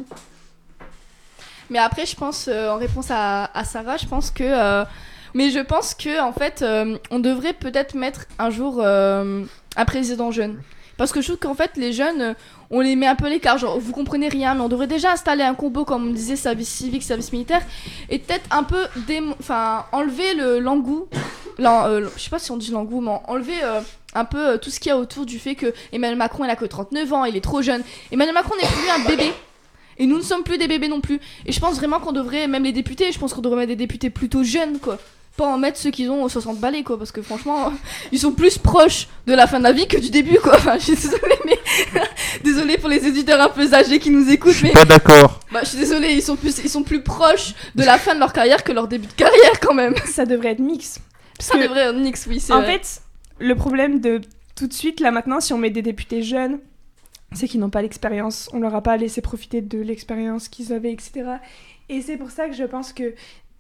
Mais après, je pense, euh, en réponse à, à Sarah, je pense que... Euh, mais je pense que en fait, euh, on devrait peut-être mettre un jour euh, un président jeune. Parce que je trouve qu'en fait, les jeunes, on les met un peu à l'écart. Genre, vous comprenez rien, mais on devrait déjà installer un combo, comme on disait, service civique, service militaire, et peut-être un peu démo- enfin, enlever le l'engouement. Euh, je sais pas si on dit l'engouement, enlever euh, un peu euh, tout ce qu'il y a autour du fait que Emmanuel Macron, il a que trente-neuf ans, il est trop jeune. Emmanuel Macron n'est plus un bébé. Et nous ne sommes plus des bébés non plus. Et je pense vraiment qu'on devrait, même les députés, je pense qu'on devrait mettre des députés plutôt jeunes, quoi. Pas en mettre ceux qui ont soixante balais, quoi, parce que franchement, ils sont plus proches de la fin de la vie que du début, quoi. Enfin, je suis désolée, mais... désolée pour les éditeurs un peu âgés qui nous écoutent, mais... Pas d'accord. Bah, je suis désolée, ils sont, plus... ils sont plus proches de la fin de leur carrière que leur début de carrière, quand même. Ça devrait être mix. Ça que... devrait être mix, oui, c'est En vrai. fait, le problème de tout de suite, là, maintenant, si on met des députés jeunes, c'est qu'ils n'ont pas l'expérience. On leur a pas laissé profiter de l'expérience qu'ils avaient, et cetera. Et c'est pour ça que je pense que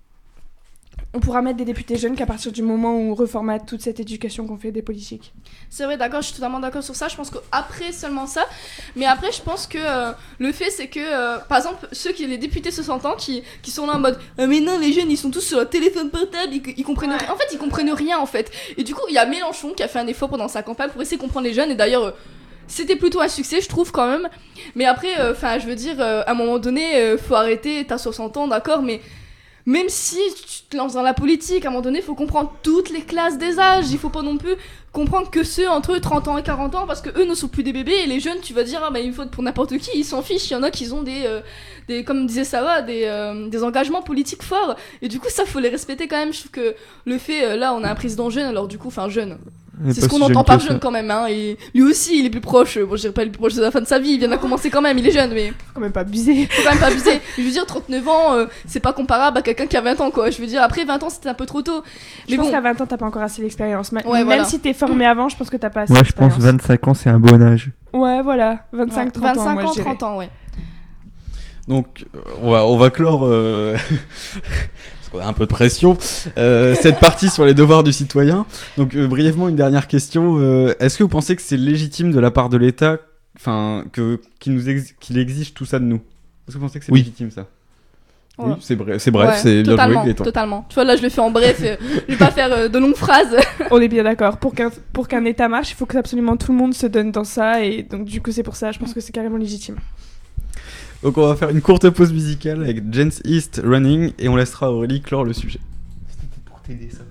on pourra mettre des députés jeunes qu'à partir du moment où on reformate toute cette éducation qu'on fait des politiques. C'est vrai, d'accord, je suis totalement d'accord sur ça. Je pense qu'après seulement ça, mais après je pense que euh, le fait c'est que, euh, par exemple, ceux qui les députés soixante ans qui, qui sont là en mode ah, mais non, les jeunes ils sont tous sur leur téléphone portable, ils, ils comprennent ouais. rien. En fait, ils comprennent rien en fait. Et du coup, il y a Mélenchon qui a fait un effort pendant sa campagne pour essayer de comprendre les jeunes, et d'ailleurs... Euh, c'était plutôt un succès, je trouve, quand même. Mais après, enfin, euh, je veux dire, euh, à un moment donné, euh, faut arrêter, t'as soixante ans, d'accord, mais même si tu te lances dans la politique, à un moment donné, faut comprendre toutes les classes des âges. Il faut pas non plus comprendre que ceux entre trente ans et quarante ans, parce que eux ne sont plus des bébés, et les jeunes, tu vas dire, ah bah il faut pour n'importe qui, ils s'en fichent. Il y en a qui ont des, euh, des comme disait Sarah, des, euh, des engagements politiques forts. Et du coup, ça, faut les respecter quand même. Je trouve que le fait, euh, là, on a un président jeune, alors du coup, enfin, jeune. C'est ce qu'on entend par jeune quand même, hein. Et lui aussi, il est plus proche. Bon, je dirais pas le plus proche de la fin de sa vie. Il vient de commencer quand même. Il est jeune, mais faut quand même pas abuser. Faut quand même pas abuser. Je veux dire, trente-neuf ans, euh, c'est pas comparable à quelqu'un qui a vingt ans, quoi. Je veux dire, après vingt ans, c'était un peu trop tôt. Je mais pense bon. qu'à vingt ans, t'as pas encore assez d'expérience. Ouais, même voilà. si t'es formé avant, je pense que t'as pas assez Moi, d'expérience. je pense vingt-cinq ans, c'est un bon âge. Ouais, voilà. vingt-cinq trente ouais, ans. vingt-cinq ans, trente ans, ouais. Donc, on va, on va clore. Euh... Parce qu'on a un peu de pression. Euh, cette partie sur les devoirs du citoyen. Donc, euh, brièvement, une dernière question. Euh, est-ce que vous pensez que c'est légitime de la part de l'État, enfin, que qu'il nous ex- qu'il exige tout ça de nous ? Est-ce que vous pensez que c'est oui. légitime ça ? Ouais. Oui, c'est bref, c'est bref, ouais, c'est bien totalement, joué, Gaëtan. Totalement. Tu vois, là, je le fais en bref. Euh, je vais pas faire euh, de longues phrases. On est bien d'accord. Pour qu'un pour qu'un État marche, il faut que absolument tout le monde se donne dans ça, et donc du coup, c'est pour ça. Je pense que c'est carrément légitime. Donc on va faire une courte pause musicale avec Jens East Running et on laissera Aurélie clore le sujet. C'était pour t'aider ça.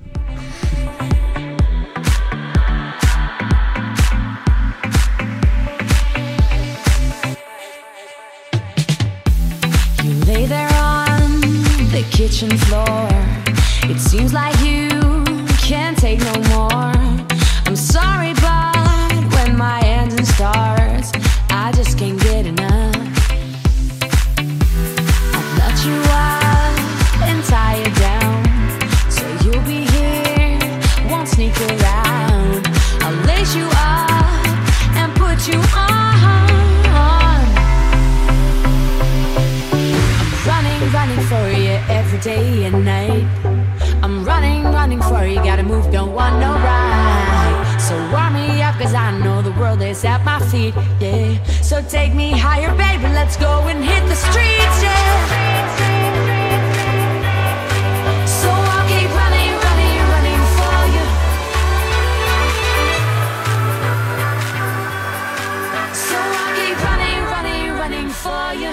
You lay there on the kitchen floor. It seems like you can't take no more. I'm sorry, but when my engine starts, I just can't get enough. You up and tie you down, so you'll be here, won't sneak around. I'll lace you up and put you on. I'm running, running for you every day and night. I'm running, running for you, gotta move, don't want no ride. So warm me up, cause I know the world is at my feet, yeah. So take me higher, baby, let's go and hit the streets, yeah. So I'll keep running, running, running for you. for you.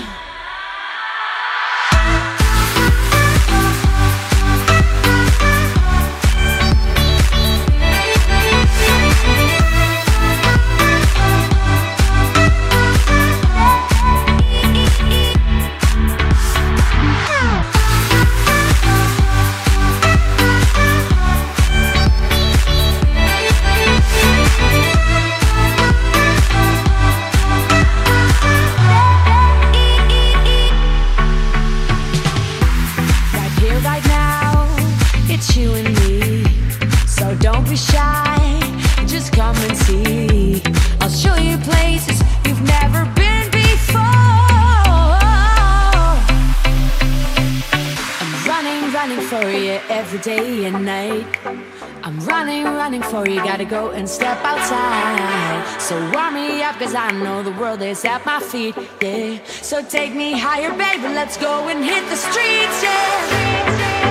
Every day and night I'm running, running for you. Gotta go and step outside. So warm me up, cause I know the world is at my feet, yeah. So take me higher, baby, let's go and hit the streets, yeah.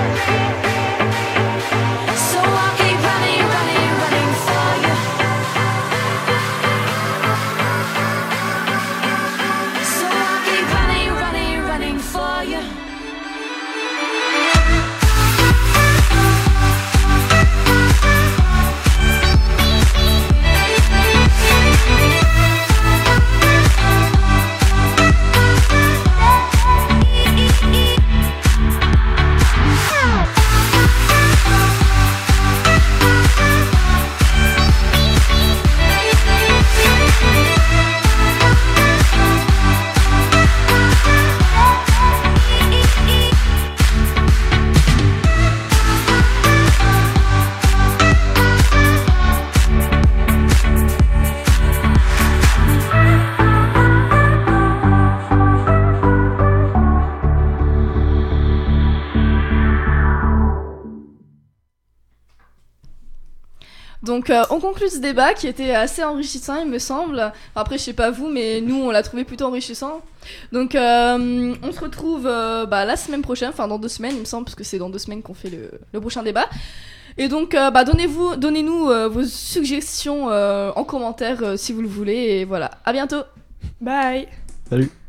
So I'll keep running, running, running for you. So I'll keep running, running, running for you. Donc euh, on conclut ce débat qui était assez enrichissant, il me semble. Après je sais pas vous, mais nous on l'a trouvé plutôt enrichissant. Donc euh, on se retrouve euh, bah, la semaine prochaine, enfin dans deux semaines il me semble, parce que c'est dans deux semaines qu'on fait le, le prochain débat. Et donc euh, bah, donnez-vous, donnez-nous euh, vos suggestions euh, en commentaire euh, si vous le voulez. Et voilà, à bientôt. Bye. Salut.